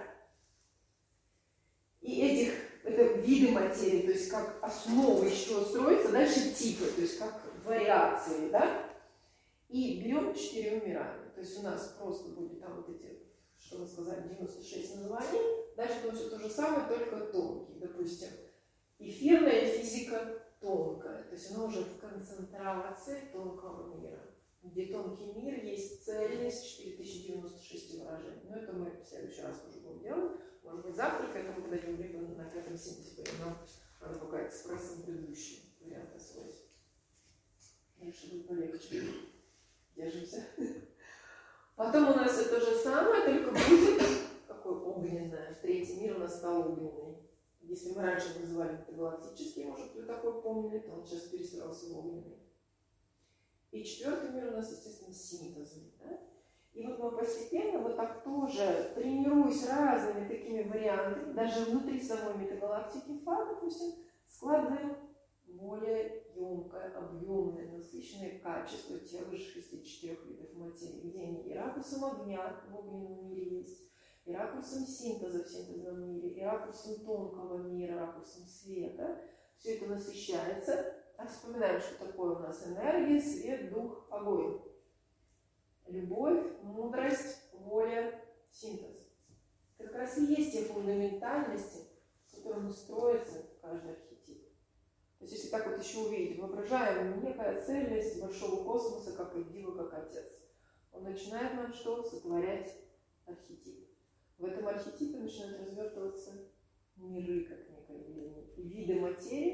И этих, это виды материи, то есть как основа еще строится, дальше типы, то есть как вариации, да? И берем четырьмя мирами. То есть у нас просто будет там вот эти, что мы сказали, девяносто шесть названий. Дальше там все то же самое, только тонкие. Допустим, эфирная физика тонкая. То есть она уже в концентрации тонкого мира. Где тонкий мир есть цельность четыре тысячи девяносто шесть выражений. Но это мы в следующий раз уже будем делать. Может быть, завтра к этому подойдем, либо на пятом синтезе. Нам надо пока экспрессом предыдущий вариант освоить. Дальше будет полегче. Держимся. Потом у нас это же самое, только будет какое огненное. Третий мир у нас стал огненный. Если мы раньше называли это галактический, может, вы такой помнили, то он сейчас перестроился в огненный. И четвертый мир у нас, естественно, синтезный. Да? И вот мы постепенно вот так тоже, тренируясь разными такими вариантами, даже внутри самой метагалактики Фа, допустим, складываем более емкое, объемное, насыщенное качество тех же шестидесяти четырёх видов материи, где они и ракурсом огня в огненном мире есть, и ракурсом синтеза в синтезном мире, и ракурсом тонкого мира, ракурсом света. Все это насыщается. А вспоминаем, что такое у нас энергия, свет, дух, огонь. Любовь, мудрость, воля, синтез. Это как раз и есть те фундаментальности, с которыми строится каждый архетип. То есть, если так вот еще увидеть, воображаем некая цельность большого космоса, как и Дива, как Отец. Он начинает нам что? Сотворять архетип. В этом архетипе начинают развертываться миры, как некое явление. И виды материи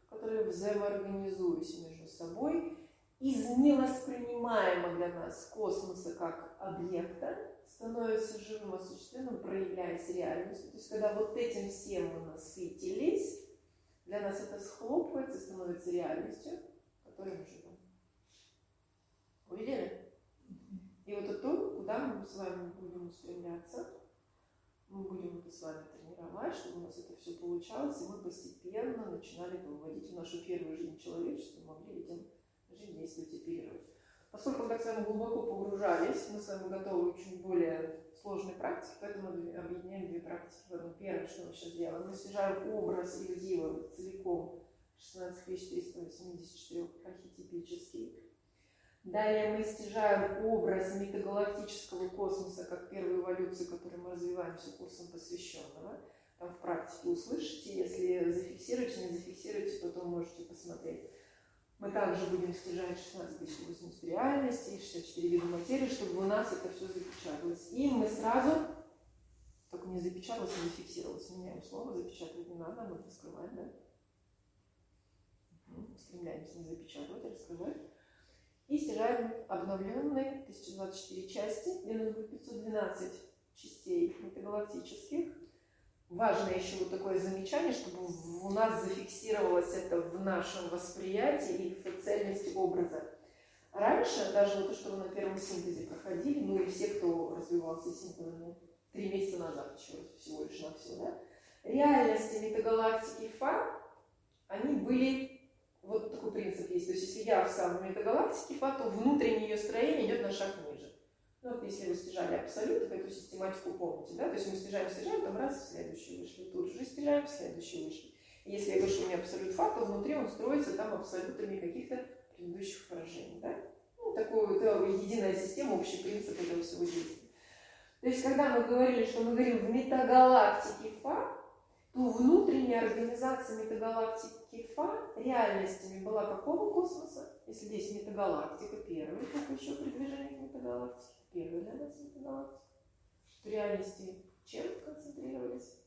которые взаимоорганизуясь между собой, из невоспринимаемого для нас космоса как объекта, становится живым, осуществленным, проявляясь реальностью. То есть, когда вот этим всем мы насытились, для нас это схлопывается, становится реальностью, в которой мы живем. Увидели? И вот это то, куда мы с вами будем устремляться. Мы будем это с вами тренировать, чтобы у нас это все получалось, и мы постепенно начинали это выводить в нашу первую жизнь человечества, могли этим жить, действовать, оперировать. Поскольку мы так с вами глубоко погружались, мы с вами готовы к чуть более сложной практике, поэтому мы объединяем две практики в одну. Первое, что мы сейчас делаем, мы снижаем образ Ильдива целиком, шестнадцать тысяч триста восемьдесят четыре архетипический. Далее мы стяжаем образ метагалактического космоса как первой эволюции, которой мы развиваемся курсом посвященного. Там в практике услышите, если зафиксируете, не зафиксируете, потом можете посмотреть. Мы также будем стяжать шестнадцать тысяч восемьдесят реальности и шестьдесят четыре вида материи, чтобы у нас это все запечаталось. И мы сразу, только не запечаталось, а зафиксировалось. Меняем слово, запечатывать не надо, мы раскрываем, да? Стремляемся не запечатывать, а раскрывать. И стяжаем обновленные тысяча двадцать четыре части, где у нас будет пятьсот двенадцать частей метагалактических. Важно еще вот такое замечание, чтобы у нас зафиксировалось это в нашем восприятии и в цельности образа. Раньше, даже вот то, что вы на первом синтезе проходили, ну и все, кто развивался синтезами три месяца назад еще, всего лишь навсего, да, реальности метагалактики Фа, они были, вот такой принцип есть, то есть если я в самой метагалактике Фа, то внутреннее ее строение идет на шаг ниже. Ну, вот если вы стяжали абсолют, эту систематику помните, да? То есть мы стяжаем, стяжаем, там раз, в следующий вышли, тут же стяжаем, в следующий вышли. И если я говорю, что у меня абсолют Фа, то внутри он строится там абсолютами каких-то предыдущих выражений, да? Ну, такую это единая система, общий принцип этого всего действия. То есть, когда мы говорили, что мы говорим в метагалактике Фа, то внутренняя организация метагалактики Фа реальностями была какого космоса? Если здесь метагалактика, первый, как еще при движении к метагалактике, первый для нас метагалактика, что реальности чем концентрировались?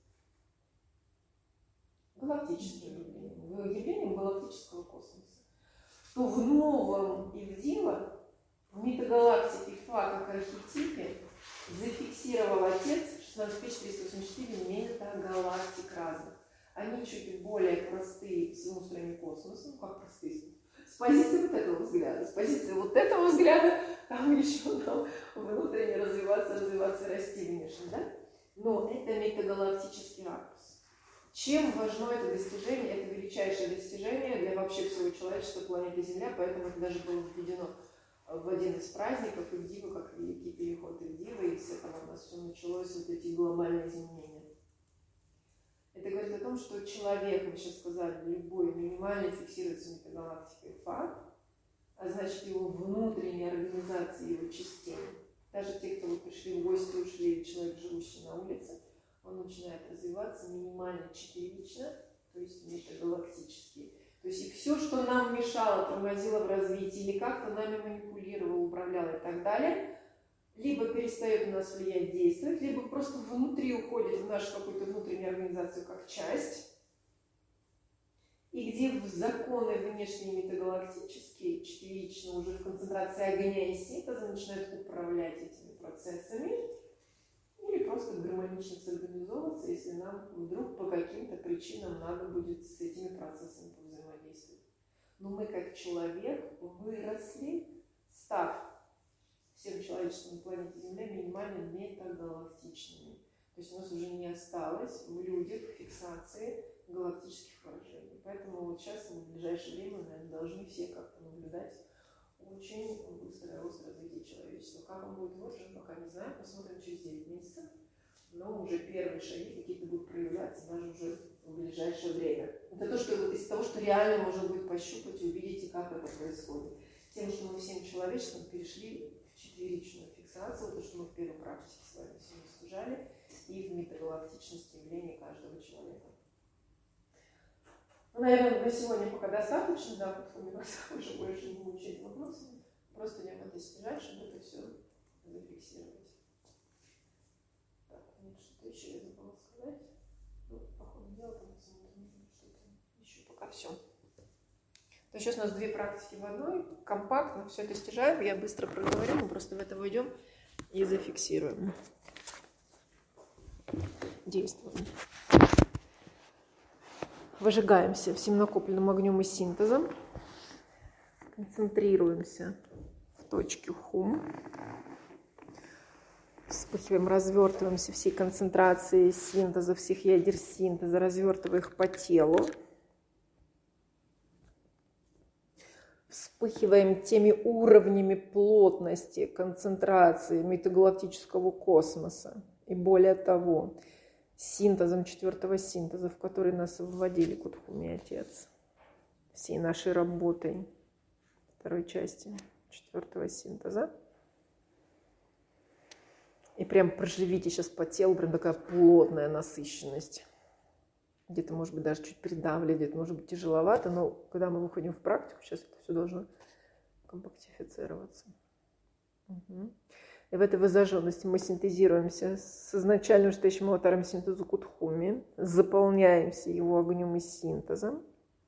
Галактическим явлением, явлением галактического космоса. То в новом Ильдива, в метагалактике Фа как архетипе, зафиксировал Отец шестнадцать тысяч триста восемьдесят четыре метагалактик разных. Они чуть более простые с устроенными космоса, ну как простые, с позиции вот этого взгляда, с позиции вот этого взгляда, там еще нам внутренне развиваться, развиваться, расти внешне, да? Но это метагалактический ракурс. Чем важно это достижение? Это величайшее достижение для вообще всего человечества, планеты Земля, поэтому это даже было введено в один из праздников Ильдива, как великий переход Ильдива, и с этого у нас все началось, вот эти глобальные изменения. Это говорит о том, что человек, мы сейчас сказали, любой минимально фиксируется метагалактикой Фа, а значит его внутренняя организация его частей. Даже те, кто вот пришли в гости, ушли, человек, живущий на улице, он начинает развиваться минимально четырично, то есть метагалактически. То есть и все, что нам мешало, тормозило в развитии, или как-то нами манипулировало, управляло и так далее, либо перестает на нас влиять, действовать, либо просто внутри уходит в нашу какую-то внутреннюю организацию как часть, и где в законы внешние метагалактические, четырично уже в концентрации огня и синтеза начинают управлять этими процессами, или просто гармонично сорганизовываться, если нам вдруг по каким-то причинам надо будет с этими процессами повзаимодействовать. Но мы как человек выросли, став всем человечеством на планете Земля минимально метагалактичными. То есть у нас уже не осталось в людях фиксации галактических выражений. Поэтому вот сейчас мы в ближайшее время, наверное, должны все как-то наблюдать очень быстрое рост развития человечества. Как он будет выражен, пока не знаю. Посмотрим через девять месяцев. Но уже первые шаги какие-то будут проявляться даже уже в ближайшее время. Это то, что вот из того, что реально можно будет пощупать и увидеть, и как это происходит. Тем, что мы всем человечеством перешли в четверичную фиксацию, то, что мы в первой практике с вами сегодня стяжали, и в метагалактичность явления каждого человека. Ну, наверное, на сегодня пока достаточно, да, подходим уже больше не мучать вопросами. Просто идем это стяжать, чтобы это все зафиксировать. Так, нет, что-то еще я забыла сказать. Ну, по ходу дела, там посмотрим, что-то еще пока все. То есть сейчас у нас две практики в одной, компактно, все это стяжаем. Я быстро проговорю, мы просто в это войдем и зафиксируем. Действуем. Выжигаемся всем накопленным огнем и синтезом. Концентрируемся в точке хум. Вспыхиваем, развертываемся всей концентрацией синтеза, всех ядер синтеза, развертывая их по телу. Вспыхиваем теми уровнями плотности, концентрации метагалактического космоса. И более того, синтезом четвертого синтеза, в который нас вводили Кутхуми Отец. Всей нашей работой второй части четвертого синтеза. И прям проживите сейчас по телу, прям такая плотная насыщенность. Где-то, может быть, даже чуть придавливает, где-то, может быть, тяжеловато, но когда мы выходим в практику, сейчас это все должно компактифицироваться. Угу. И в этой воззаженности мы синтезируемся с изначальным настоящим аватаром синтезу Кутхуми, заполняемся его огнем и синтезом.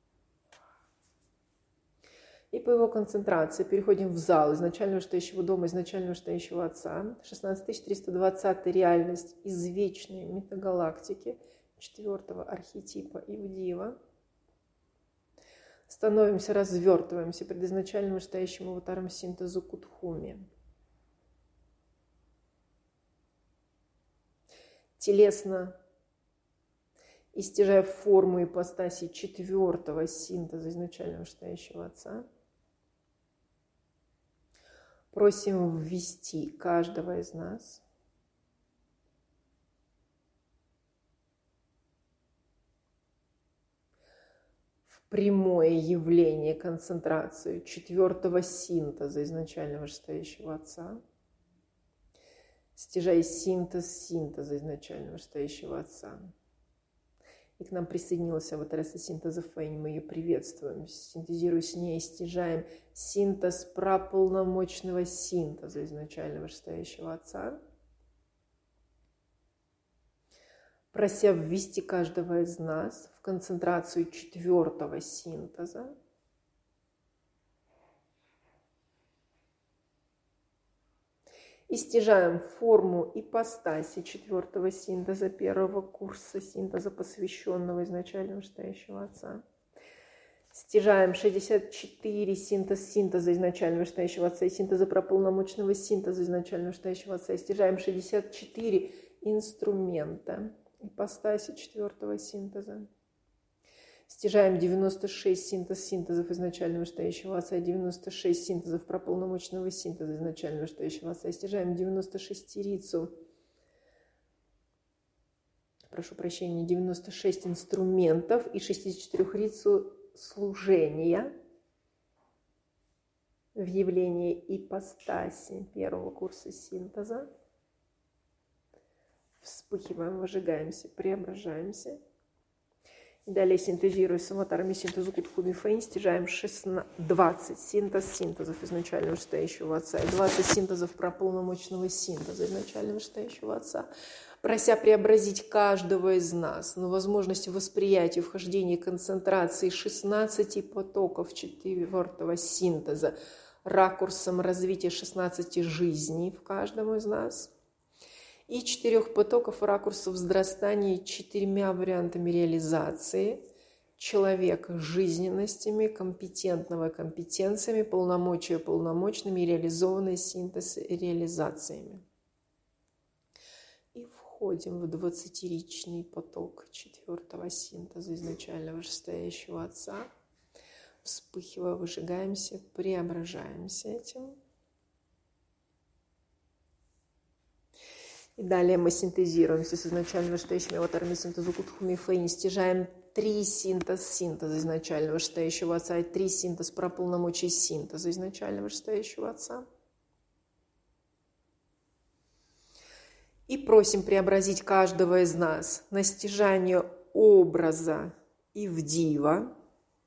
И по его концентрации переходим в зал изначального настоящего дома, изначального настоящего Отца. шестнадцать тысяч триста двадцатая реальность из вечной метагалактики, четвертого архетипа Ивдива. Становимся, развертываемся пред изначальным настоящим аватаром синтезу Кутхуми. Телесно, истяжая форму ипостаси четвертого синтеза изначального настоящего Отца, просим ввести каждого из нас в прямое явление, концентрацию четвертого синтеза изначального настоящего Отца, стяжая синтез синтеза изначального настоящего Отца. И к нам присоединилась аватаресса синтеза Фэнь. Мы ее приветствуем, синтезируя с ней, стяжаем синтез праполномочного синтеза изначального настоящего Отца, прося ввести каждого из нас в концентрацию четвертого синтеза, и стяжаем форму ипостаси четвертого синтеза первого курса синтеза, посвященного изначального настоящего Отца. Стяжаем шестьдесят четыре синтез синтеза изначального настоящего Отца и синтеза прополномочного синтеза изначального настоящего Отца. И стяжаем шестьдесят четыре инструмента ипостаси четвертого синтеза. Стяжаем девяносто шесть синтез синтезов изначального настоящего Отца и девяносто шесть синтезов прополномочного синтеза изначального настоящего Отца. И стяжаем девяносто шестерицу, прошу прощения, девяносто шесть инструментов и шестьдесят четырехрицу служения в явлении ипостаси первого курса синтеза. Вспыхиваем, выжигаемся, преображаемся. И далее, синтезируя с аватарами синтезу Кутхуми Фэнь, стяжаем двадцать синтез синтезов изначального настоящего Отца и двадцать синтезов прополномочного синтеза изначального настоящего Отца, прося преобразить каждого из нас на возможность восприятия, вхождения, концентрации шестнадцати потоков четвертого синтеза, ракурсом развития шестнадцати жизней в каждом из нас, и четырех потоков ракурсов взрастания четырьмя вариантами реализации человека жизненностями, компетентного компетенциями, полномочия полномочными и реализованный синтез реализациями. И входим в двадцатиричный поток четвертого синтеза изначального настоящего Отца. Вспыхивая, выжигаемся, преображаемся этим. И далее мы синтезируемся с изначально настоящими аватарами синтезу Кутхуми Фэнь, стяжаем три синтез синтеза изначального настоящего Отца и три синтез прополномочий синтеза изначального настоящего Отца. И просим преобразить каждого из нас на стяжание образа Ивдива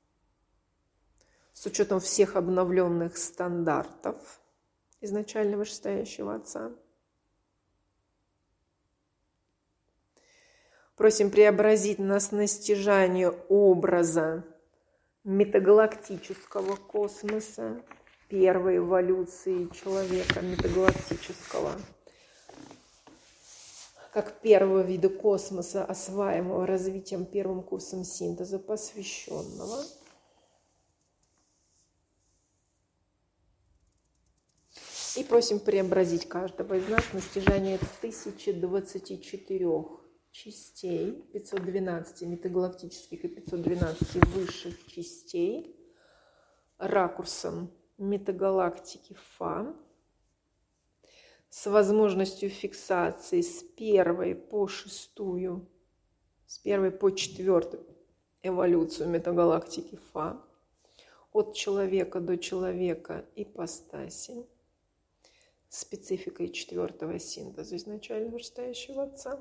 с учетом всех обновленных стандартов изначального настоящего Отца. Просим преобразить нас на стяжание образа метагалактического космоса, первой эволюции человека метагалактического, как первого вида космоса, осваиваемого развитием первым курсом синтеза, посвященного. И просим преобразить каждого из нас на стяжание тысячи двадцати четырёх частей, пятисот двенадцати метагалактических и пятисот двенадцати высших частей, ракурсом метагалактики Фа, с возможностью фиксации с первой по шестую, с первой по четвертую эволюцию метагалактики Фа, от человека до человека ипостаси, спецификой четвертого синтеза изначально вырастающего Отца.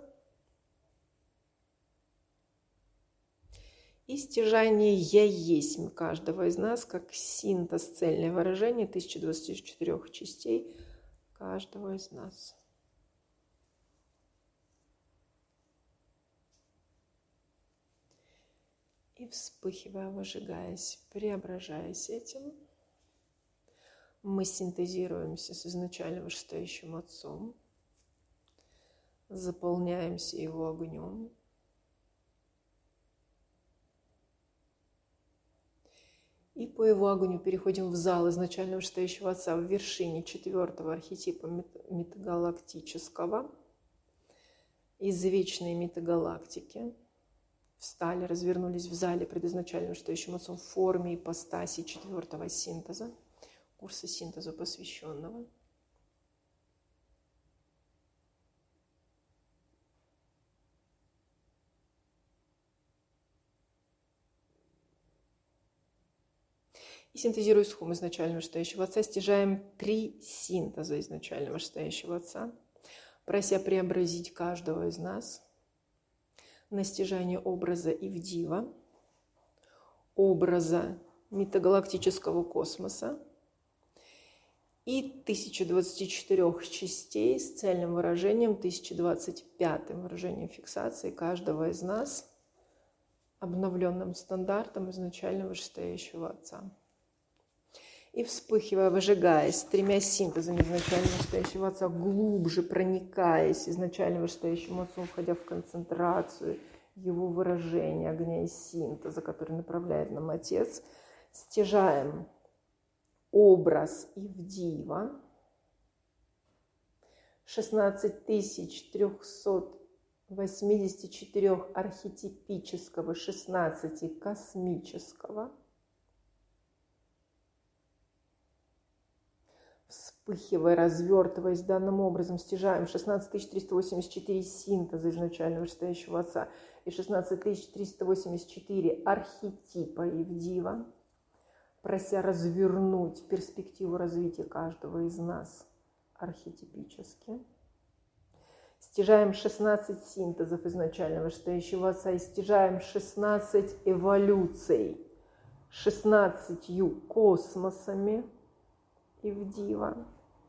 И стяжание «Я есть» каждого из нас, как синтез, цельное выражение тысячи двадцати четырёх частей каждого из нас. И вспыхивая, выжигаясь, преображаясь этим, мы синтезируемся с изначально вышестоящим Отцом, заполняемся Его огнем, и по Его огню переходим в зал изначально вышестоящего Отца в вершине четвертого архетипа метагалактического, из вечной метагалактики. Встали, развернулись в зале пред изначально вышестоящим Отцом в форме ипостаси четвертого синтеза, курса синтеза посвященного. И синтезируя схему изначально вышестоящего Отца, стяжаем три синтеза изначально вышестоящего Отца, прося преобразить каждого из нас на стяжание образа Ивдива, образа метагалактического космоса и тысячи двадцати четырёх частей с цельным выражением, тысяча двадцать пятым выражением фиксации каждого из нас обновленным стандартом изначально вышестоящего Отца. И вспыхивая, выжигаясь, тремя синтезами изначально вышестоящего Отца, глубже проникаясь изначально вышестоящим Отцом, входя в концентрацию Его выражения, огня и синтеза, который направляет нам Отец, стяжаем образ Ивдива, шестнадцать тысяч триста восемьдесят четыре архетипического, шестнадцать космического, вспыхивая, развертываясь данным образом, стяжаем шестнадцать тысяч триста восемьдесят четыре синтеза изначально вышестоящего Отца и шестнадцать тысяч триста восемьдесят четыре архетипа Ивдива, прося развернуть перспективу развития каждого из нас архетипически. Стяжаем шестнадцать синтезов изначально вышестоящего Отца и стяжаем шестнадцать эволюций, шестнадцатью космосами Ивдива.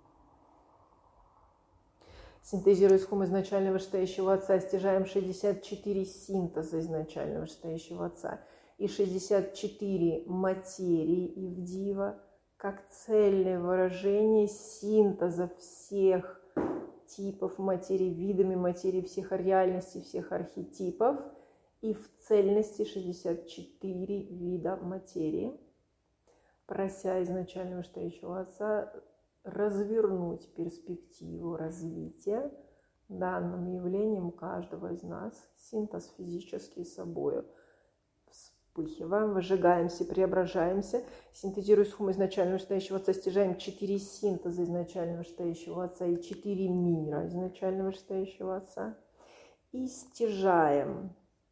Синтезируя схему изначально вышестоящего Отца, стяжаем шестьдесят четыре синтеза изначально вышестоящего Отца и шестьдесят четыре материи Ивдива, как цельное выражение синтеза всех типов материи, видами материи, всех реальностей, всех архетипов, и в цельности шестьдесят четыре вида материи, прося изначально вышестоящего Отца развернуть перспективу развития данным явлением каждого из нас, синтез физический собою. Вспыхиваем, выжигаемся, преображаемся, синтезируя схему изначально вышестоящего Отца, стяжаем четыре синтеза изначально вышестоящего Отца и четыре мира изначально вышестоящего Отца, и стяжаем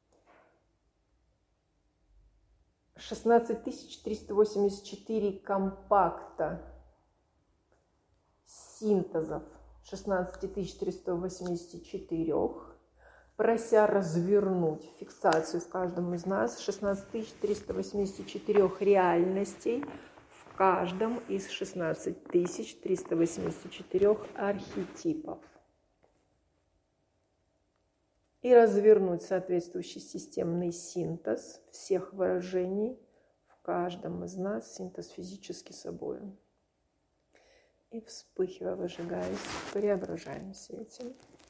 шестнадцать тысяч триста восемьдесят четыре компакта синтезов шестнадцать тысяч триста восемьдесят четыре, прося развернуть фиксацию в каждом из нас шестнадцать тысяч триста восемьдесят четыре реальностей в каждом из шестнадцати тысяч триста восемьдесят четыре архетипов. И развернуть соответствующий системный синтез всех выражений в каждом из нас синтез физически собой. И вспыхивая, выжигаясь, преображаемся этим.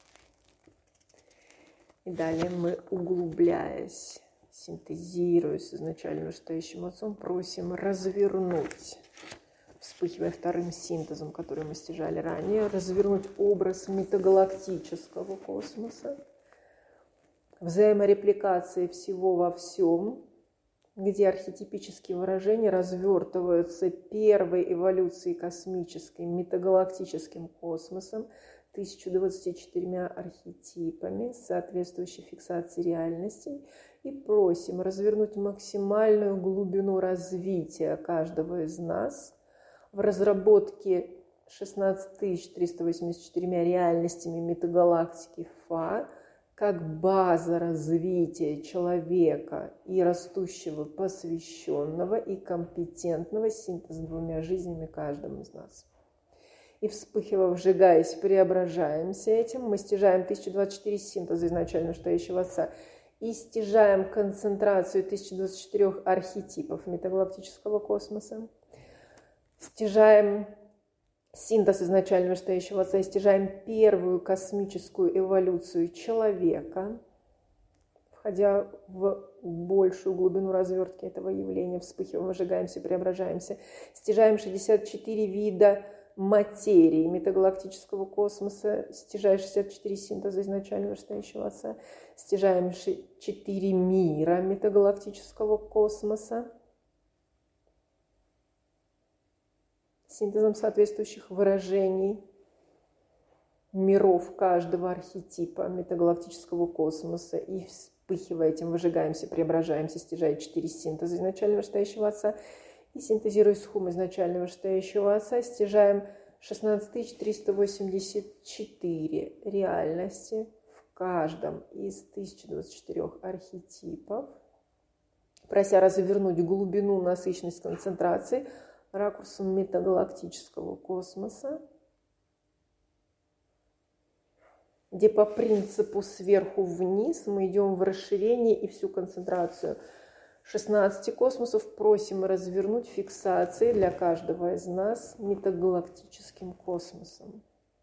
И далее мы, углубляясь, синтезируя с изначально вышестоящим отцом, просим развернуть, вспыхивая вторым синтезом, который мы стяжали ранее, развернуть образ метагалактического космоса, взаиморепликации всего во всем, где архетипические выражения развертываются первой эволюцией космической, метагалактическим космосом, тысяча двадцатью четырьмя архетипами, соответствующей фиксации реальностей, и просим развернуть максимальную глубину развития каждого из нас в разработке шестнадцать тысяч триста восемьдесят четырьмя реальностями метагалактики Фа, как база развития человека и растущего посвященного и компетентного синтеза двумя жизнями каждому из нас. И вспыхивая, вжигаясь, преображаемся этим, мы стяжаем тысяча двадцать четыре синтеза изначально вышестоящего отца и стяжаем концентрацию тысяча двадцать четыре архетипов метагалактического космоса, стяжаем синтез изначально вышестоящего отца и стяжаем первую космическую эволюцию человека, входя в большую глубину развертки этого явления, вспыхиваем, выжигаемся, преображаемся, стяжаем шестьдесят четыре вида материи метагалактического космоса, стяжая шестьдесят четыре синтеза изначально вышестоящего отца, стяжаем четыре мира метагалактического космоса, синтезом соответствующих выражений миров каждого архетипа метагалактического космоса, и вспыхивая этим, выжигаемся, преображаемся, стяжая четыре синтеза изначально вышестоящего отца, и синтезируя схум изначально вышестоящего отца, стяжаем шестнадцать тысяч триста восемьдесят четыре реальности в каждом из тысячи двадцати четырёх архетипов, прося развернуть глубину, насыщенность концентрации ракурсом метагалактического космоса, где по принципу сверху вниз мы идем в расширение и всю концентрацию шестнадцати космосов просим развернуть фиксации для каждого из нас метагалактическим космосом,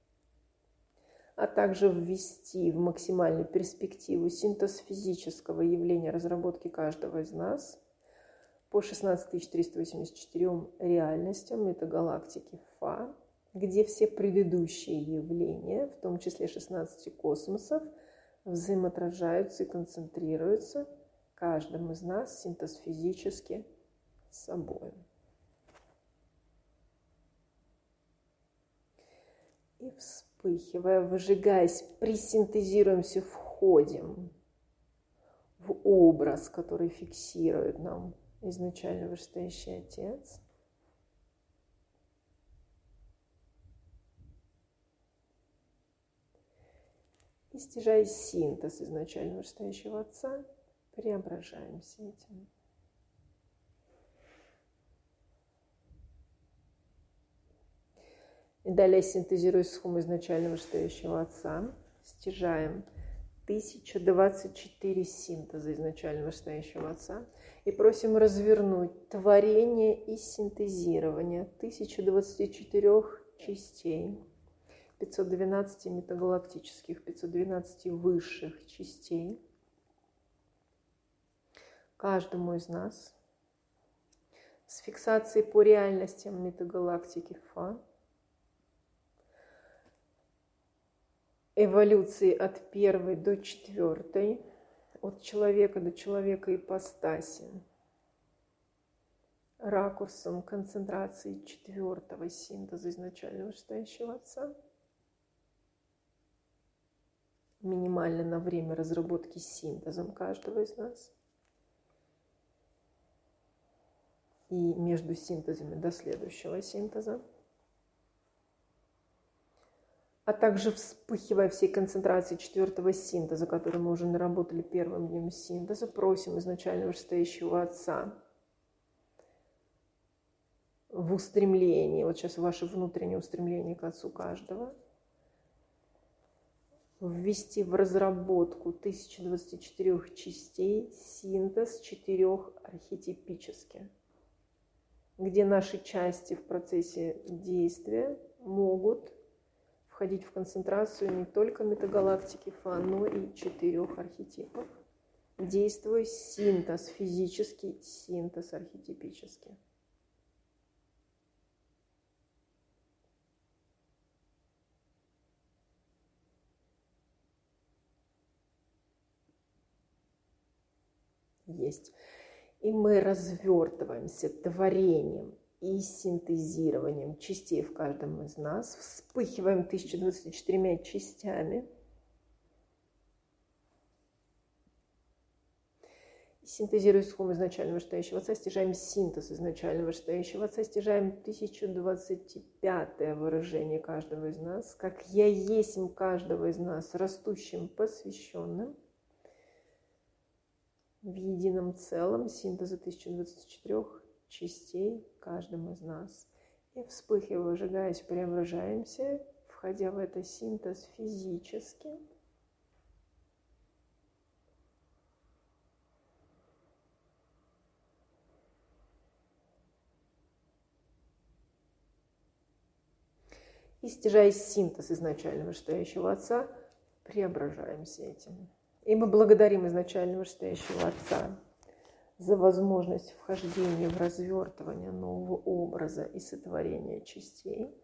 а также ввести в максимальную перспективу синтез физического явления разработки каждого из нас по шестнадцать тысяч триста восемьдесят четырем реальностям метагалактики Фа, где все предыдущие явления, в том числе шестнадцати космосов, взаимоотражаются и концентрируются каждым из нас синтез физически собой. И вспыхивая, выжигаясь, присинтезируемся, входим в образ, который фиксирует нам изначально вышестоящий Отец. И стяжая синтез изначально вышестоящего Отца, преображаемся этим. И далее, синтезируя схему изначально вышестоящего Отца, стяжаем тысяча двадцать четыре синтеза изначально вышестоящего Отца и просим развернуть творение и синтезирование тысячи двадцати четырёх частей, пятьсот двенадцати метагалактических, пятьсот двенадцати высших частей, каждому из нас с фиксацией по реальностям метагалактики Фа, эволюции от первой до четвертой, от человека до человека ипостаси, ракурсом концентрации четвертого синтеза изначально вышестоящего Отца, минимально на время разработки синтезом каждого из нас, и между синтезами до следующего синтеза, а также вспыхивая всей концентрации четвертого синтеза, который мы уже наработали первым днем синтеза, просим изначально вышестоящего Отца в устремлении, вот сейчас ваше внутреннее устремление к Отцу каждого, ввести в разработку тысячи двадцати четырёх частей синтез четырех архетипически где наши части в процессе действия могут входить в концентрацию не только метагалактики Фа, но и четырех архетипов, действуя синтез физический, синтез архетипический. Есть. И мы развертываемся творением и синтезированием частей в каждом из нас, вспыхиваем тысяча двадцатью четырьмя частями, синтезируя схему изначального вышестоящего отца, стяжаем синтез изначального вышестоящего отца, стяжаем тысяча двадцать пятое выражение каждого из нас, как «Я есмь» каждого из нас, растущим посвященным, в едином целом синтеза тысяча двадцати четырёх частей каждым из нас. И вспыхивая, выжигаясь, преображаемся, входя в этот синтез физически. И стяжая синтез изначального вышестоящего отца, преображаемся этим. И мы благодарим изначального вышестоящего Отца за возможность вхождения в развертывание нового образа и сотворения частей.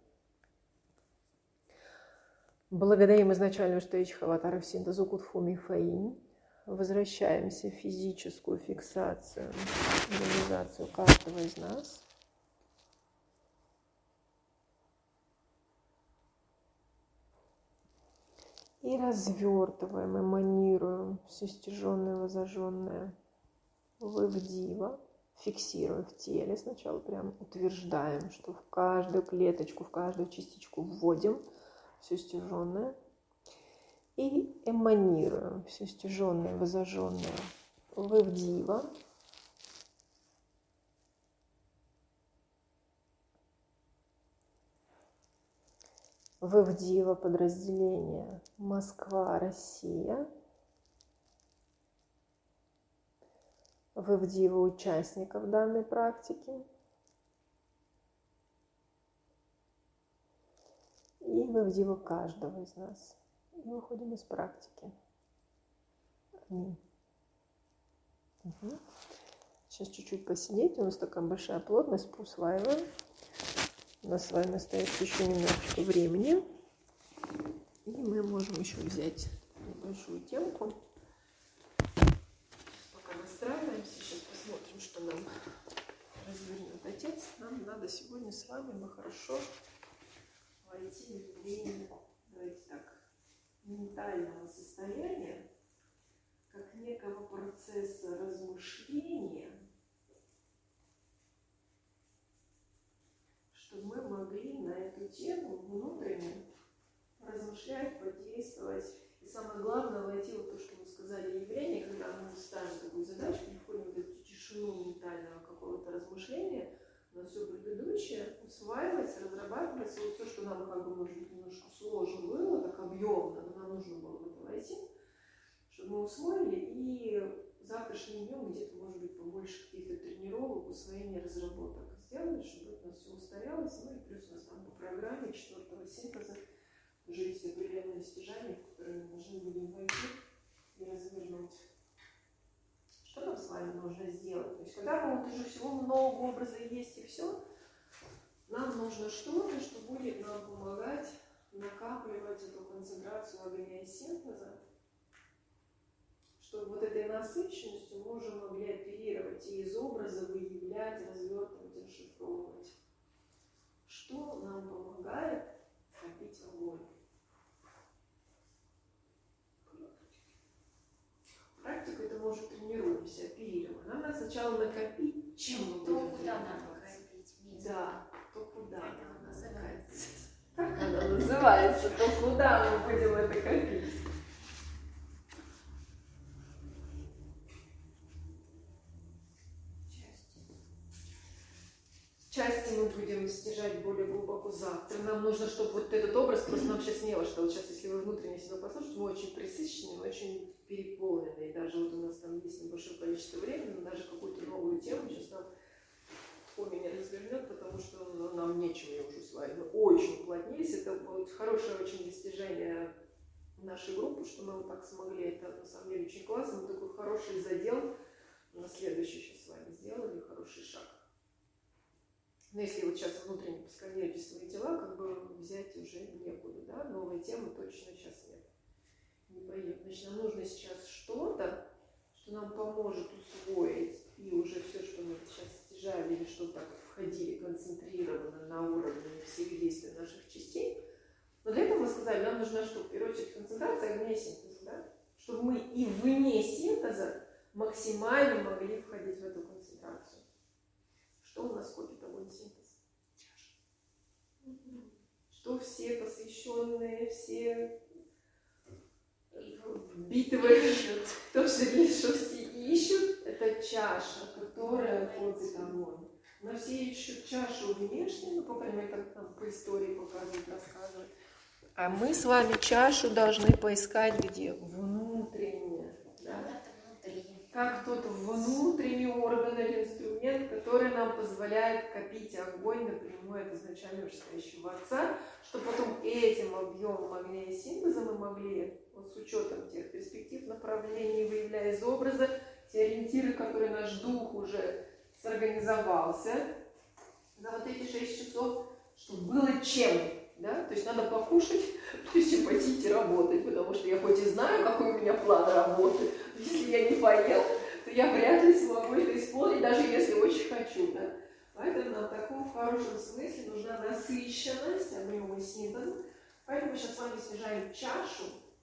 Благодарим изначального вышестоящих аватаров синтезу Кутфуми Фаинь. Возвращаемся в физическую фиксацию, реализацию каждого из нас. И развертываем, эманируем все стяженное, возожженное в дива, фиксируя в теле. Сначала прям утверждаем, что в каждую клеточку, в каждую частичку вводим все стяженное. И эманируем все стяженное, возожженное в дива. Вывдива подразделение Москва, Россия. Вывдива участников данной практики. И вывдива каждого из нас. И выходим из практики. Угу. Сейчас чуть-чуть посидеть. У нас такая большая плотность, поусваиваем. У нас с вами остается еще немножечко времени. И мы можем еще взять небольшую темку. Пока настраиваемся, сейчас посмотрим, что нам развернет Отец. Нам надо сегодня с вами бы хорошо войти в время, давайте так, ментального состояния, как некого процесса размышления, чтобы мы могли на эту тему внутренне размышлять, подействовать. И самое главное, войти в то, что мы сказали, явление, когда мы ставим такую задачку, входим в эту тишину ментального какого-то размышления, но все предыдущее усваивается, разрабатывается. Вот все, что нам как бы, может быть, немножко сложно было, так объемно, но нам нужно было в это войти, чтобы мы усвоили, и завтрашним днем где-то, может быть, побольше каких-то тренировок, усвоения, разработок сделали, чтобы это у нас все устарялось. Ну и плюс у нас там по программе четвертого синтеза уже есть определенные стяжания, в которые мы должны будем войти и развернуть. Что нам с вами нужно сделать? То есть, когда мы вот уже всего много образа есть и все, нам нужно что-то, что будет нам помогать накапливать эту концентрацию огня и синтеза, чтобы вот этой насыщенностью мы уже могли оперировать и из образа выявлять, развертывать, расшифровывать. Что нам помогает копить огонь? Практика это мы уже тренируемся, оперируем. Нам надо сначала накопить, чем мы То, будем куда надо тренироваться. копить место. Да, то куда Как она она называется. Как она называется, то куда мы будем это копить. Части мы будем стяжать более глубоко завтра. Нам нужно, чтобы вот этот образ, просто нам сейчас не что вот сейчас, если вы внутренне себя послушаете, мы очень пресыщенные, мы очень переполненные. Даже вот у нас там есть небольшое количество времени, но даже какую-то новую тему сейчас нам легко меня развернет, потому что ну, нам нечем ее уже усваивать. Мы очень уплотнились. Это будет хорошее очень достижение нашей группы, что мы вот так смогли. Это на самом деле очень классно. Мы такой хороший задел на следующий сейчас с вами сделали, хороший шаг. Но если вот сейчас внутренне поскользните свои дела, как бы взять уже некуда, да, новой темы точно сейчас нет. Не пойдет. Значит, нам нужно сейчас что-то, что нам поможет усвоить, и уже все, что мы сейчас стяжали, или что так входили концентрированно на уровне всех действий наших частей. Но для этого мы сказали, нам нужна что? В первую очередь концентрация, а вне синтеза, да? Чтобы мы и вне синтеза максимально могли входить в эту концентрацию. Что у нас копит огонь синтез? Чаша. Что все посвященные, все битвы, кто все что все ищут, это чаша, которая копит огонь. Но все ищут чашу внешнюю, ну, по крайней мере, как там по истории показывают, рассказывают. А мы с вами чашу должны поискать где? Внутренне. Да? Как тот внутренний орган или инструмент, который нам позволяет копить огонь напрямую от изначально вышестоящего Отца, чтобы потом этим объемом огня и синтеза мы могли, вот с учетом тех перспектив, направлений, выявляя из образа, те ориентиры, которые наш дух уже сорганизовался за вот эти шесть часов, чтобы было чем. Да? То есть надо покушать, прежде чем пойти идти работать, потому что я хоть и знаю, какой у меня план работы, но если я не поел, то я вряд ли смогу это исполнить, даже если очень хочу. Да? Поэтому нам в таком хорошем смысле нужна насыщенность, объем и синтез. Поэтому мы сейчас с вами снижаем чашу,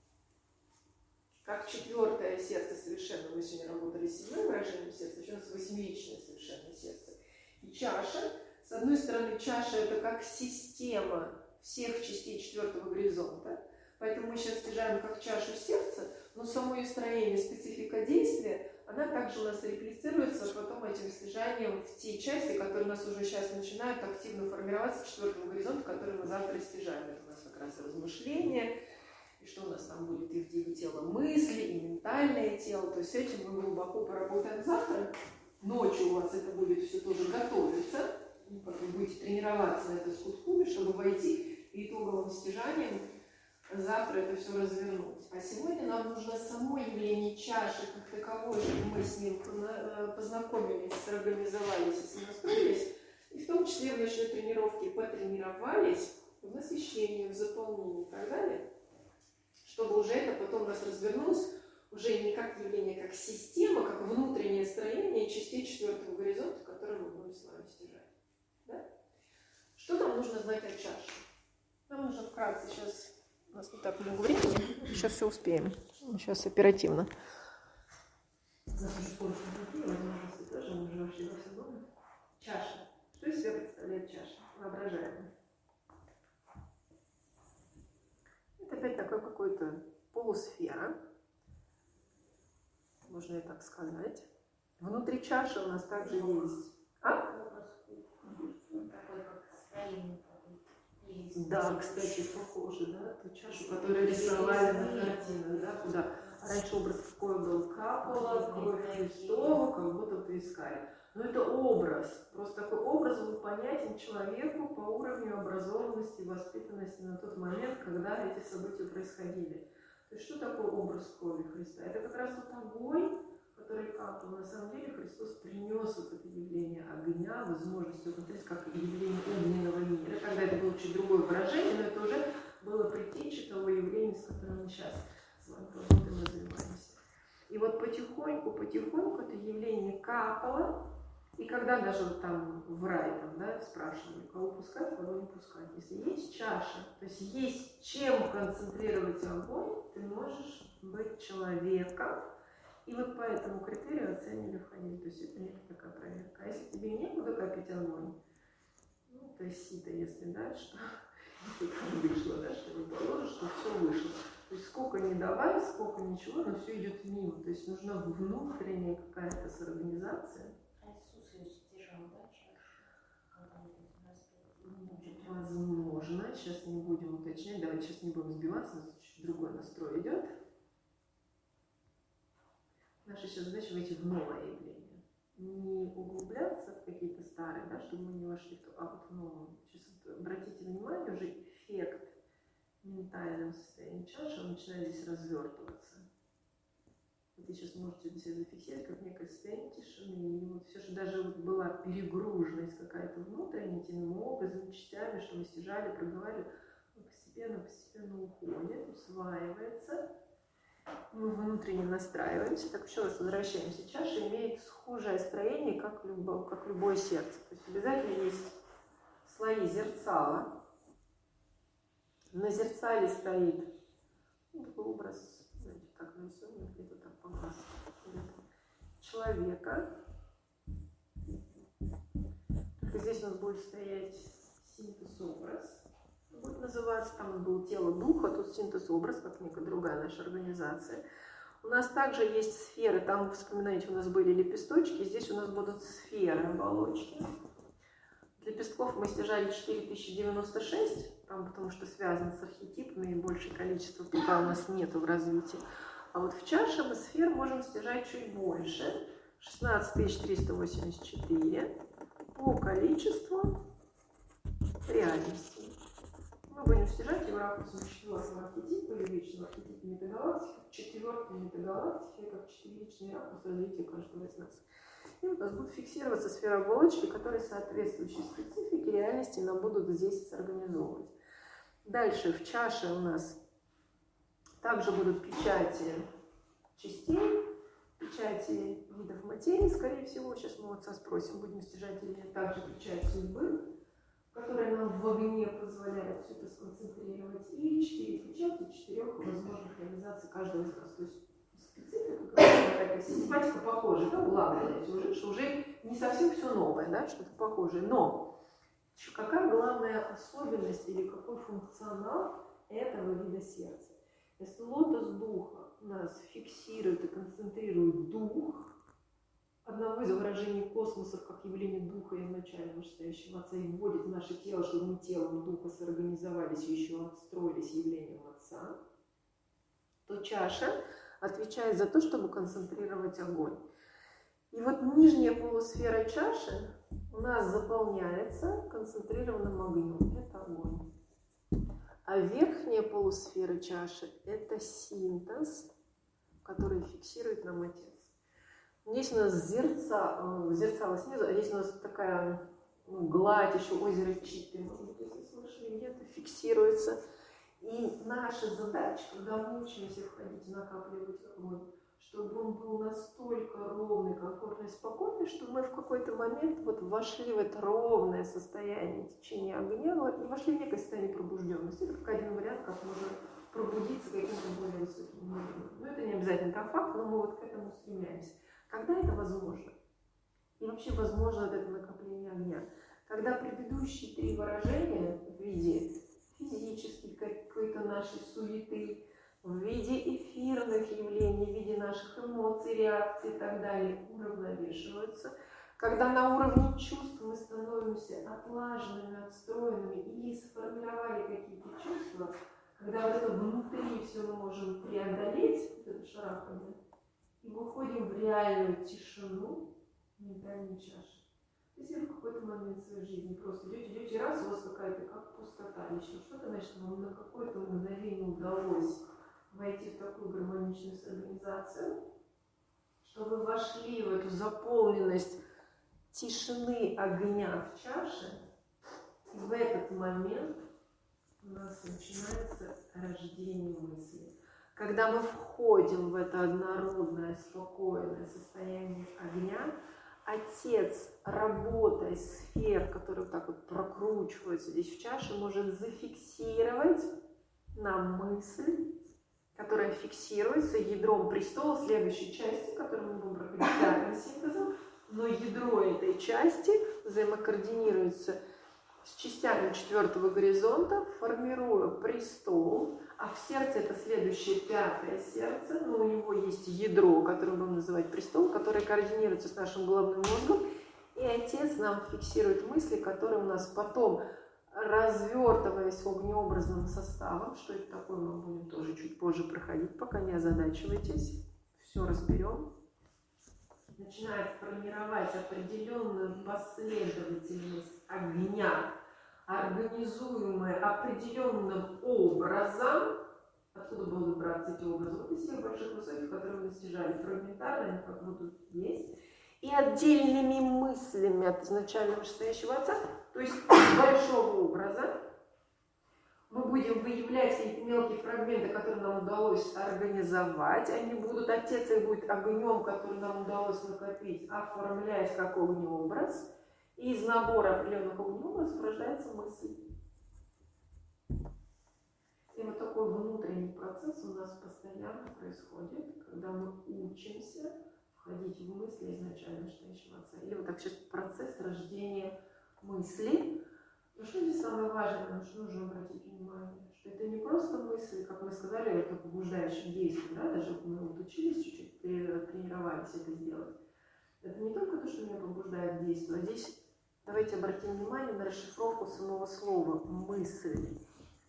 как четвертое сердце совершенно. Мы сегодня работали с седьмым выражением сердца, еще у нас восьмеричное совершенное сердце. И чаша, с одной стороны, чаша это как система всех частей четвертого горизонта. Поэтому мы сейчас снижаем как чашу сердца, но само ее строение, специфика действия, она также у нас реплицируется потом этим снижанием в те части, которые у нас уже сейчас начинают активно формироваться в четвертом горизонте, который мы завтра снижаем. Это у нас как раз размышления, и что у нас там будет и в виде тела мысли, и ментальное тело. То есть с этим мы глубоко поработаем завтра. Ночью у вас это будет все тоже готовиться. Вы будете тренироваться на этой скуткуме, чтобы войти и итоговым стяжанием завтра это все развернуть. А сегодня нам нужно само явление чаши как таковое, чтобы мы с ним познакомились, организовались и сонастроились, и в том числе в ночной тренировке потренировались в насыщении, в заполнении и так далее, чтобы уже это потом у нас развернулось уже не как явление, как система, как внутреннее строение частей четвертого горизонта, который мы будем с вами стяжать. Да? Что нам нужно знать о чаше? Нам нужно вкратце сейчас, у нас не так много времени, сейчас все успеем, сейчас оперативно. Чаша. Что из себя представляет чаша? Воображаемая. Это опять такой какой-то полусфера, можно и так сказать. Внутри чаши у нас также есть. А? Да, кстати, похоже, да, ту чашу, которую рисовали на картинах, да, куда раньше образ какой был, капала, кровь Христова, как будто поискали. Но это образ, просто такой образ был понятен человеку по уровню образованности, воспитанности на тот момент, когда эти события происходили. То есть что такое образ крови Христа? Это как раз вот огонь, который капал. На самом деле Христос принес вот это явление огня, возможность его посмотреть как явление огненного мира. Когда это было чуть другое выражение, но это уже было предтечей того явления, с которым мы сейчас с вами работаем и развиваемся. И вот потихоньку, потихоньку это явление капало. И когда даже вот там в рай там, да, спрашивали, кого пускать, кого не пускать. Если есть чаша, то есть есть чем концентрировать огонь, ты можешь быть человеком. И вот по этому критерию оценили входить. То есть это не такая проверка. А если тебе некуда копить огонь, ну, то есть сито, если дальше, если там вышло, да, что вы положишь, что все вышло. То есть сколько не давай, сколько ничего, но все идет мимо. То есть нужна внутренняя какая-то сорганизация. Возможно, сейчас не будем уточнять, давайте сейчас не будем сбиваться, у нас чуть другой настрой идет. Наша сейчас задача войти в новое явление. не углубляться в какие-то старые, да, чтобы мы не вошли в то, а вот в новом. Сейчас вот обратите внимание, уже эффект ментального состояния чаши, он начинает здесь развертываться. Вот вы сейчас можете для себя зафиксировать, как некое состояние тишины. И вот все, что даже вот была перегруженность какая-то внутренняя, тем образом, частями, что мы стяжали, проговаривали, постепенно, постепенно уходит, усваивается. Мы внутренне настраиваемся. Так, еще раз возвращаемся. Чаша имеет схожее строение, как, любо, как любое сердце. То есть обязательно есть слои зерцала. На зерцале стоит, ну, такой образ, знаете, так нарисован, где-то так показано, человека. Только здесь у нас будет стоять синтез-образ. Будет называться, там был тело духа, тут синтез-образ, как некая другая наша организация. У нас также есть сферы, там, вспоминаете, у нас были лепесточки, здесь у нас будут сферы, оболочки. Лепестков мы стяжали четыре тысячи девяносто шесть, там, потому что связано с архетипами, и большее количество пока у нас нету в развитии. А вот в чаше мы сфер можем стяжать чуть больше, шестнадцать тысяч триста восемьдесят четыре, по количеству реальностей. Мы будем стяжать его ракурсом четвертого архетипа или вечного архетипа метагалактики, четвертый метагалактики, как четыричный ракурс развития каждого из нас. И у нас будут фиксироваться сферы оболочки, которые соответствующей специфике реальности нам будут здесь организовывать. Дальше в чаше у нас также будут печати частей, печати видов материи, скорее всего. Сейчас мы отца спросим, будем стяжать или нет. Также печать судьбы, которая нам в огне позволяет все это сконцентрировать. И четыре печати, четырех возможных реализаций каждого из нас. То есть специфика, такая систематика похожая, да, улавливаете уже, что уже не совсем все новое, да, что-то похожее. Но какая главная особенность или какой функционал этого вида сердца? Если лотос духа у нас фиксирует и концентрирует дух, одного из выражений космосов как явление духа и вначале вышестоящего Отца, и вводит в наше тело, чтобы мы телом духа сорганизовались и еще отстроились явлением Отца, то чаша отвечает за то, чтобы концентрировать огонь. И вот нижняя полусфера чаши у нас заполняется концентрированным огнем. Это огонь. А верхняя полусфера чаши – это синтез, который фиксирует нам Отец. Здесь у нас зерца, зерцало снизу, а здесь у нас такая, ну, гладь, еще озеро Читы, может быть, если слышали, где-то фиксируется. И наша задача, когда мы учимся входить и накапливать огонь, чтобы он был настолько ровный, комфортный, спокойный, что мы в какой-то момент вот вошли в это ровное состояние течения огня и вошли в некое состояние пробужденности. Это как один вариант, как можно пробудиться каким-то более высоким уровнем. Ну, это не обязательно как факт, но мы вот к этому стремляемся. Когда это возможно? И вообще возможно вот это накопление огня? Когда предыдущие три выражения в виде физической какой-то нашей суеты, в виде эфирных явлений, в виде наших эмоций, реакций и так далее уравновешиваются. Когда на уровне чувств мы становимся отлаженными, отстроенными и сформировали какие-то чувства, когда вот это внутри все мы можем преодолеть, вот это шарахание, и выходим в реальную тишину ментальной чаши. Если вы в какой-то момент своей жизни просто идете, идете, раз, у вас какая-то как пустота, еще что-то, значит, вам на какое-то мгновение удалось войти в такую гармоничную организацию, что вы вошли в эту заполненность тишины огня в чаше, и в этот момент у нас начинается рождение мысли. Когда мы входим в это однородное, спокойное состояние огня, Отец, работая сфер, которые вот так вот прокручиваются здесь в чаше, может зафиксировать нам мысль, которая фиксируется ядром престола следующей части, которую мы будем проходить пятым синтезом, но ядро этой части взаимокоординируется с частями четвертого горизонта, формируя престол, а в сердце это следующее пятое сердце, но у него есть ядро, которое мы будем называть престол, которое координируется с нашим головным мозгом, и Отец нам фиксирует мысли, которые у нас потом, развертываясь огнеобразным составом, что это такое, мы будем тоже чуть позже проходить, пока не озадачивайтесь, все разберем. начинает формировать определенную последовательность огня, организуемая определенным образом. Откуда будут браться эти образы? Вот из тех больших высоких, которые мы достижали. Фрагментарно они как будут есть. И отдельными мыслями от изначально вышестоящего отца, то есть большого образа, мы будем выявлять эти мелкие фрагменты, которые нам удалось организовать. Они будут, отец их будет огнем, который нам удалось накопить, оформлять как огнеобраз. И из набора определенных огнеобразов рождается мысль. И вот такой внутренний процесс у нас постоянно происходит, когда мы учимся входить в мысли изначально вышестоящего отца. Или вот так сейчас процесс рождения мысли. Но что здесь самое важное, на что нужно обратить внимание? Что это не просто мысли, как мы сказали, это побуждающие действия, да? Даже мы вот учились чуть-чуть, тренировались это сделать. Это не только то, что меня побуждает действовать, а здесь давайте обратим внимание на расшифровку самого слова «мысль».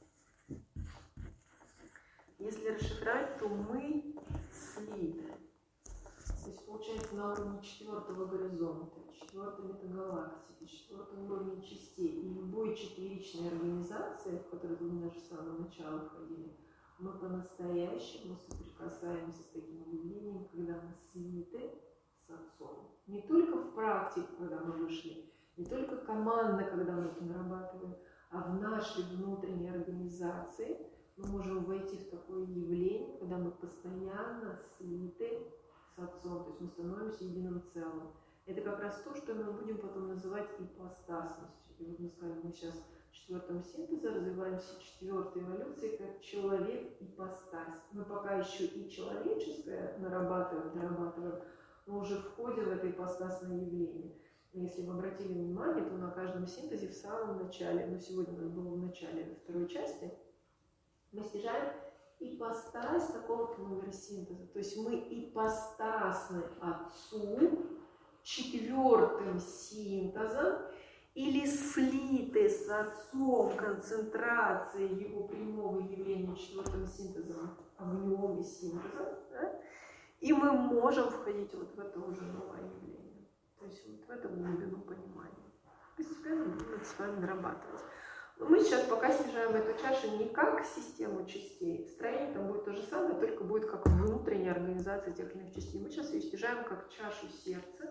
Если расшифровать, то мы слиты. То есть получается на уровне четвертого горизонта, четвертой метагалактики, четвертом уровне частей и любой четверичной организации, в которой мы даже с самого начала входили, мы по-настоящему соприкасаемся с таким явлением, когда мы слиты с Отцом. Не только в практике, когда мы вышли, не только командно, когда мы это нарабатываем, а в нашей внутренней организации мы можем войти в такое явление, когда мы постоянно слиты с Отцом, то есть мы становимся единым целым. Это как раз то, что мы будем потом называть ипостасностью. И вот мы с вами мы сейчас в четвертом синтезе развиваемся четвертой эволюции как человек-ипостась. Мы пока еще и человеческое нарабатываем, дорабатываем, но уже входим в это ипостасное явление. И если вы обратили внимание, то на каждом синтезе в самом начале, но сегодня у нас было в начале второй части, мы снижаем ипостась такого номера синтеза. То есть мы ипостасны Отцу четвертым синтезом или слиты с Отцом концентрацией его прямого явления четвертым синтезом, огнем и синтезом. Да? И мы можем входить вот в это уже новое явление. То есть вот в эту глубину понимания. Постепенно будем это с вами нарабатывать. Но мы сейчас пока снижаем эту чашу не как систему частей. Строение там будет то же самое, только будет как внутренняя организация тех или иных частей. Мы сейчас ее снижаем как чашу сердца,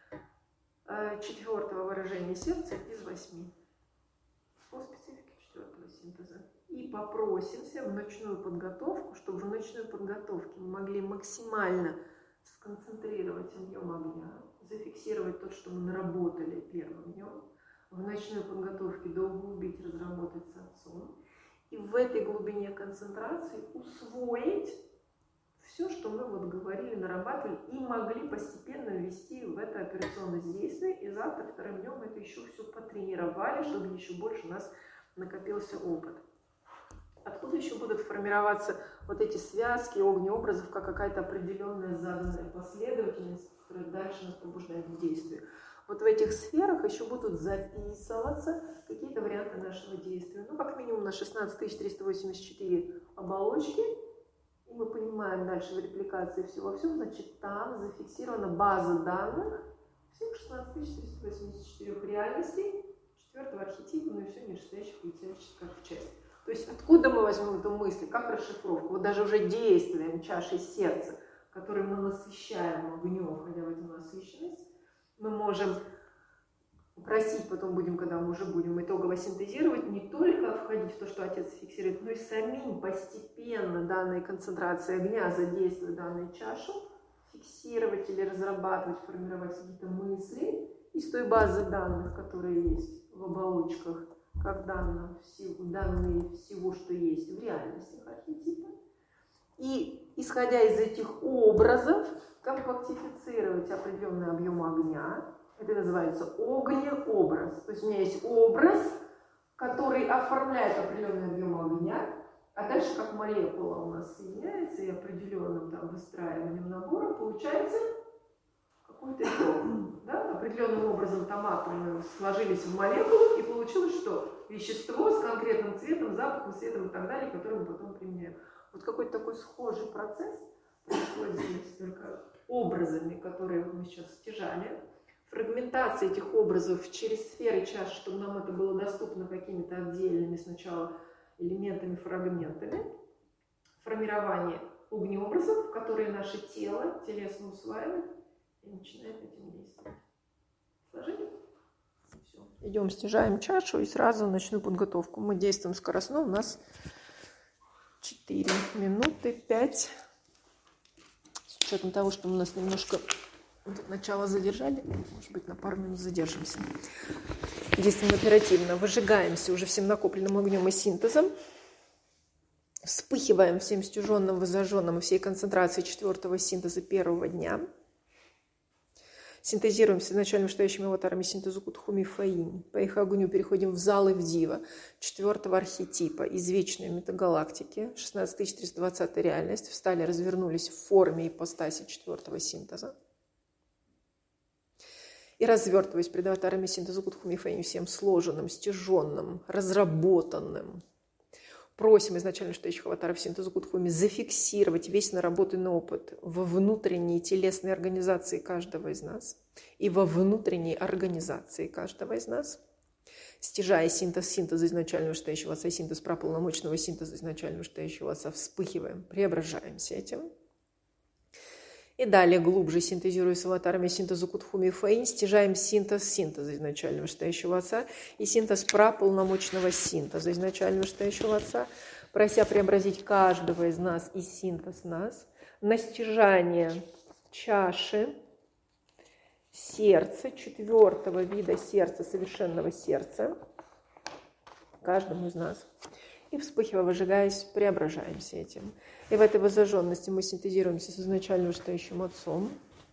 четвертого выражения сердца из восьми. По специфике четвертого синтеза. И попросимся в ночную подготовку, чтобы в ночной подготовке мы могли максимально сконцентрировать объем огня, зафиксировать то, что мы наработали первым днем, в ночной подготовке доуглубить, разработать с Отцом, и в этой глубине концентрации усвоить все, что мы вот говорили, нарабатывали и могли постепенно ввести в это операционное действие, и завтра, вторым днем, это еще все потренировали, чтобы еще больше у нас накопился опыт. Откуда еще будут формироваться вот эти связки огнеобразов, как какая-то определенная заданная последовательность, которая дальше нас побуждает к действию. Вот в этих сферах еще будут записываться какие-то варианты нашего действия. Ну, как минимум на шестнадцать тысяч триста восемьдесят четыре оболочки. И мы понимаем дальше в репликации всего всем, значит, там зафиксирована база данных всех шестнадцать тысяч триста восемьдесят четыре реальностей, четвертого архетипа, ну и все нижестоящих полицейских как в части. То есть откуда мы возьмем эту мысль, как расшифровку? Вот даже уже действием чашей сердца, которой мы насыщаем огнем, входя в эту насыщенность, мы можем просить, потом будем, когда мы уже будем итогово синтезировать, не только входить в то, что Отец фиксирует, но и самим постепенно данной концентрации огня задействуя данную чашу, фиксировать или разрабатывать, формировать какие-то мысли из той базы данных, которые есть в оболочках, как данные всего, данные всего, что есть в реальностях архетипа. И, исходя из этих образов, компактифицировать определенный объем огня. Это называется огнеобраз. То есть у меня есть образ, который оформляет определенный объем огня, а дальше как молекула у нас соединяется и определенным там выстраиванием набора получается какой-то итог. Да? Определенным образом там атомы сложились в молекулу и получилось что? Вещество с конкретным цветом, запахом, светом и так далее, которое мы потом применяем. Вот какой-то такой схожий процесс воспользовались только образами, которые мы сейчас стяжали. Фрагментация этих образов через сферы чаш, чтобы нам это было доступно какими-то отдельными сначала элементами, фрагментами. Формирование огнеобразов, которые наше тело телесно усваивает и начинает этим действовать. Сложили? Все. Идем, стяжаем чашу и сразу начну подготовку. Мы действуем скоростно. У нас четыре минуты, пять. С учетом того, что у нас немножко вот начало задержали, может быть, на пару минут задержимся. Действуем оперативно. Выжигаемся уже всем накопленным огнем и синтезом. Вспыхиваем всем стяженным, возожженным и всей концентрацией четвертого синтеза первого дня. Синтезируем с изначально вышестоящими аватарами синтезу Кутхуми Фаинь. По их огню переходим в зал и в дива четвертого архетипа из вечной метагалактики. шестнадцать тысяч триста двадцатая реальность. Встали, развернулись в форме ипостаси четвертого синтеза. И развертываясь пред аватарами синтезу Кутхуми Фаинь всем сложенным, стяженным, разработанным. Просим изначально вышестоящих аватаров синтезу Кутхуми зафиксировать весь наработанный опыт во внутренней телесной организации каждого из нас и во внутренней организации каждого из нас, стяжая синтез синтеза изначально вышестоящего отца, синтез праполномочного синтеза изначально вышестоящего отца, вспыхиваем, преображаемся этим. И далее, глубже синтезируя с аватарами синтезу Кутхуми Фаинь, стяжаем синтез синтеза изначально вышестоящего отца и синтез праполномочного синтеза изначально вышестоящего отца, прося преобразить каждого из нас и синтез нас на стяжание чаши сердца, четвертого вида сердца, совершенного сердца, каждому из нас. И вспыхивая, выжигаясь, преображаемся этим. И в этой возожженности мы синтезируемся с изначально вышестоящим отцом.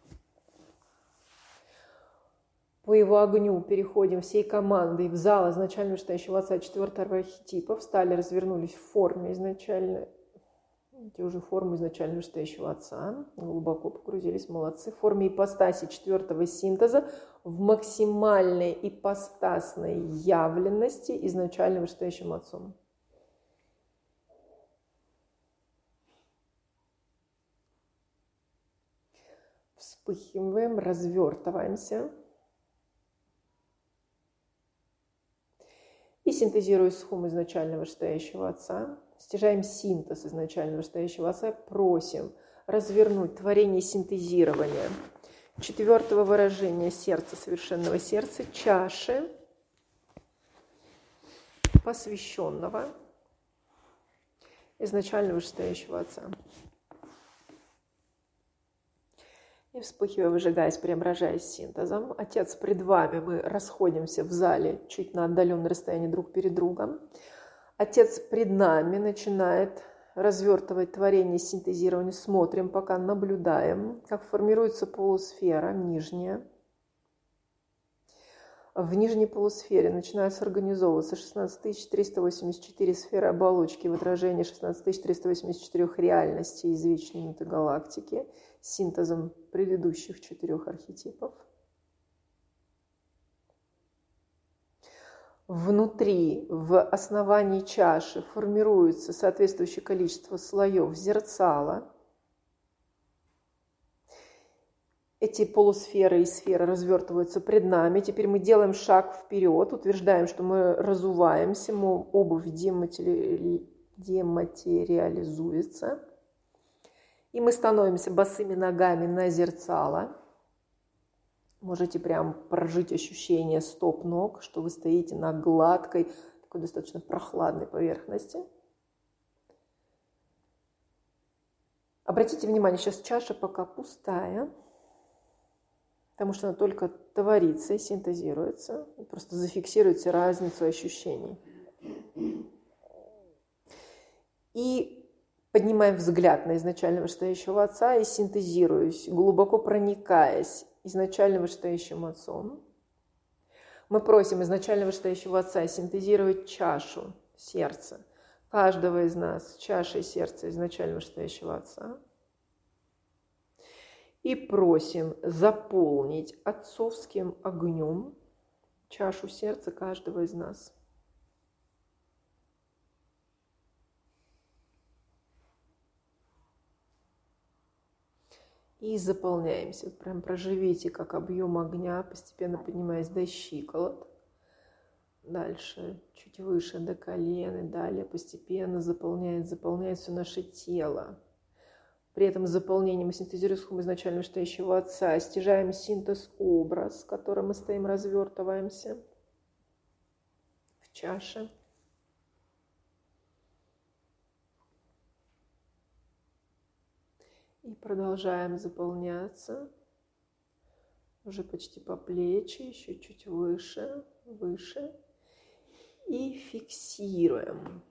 По его огню переходим всей командой в зал изначально вышестоящего отца четвертого архетипа. Встали, развернулись в форме изначально, эти уже формы изначально вышестоящего отца. Глубоко погрузились, молодцы. В форме ипостаси четвертого синтеза в максимальной ипостасной явленности изначально вышестоящим отцом. Вспыхиваем, развертываемся. И синтезируя схум изначально вышестоящего отца, стяжаем синтез изначально вышестоящего отца, просим развернуть творение синтезирования четвертого выражения сердца, совершенного сердца, чаши посвященного изначально вышестоящего отца. И вспыхивая, выжигаясь, преображаясь синтезом. Отец пред вами, мы расходимся в зале чуть на отдаленное расстояние друг перед другом. Отец пред нами начинает развертывать творение синтезирования. Смотрим, пока наблюдаем, как формируется полусфера нижняя. В нижней полусфере начинают организовываться шестнадцать тысяч триста восемьдесят четыре сферы оболочки в отражении шестнадцать тысяч триста восемьдесят четыре реальностей из вечной метагалактики с синтезом предыдущих четырех архетипов. Внутри, в основании чаши формируется соответствующее количество слоев зерцала. Эти полусферы и сферы развертываются пред нами. Теперь мы делаем шаг вперед, утверждаем, что мы разуваемся, мы, обувь дематери... дематериализуется. И мы становимся босыми ногами на зерцало. Можете прям прожить ощущение стоп ног, что вы стоите на гладкой, такой достаточно прохладной поверхности. Обратите внимание, сейчас чаша пока пустая, потому что она только творится и синтезируется. Просто зафиксируйте разницу ощущений. И поднимаем взгляд на изначально вышестоящего отца и синтезируясь, глубоко проникаясь изначально вышестоящим отцом. Мы просим изначально вышестоящего отца синтезировать чашу сердца каждого из нас, чашей сердца изначально вышестоящего отца. И просим заполнить отцовским огнем чашу сердца каждого из нас. И заполняемся. Вот прям проживите как объем огня, постепенно поднимаясь до щиколот. Дальше чуть выше до колен. И далее постепенно заполняет, заполняет все наше тело. При этом заполнении мы синтезируем схему изначально вышестоящего Отца. Стяжаем синтез-образ, в котором мы стоим, развертываемся в чаше. И продолжаем заполняться уже почти по плечи, еще чуть выше, выше. И фиксируем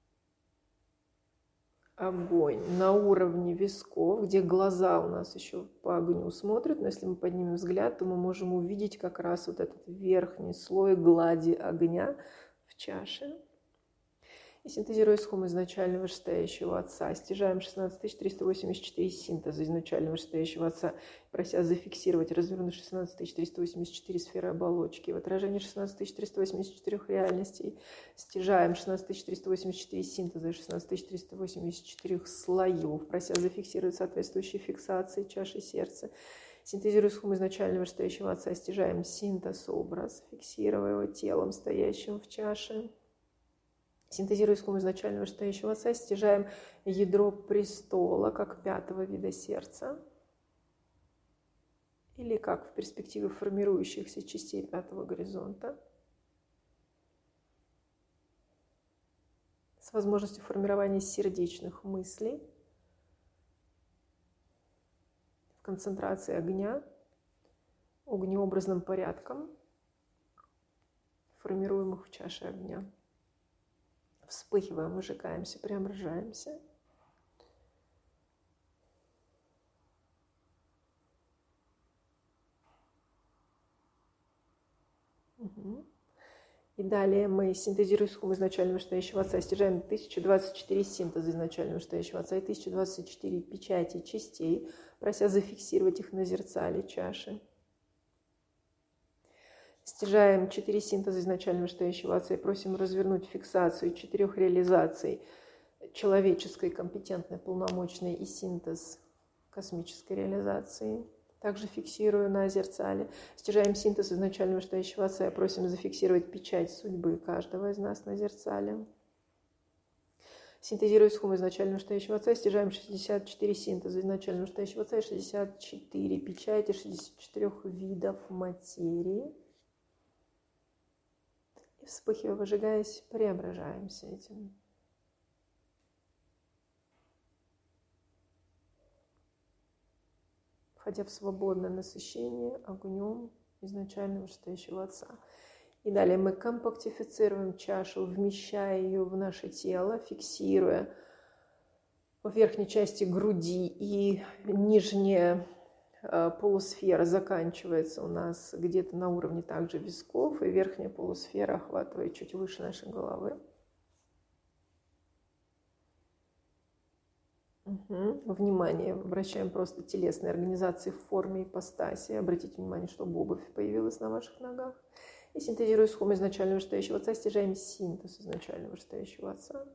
огонь на уровне висков, где глаза у нас еще по огню смотрят. Но если мы поднимем взгляд, то мы можем увидеть как раз вот этот верхний слой глади огня в чаше. И синтезируя схему изначально вышестоящего Отца, стяжаем шестнадцать тысяч триста восемьдесят четыре синтеза изначально вышестоящего Отца, прося зафиксировать, развернуть шестнадцать тысяч триста восемьдесят четыре сферы оболочки. В отражении шестнадцать тысяч триста восемьдесят четыре реальностей стяжаем шестнадцать тысяч триста восемьдесят четыре синтеза и шестнадцать тысяч триста восемьдесят четыре слоев, прося зафиксировать соответствующие фиксации чаши сердца. Синтезируя схему изначально вышестоящего Отца, стяжаем синтез-образ, фиксируя его телом, стоящим в чаше. Синтезируя схему изначально вышестоящего Отца, стяжаем ядро престола, как пятого вида сердца, или как в перспективе формирующихся частей пятого горизонта, с возможностью формирования сердечных мыслей, в концентрации огня, огнеобразным порядком, формируемых в чаше огня. Вспыхиваем, выжигаемся, преображаемся. Угу. И далее мы синтезируем схему изначально вышестоящего Отца, стяжаем тысяча двадцать четыре синтеза изначально вышестоящего Отца и тысяча двадцать четыре печати частей, прося зафиксировать их на зеркале чаши. Стяжаем четыре синтеза изначально вышестоящего Отца и просим развернуть фиксацию четырех реализаций: человеческой, компетентной, полномочной и синтез космической реализации. Также фиксирую на зеркале. Стяжаем синтез изначально вышестоящего Отца и просим зафиксировать печать судьбы каждого из нас на зеркале. Синтезируя схему изначально вышестоящего Отца, стяжаем шестьдесят четыре синтеза изначально вышестоящего Отца и шестьдесят четыре печати шестидесяти четырёх видов материи. Вспыхивая, выжигаясь, преображаемся этим. Входя в свободное насыщение огнем изначально вышестоящего Отца. И далее мы компактифицируем чашу, вмещая ее в наше тело, фиксируя в верхней части груди, и нижняя полусфера заканчивается у нас где-то на уровне также висков, и верхняя полусфера охватывает чуть выше нашей головы. Угу. Внимание, обращаем просто телесной организации в форме ипостаси. Обратите внимание, чтобы обувь появилась на ваших ногах. И синтезируя схему изначально вышестоящего Отца, стяжаем синтез изначально вышестоящего Отца.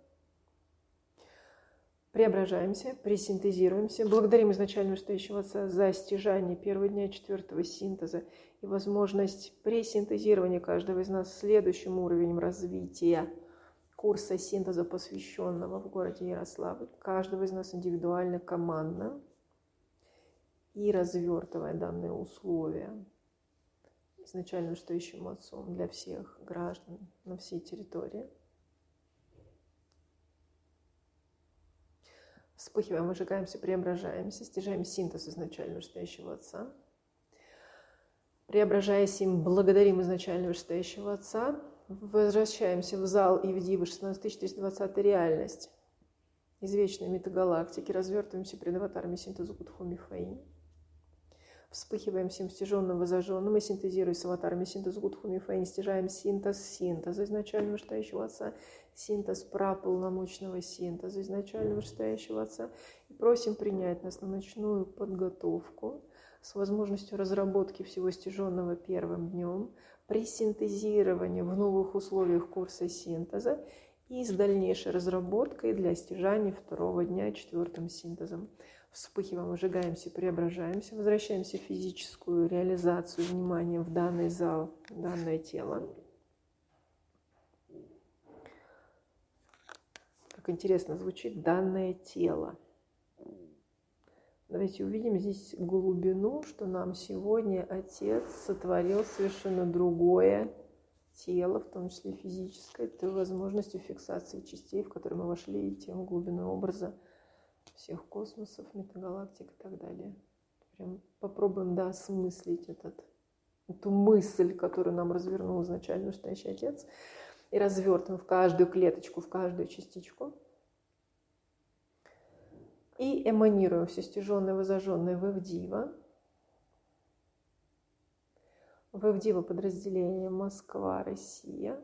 Преображаемся, пресинтезируемся. Благодарим изначально вышестоящего Отца за стяжание первого дня четвертого синтеза и возможность пресинтезирования каждого из нас следующим уровнем развития курса синтеза, посвященного в городе Ярославль. Каждого из нас индивидуально, командно. И развертывая данные условия изначально вышестоящим Отцом для всех граждан на всей территории. Вспыхиваем, выжигаемся, преображаемся, стяжаем синтез изначально вышестоящего Отца. Преображаясь им, благодарим изначально вышестоящего Отца. Возвращаемся в зал и в диву шестнадцать тысяч триста двадцатая реальность из вечной метагалактики. Развертываемся пред аватарами синтеза Кутхуми Фаи. Вспыхиваем всем стяженным, возожженным и синтезируя с аватарами синтеза Гудхуми Фаи, стяжаем синтез синтеза изначально вышестоящего Отца, синтез праполномочного синтеза изначально вышестоящего Отца, и просим принять нас на ночную подготовку с возможностью разработки всего стяженного первым днем, при синтезировании в новых условиях курса синтеза и с дальнейшей разработкой для стяжания второго дня четвертым синтезом. Вспыхиваем, выжигаемся, преображаемся, возвращаемся в физическую реализацию внимания в данный зал, в данное тело. Как интересно звучит данное тело. Давайте увидим здесь глубину, что нам сегодня Отец сотворил совершенно другое тело, в том числе физическое, той возможностью фиксации частей, в которые мы вошли, и тем глубину образа всех космосов, метагалактик и так далее. Прям попробуем, да, осмыслить этот, эту мысль, которую нам развернул изначально настоящий Отец, и развертываем в каждую клеточку, в каждую частичку. И эманируем все стяженное, возожженное в Эвдива. В Эвдива подразделение Москва, Россия.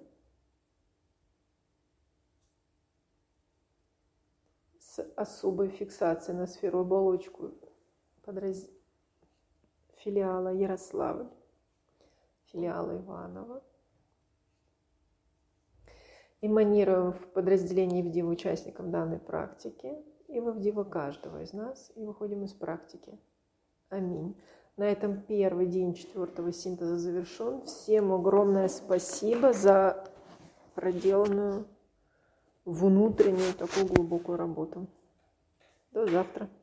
С особой фиксацией на сферу оболочку подраз... филиала Ярославль, филиала Иваново. Эманируем в подразделении Эвдива участникам данной практики и в Эвдива каждого из нас, и выходим из практики. Аминь. На этом первый день четвертого синтеза завершен. Всем огромное спасибо за проделанную внутреннюю такую глубокую работу. До завтра.